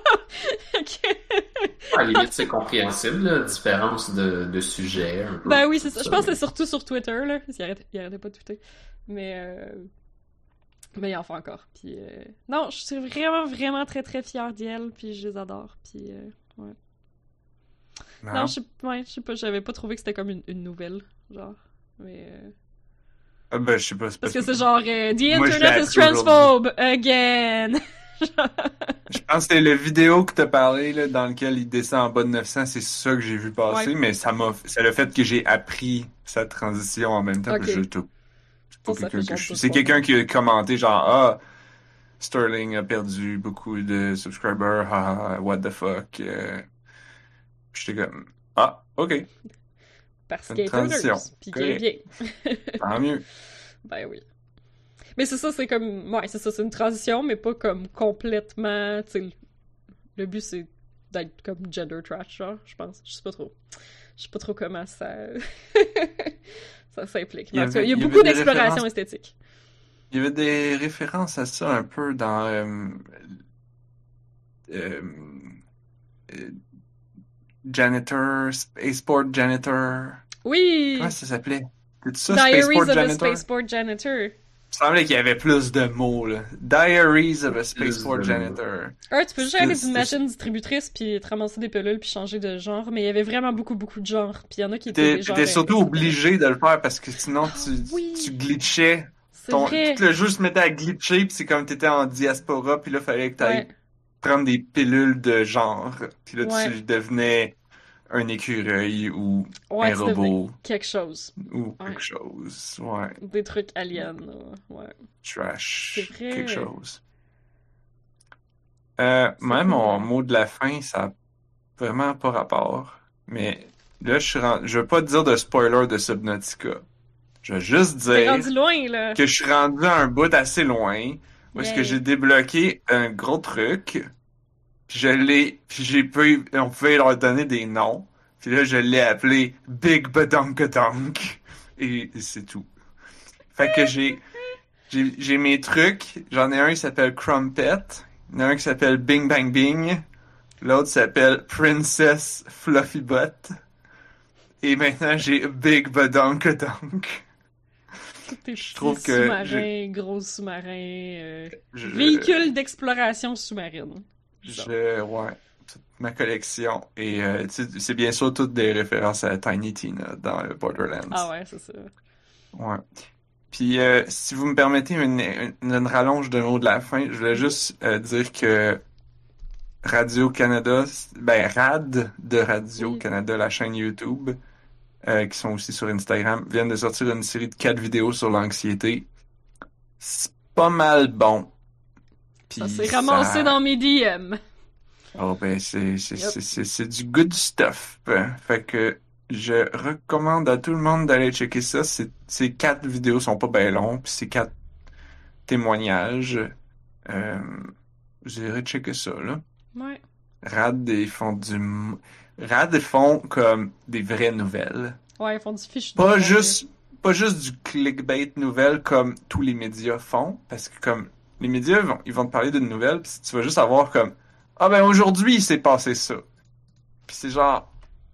Speaker 1: À la limite, c'est compréhensible, là, différence de, de sujet. Un peu,
Speaker 2: Ben oui, c'est ça.
Speaker 1: tout
Speaker 2: Je pense que c'est surtout sur Twitter, là. Il arrêtait, il arrêtait pas de tweeter. Mais... Euh... Mais il en fait encore. Puis, euh... non, je suis vraiment, vraiment très, très fière d'elle. Puis je les adore. Puis, euh... ouais.
Speaker 3: Non,
Speaker 2: Non, je sais, ouais, je sais pas, j'avais pas trouvé que c'était comme une, une nouvelle. Genre. Mais. Euh...
Speaker 3: Ah ben, je sais pas.
Speaker 2: Parce que c'est genre. Euh, The
Speaker 3: Moi, je l'ai
Speaker 2: internet is
Speaker 3: appris aujourd'hui.
Speaker 2: transphobe again!
Speaker 3: Je pense que c'est le vidéo que t'as parlé, là, dans lequel il descend en bas de neuf cents, c'est ça que j'ai vu passer,
Speaker 2: Ouais.
Speaker 3: mais ça m'a, c'est le fait que j'ai appris sa transition en même temps,
Speaker 2: Ok.
Speaker 3: que je te- c'est pas
Speaker 2: Ça, ça
Speaker 3: quelqu'un
Speaker 2: fait
Speaker 3: que
Speaker 2: genre
Speaker 3: je suis.
Speaker 2: deux,
Speaker 3: C'est
Speaker 2: trois
Speaker 3: quelqu'un qui a commenté genre, ah, Sterling a perdu beaucoup de subscribers, ah, what the fuck. euh. Puis j'étais comme, ah, ok,
Speaker 2: Parce
Speaker 3: C'est
Speaker 2: qu'il
Speaker 3: une
Speaker 2: est un nurse.
Speaker 3: transition.
Speaker 2: Puis qu'il est bien.
Speaker 3: tant mieux.
Speaker 2: Ben oui. Mais c'est ça, c'est comme... Ouais, c'est ça, c'est une transition, mais pas comme complètement... Tu sais, le- le but, c'est d'être comme gender trash, genre, je pense. Je sais pas trop. Je sais pas trop comment ça... ça s'implique.
Speaker 3: Il y
Speaker 2: Mais en tout cas, il y a
Speaker 3: avait- il y
Speaker 2: beaucoup
Speaker 3: avait des
Speaker 2: d'exploration
Speaker 3: références.
Speaker 2: esthétique.
Speaker 3: Il y avait des références à ça un peu dans euh, euh, euh, Janitor, Spaceport Janitor.
Speaker 2: Oui!
Speaker 3: Comment ça s'appelait? C'est ça,
Speaker 2: Diaries
Speaker 3: Spaceport
Speaker 2: of a
Speaker 3: Janitor?
Speaker 2: Spaceport Janitor.
Speaker 3: semblait qu'il y avait plus de mots, là. Diaries of a
Speaker 1: Plus
Speaker 3: Spaceport
Speaker 1: de
Speaker 3: Janitor.
Speaker 2: Ouais, tu peux juste aller
Speaker 3: C'est-
Speaker 2: d'une
Speaker 3: c'est-
Speaker 2: machine distributrice puis te ramasser des pilules puis changer de genre, mais il y avait vraiment beaucoup beaucoup de genres. Puis il y en a qui étaient
Speaker 3: T'es
Speaker 2: des genres.
Speaker 3: t'étais surtout
Speaker 2: euh,
Speaker 3: obligé de le faire parce que sinon tu,
Speaker 2: oui.
Speaker 3: tu glitchais.
Speaker 2: C'est
Speaker 3: Ton,
Speaker 2: vrai.
Speaker 3: tout le jeu se mettait à glitcher pis c'est comme t'étais en diaspora pis là fallait que t'ailles
Speaker 2: Ouais.
Speaker 3: prendre des pilules de genre. Pis là
Speaker 2: Ouais.
Speaker 3: tu devenais un écureuil ou
Speaker 2: Ouais,
Speaker 3: un
Speaker 2: tu devenais
Speaker 3: robot
Speaker 2: quelque chose.
Speaker 3: ou
Speaker 2: Ouais.
Speaker 3: quelque chose. Ouais.
Speaker 2: Des trucs aliens, là. Ouais.
Speaker 3: Trash.
Speaker 2: C'est vrai.
Speaker 3: Quelque chose. Euh,
Speaker 2: C'est
Speaker 3: moi,
Speaker 2: vrai.
Speaker 3: mon mot de la fin, ça a vraiment pas rapport. Mais là, je suis rendu... je veux pas te dire de spoiler de Subnautica. Je veux juste
Speaker 2: T'es
Speaker 3: dire
Speaker 2: rendu loin, là.
Speaker 3: que je suis rendu à un bout assez loin où est-ce que
Speaker 2: Yay.
Speaker 3: j'ai débloqué un gros truc. Puis je l'ai... Puis j'ai pu... On pouvait leur donner des noms. Puis là, je l'ai appelé Big Badonkadonk. Et c'est tout. Fait que j'ai... J'ai, j'ai mes trucs. J'en ai un qui s'appelle Crumpet. Il y en a un qui s'appelle Bing Bang Bing. L'autre s'appelle Princess Fluffy Butt. Et maintenant, j'ai Big Badonkadonk.
Speaker 2: Tes
Speaker 3: Je
Speaker 2: petits
Speaker 3: trouve que
Speaker 2: sous-marins,
Speaker 3: je-
Speaker 2: gros sous-marins, euh,
Speaker 3: Je,
Speaker 2: véhicules d'exploration sous-marine.
Speaker 3: Je, ouais, toute ma collection. Et euh, tu sais, c'est bien sûr toutes des références à Tiny Tina dans euh, Borderlands.
Speaker 2: Ah ouais, c'est ça.
Speaker 3: Ouais. Puis, euh, si vous me permettez une, une, une rallonge de mots de la fin, je voulais juste euh, dire que Radio-Canada, ben RAD de Radio-Canada, la chaîne YouTube, euh, qui sont aussi sur Instagram, viennent de sortir une série de quatre vidéos sur l'anxiété. C'est pas mal bon. Puis
Speaker 2: Ça s'est ramassé
Speaker 3: ça-
Speaker 2: dans mes D M.
Speaker 3: Oh ben c'est c'est
Speaker 2: Yep.
Speaker 3: c'est c'est c'est du good stuff. Ben, fait que je recommande à tout le monde d'aller checker ça. C'est ces quatre vidéos sont pas bien longues, puis c'est quatre témoignages. Euh, vous irez checker ça là.
Speaker 2: Ouais.
Speaker 3: Rad ils font du m- Rad ils font comme des vraies nouvelles.
Speaker 2: Ouais, ils font du fichu de
Speaker 3: Pas
Speaker 2: fond,
Speaker 3: juste pas juste du clickbait nouvelle comme tous les médias font, parce que comme les médias ils vont, ils vont te parler d'une nouvelle, puis tu vas juste avoir comme ah ben aujourd'hui il s'est passé ça. Puis c'est genre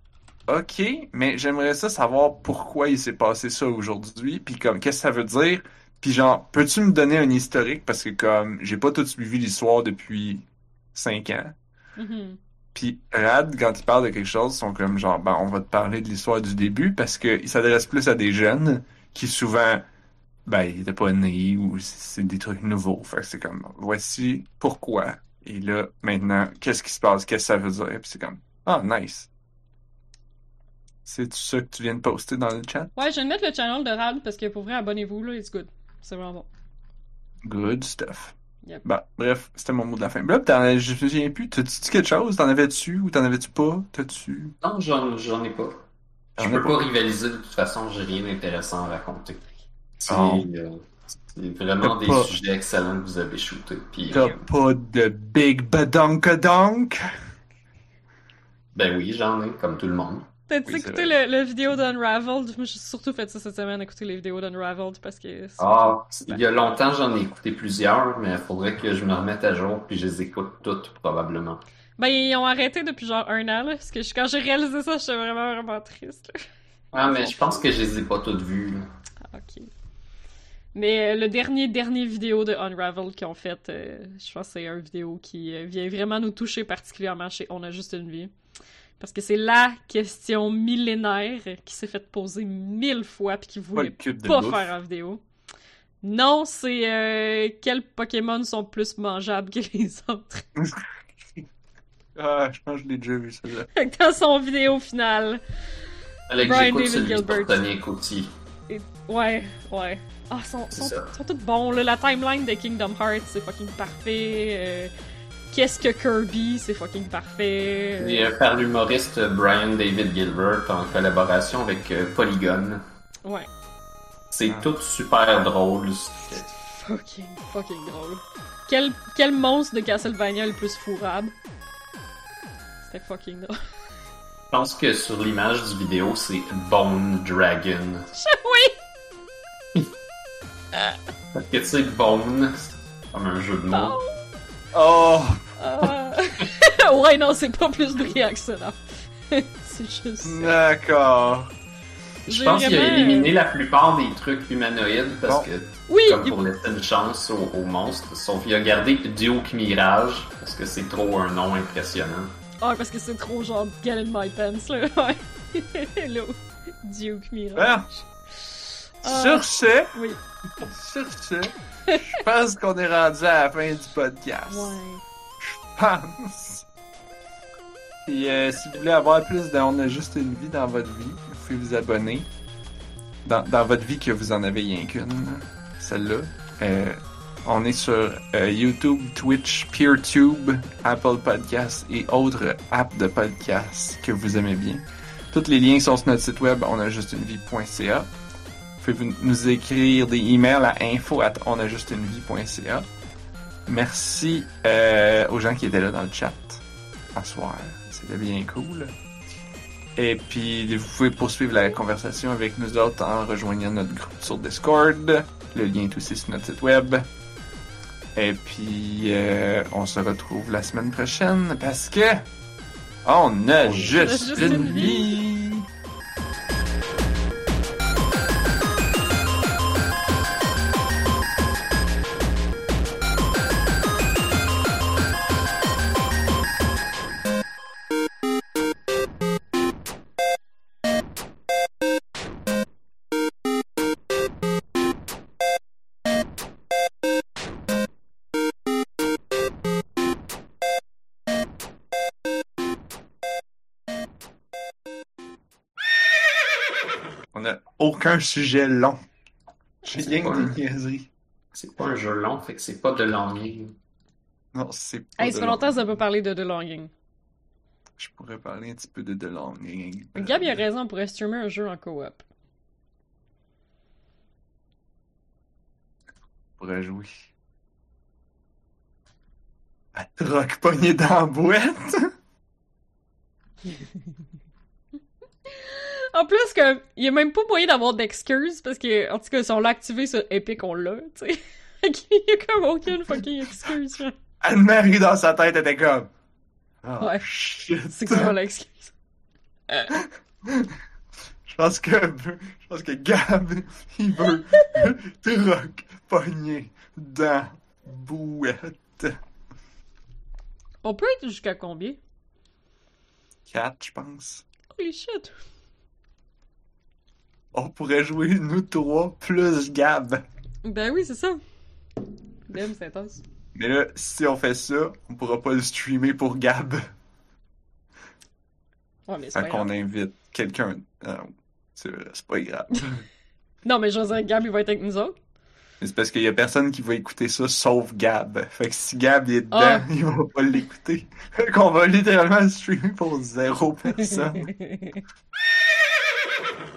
Speaker 3: OK, mais j'aimerais ça savoir pourquoi il s'est passé ça aujourd'hui, puis comme qu'est-ce que ça veut dire, puis genre peux-tu me donner un historique parce que comme j'ai pas tout suivi l'histoire depuis cinq ans.
Speaker 2: là. Mhm.
Speaker 3: Puis Rad, quand il parle de quelque chose, ils sont comme genre, ben, on va te parler de l'histoire du début parce qu'il s'adresse plus à des jeunes qui souvent, ben, ils étaient pas nés ou c'est des trucs nouveaux. Fait que c'est comme, voici pourquoi. Et là, maintenant, qu'est-ce qui se passe? Qu'est-ce que ça veut dire? Puis c'est comme, ah, nice. C'est ça que tu viens de poster dans le chat?
Speaker 2: Ouais, je viens de mettre le channel de Rad parce que pour vrai, abonnez-vous, là, it's good. C'est vraiment bon.
Speaker 3: Good stuff.
Speaker 2: Yep.
Speaker 3: Bah, bref, c'était mon mot de la fin. Bref, t'en, je me souviens plus. T'as-tu dit quelque chose? T'en avais-tu ou t'en avais-tu pas? T'as-tu?
Speaker 1: Non, j'en, j'en ai pas. Je
Speaker 3: J'en ai
Speaker 1: peux
Speaker 3: pas.
Speaker 1: pas rivaliser de toute façon, j'ai rien d'intéressant à raconter. C'est,
Speaker 3: Oh.
Speaker 1: euh, c'est vraiment
Speaker 3: T'as
Speaker 1: des
Speaker 3: pas-
Speaker 1: sujets excellents que vous avez shootés. Puis,
Speaker 3: T'as
Speaker 1: euh,
Speaker 3: pas de big badonkadonk?
Speaker 1: ben oui, j'en ai, comme tout le monde.
Speaker 2: T'as-tu
Speaker 3: Oui, c'est
Speaker 2: écouté
Speaker 3: vrai.
Speaker 2: le, le vidéo d'Unraveled? Moi, j'ai surtout fait ça cette semaine, écouter les vidéos d'Unraveled parce que... c'est-
Speaker 1: Ah, il y a longtemps, j'en ai écouté plusieurs, mais il faudrait que je me remette à jour, puis je les écoute toutes, probablement.
Speaker 2: Ben, ils ont arrêté depuis genre un an, là, parce que je- quand j'ai réalisé ça, j'étais vraiment, vraiment triste, là.
Speaker 1: Ah, mais je pense que je les ai pas toutes vues, là.
Speaker 2: Ah, ok. Mais euh, le dernier, dernier vidéo de Unraveled qu'ils ont fait, euh, je pense que c'est une vidéo qui euh, vient vraiment nous toucher particulièrement chez On a juste une vie. Parce que c'est la question millénaire qui s'est fait poser mille fois puis qu'ils
Speaker 3: Pas le
Speaker 2: voulaient
Speaker 3: cube de
Speaker 2: pas
Speaker 3: bouffe.
Speaker 2: faire en vidéo. Non, c'est euh, quels Pokémon sont plus mangeables que les autres.
Speaker 3: Ah, je pense que je l'ai déjà vu, celle-là.
Speaker 2: Fait que dans son vidéo finale.
Speaker 1: Fallait que
Speaker 2: Brian
Speaker 1: j'écoute
Speaker 2: David
Speaker 1: celui
Speaker 2: Gilbert.
Speaker 1: sur Tony Coty.
Speaker 2: et- Ouais, ouais. Ah, ils sont,
Speaker 1: C'est
Speaker 2: sont,
Speaker 1: ça.
Speaker 2: sont tous bons, là. La timeline de Kingdom Hearts, c'est fucking parfait. Euh, Qu'est-ce que Kirby, c'est fucking parfait. Euh,
Speaker 1: Et euh, par l'humoriste Brian David Gilbert en collaboration avec euh, Polygon.
Speaker 2: Ouais.
Speaker 1: C'est
Speaker 3: Ah.
Speaker 1: tout super drôle. C'est-
Speaker 2: Fucking, fucking drôle. Quel, quel monstre de Castlevania est le plus fourrable? C'était fucking drôle.
Speaker 1: Je pense que sur l'image du vidéo, c'est Bone Dragon.
Speaker 2: Oui!
Speaker 1: Parce que tu sais, Bone, c'est comme un jeu de mots.
Speaker 2: Oh!
Speaker 3: Oh!
Speaker 2: Euh, ouais, non, c'est pas plus brillant que ça, non. C'est juste...
Speaker 3: D'accord.
Speaker 1: Je
Speaker 2: J'ai
Speaker 1: pense qu'il a
Speaker 2: vraiment-
Speaker 1: éliminé la plupart des trucs humanoïdes parce
Speaker 3: Bon.
Speaker 1: que,
Speaker 2: Oui!
Speaker 1: comme pour laisser une chance aux, aux monstres, sauf qu'il a gardé Duke Mirage parce que c'est trop un nom impressionnant.
Speaker 2: Ah, parce que c'est trop genre get in my pants, là. Ouais. Hello. Duke Mirage.
Speaker 3: Ah.
Speaker 2: Ah.
Speaker 3: Sur ce,
Speaker 2: Oui.
Speaker 3: sur ce, je pense qu'on est rendu à la fin du podcast.
Speaker 2: Ouais.
Speaker 3: Je pense. Et euh, si vous voulez avoir plus de On a juste une vie dans votre vie, vous pouvez vous abonner. Dans, dans votre vie que vous en avez rien qu'une, celle-là. Euh, on est sur euh, YouTube, Twitch, PeerTube, Apple Podcasts et autres apps de podcasts que vous aimez bien. Tous les liens sont sur notre site web onajustunevie point c a. Vous pouvez nous écrire des emails à info arobase onajustunevie point c a. Merci euh, aux gens qui étaient là dans le chat à soir. C'était bien cool. Et puis, vous pouvez poursuivre la conversation avec nous autres en rejoignant notre groupe sur Discord. Le lien est aussi sur notre site web. Et puis, euh, on se retrouve la semaine prochaine parce que on a
Speaker 1: On
Speaker 3: juste,
Speaker 2: juste
Speaker 3: une
Speaker 2: une
Speaker 3: vie. On a aucun sujet long. J'ai
Speaker 1: C'est
Speaker 3: rien
Speaker 1: pas
Speaker 3: que
Speaker 1: un-
Speaker 3: des niaiseries.
Speaker 1: C'est pas un jeu long, fait que c'est pas de longing.
Speaker 3: Non, c'est pas
Speaker 2: Hey,
Speaker 3: de
Speaker 2: ça fait longtemps que
Speaker 3: long.
Speaker 2: ça peut parler de The Longing.
Speaker 3: Je pourrais parler un petit peu de The Longing.
Speaker 2: Gab, il a raison, on pourrait streamer un jeu en co-op.
Speaker 3: Je pourrais jouer. À troc pogné dans la boîte.
Speaker 2: En plus, que il y a même pas moyen d'avoir d'excuses parce que, en tout cas, si on l'a activé sur Epic, on l'a, tu sais. Il y a comme aucune fucking excuse. genre.
Speaker 3: Anne-Marie dans sa tête était comme. Oh
Speaker 2: Ouais.
Speaker 3: shit.
Speaker 2: C'est quoi l'excuse?
Speaker 3: Je pense que je pense que Gab il veut troc pogné dans boîte.
Speaker 2: On peut être jusqu'à combien?
Speaker 3: Quatre, je pense.
Speaker 2: Holy shit!
Speaker 3: On pourrait jouer nous trois plus Gab.
Speaker 2: Ben oui, c'est ça. Damn, c'est intense.
Speaker 3: Mais là, si on fait ça, on pourra pas le streamer pour Gab.
Speaker 2: Ouais, mais c'est
Speaker 3: Fait
Speaker 2: pas
Speaker 3: qu'on
Speaker 2: grave.
Speaker 3: invite quelqu'un. Ah, c'est vrai, c'est pas grave.
Speaker 2: Non, mais je veux dire, Gab, il va être avec nous autres.
Speaker 3: Mais c'est parce qu'il y a personne qui va écouter ça sauf Gab. Fait que si Gab il est dedans,
Speaker 2: Ah.
Speaker 3: il va pas l'écouter. Fait qu'on va littéralement le streamer pour zéro personne.